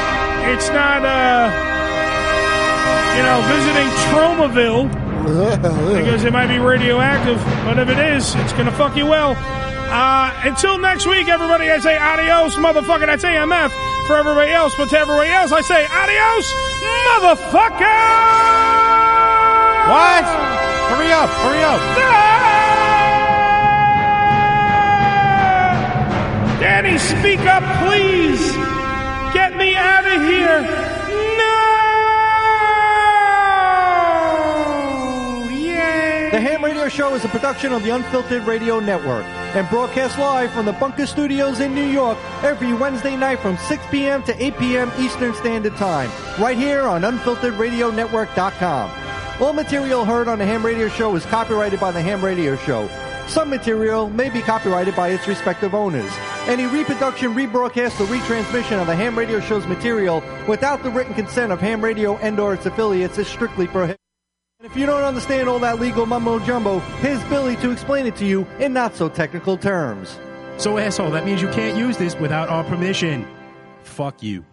it's not, uh, you know, visiting Tromaville because it might be radioactive. But if it is, it's going to fuck you well. Uh, until next week, everybody, I say adios, motherfucker. That's A M F for everybody else. But to everybody else, I say adios, motherfucker! What? Hurry up, hurry up. Ah! Danny, speak up, please. Get me out of here. No! Yay! The Ham Radio Show is a production of the Unfiltered Radio Network and broadcast live from the Bunker Studios in New York every Wednesday night from six p.m. to eight p.m. Eastern Standard Time, right here on unfiltered radio network dot com. All material heard on the Ham Radio Show is copyrighted by the Ham Radio Show. Some material may be copyrighted by its respective owners. Any reproduction, rebroadcast, or retransmission of the Ham Radio Show's material without the written consent of Ham Radio and or its affiliates is strictly prohibited. And if you don't understand all that legal mumbo-jumbo, here's Billy to explain it to you in not-so-technical terms. So, asshole, that means you can't use this without our permission. Fuck you.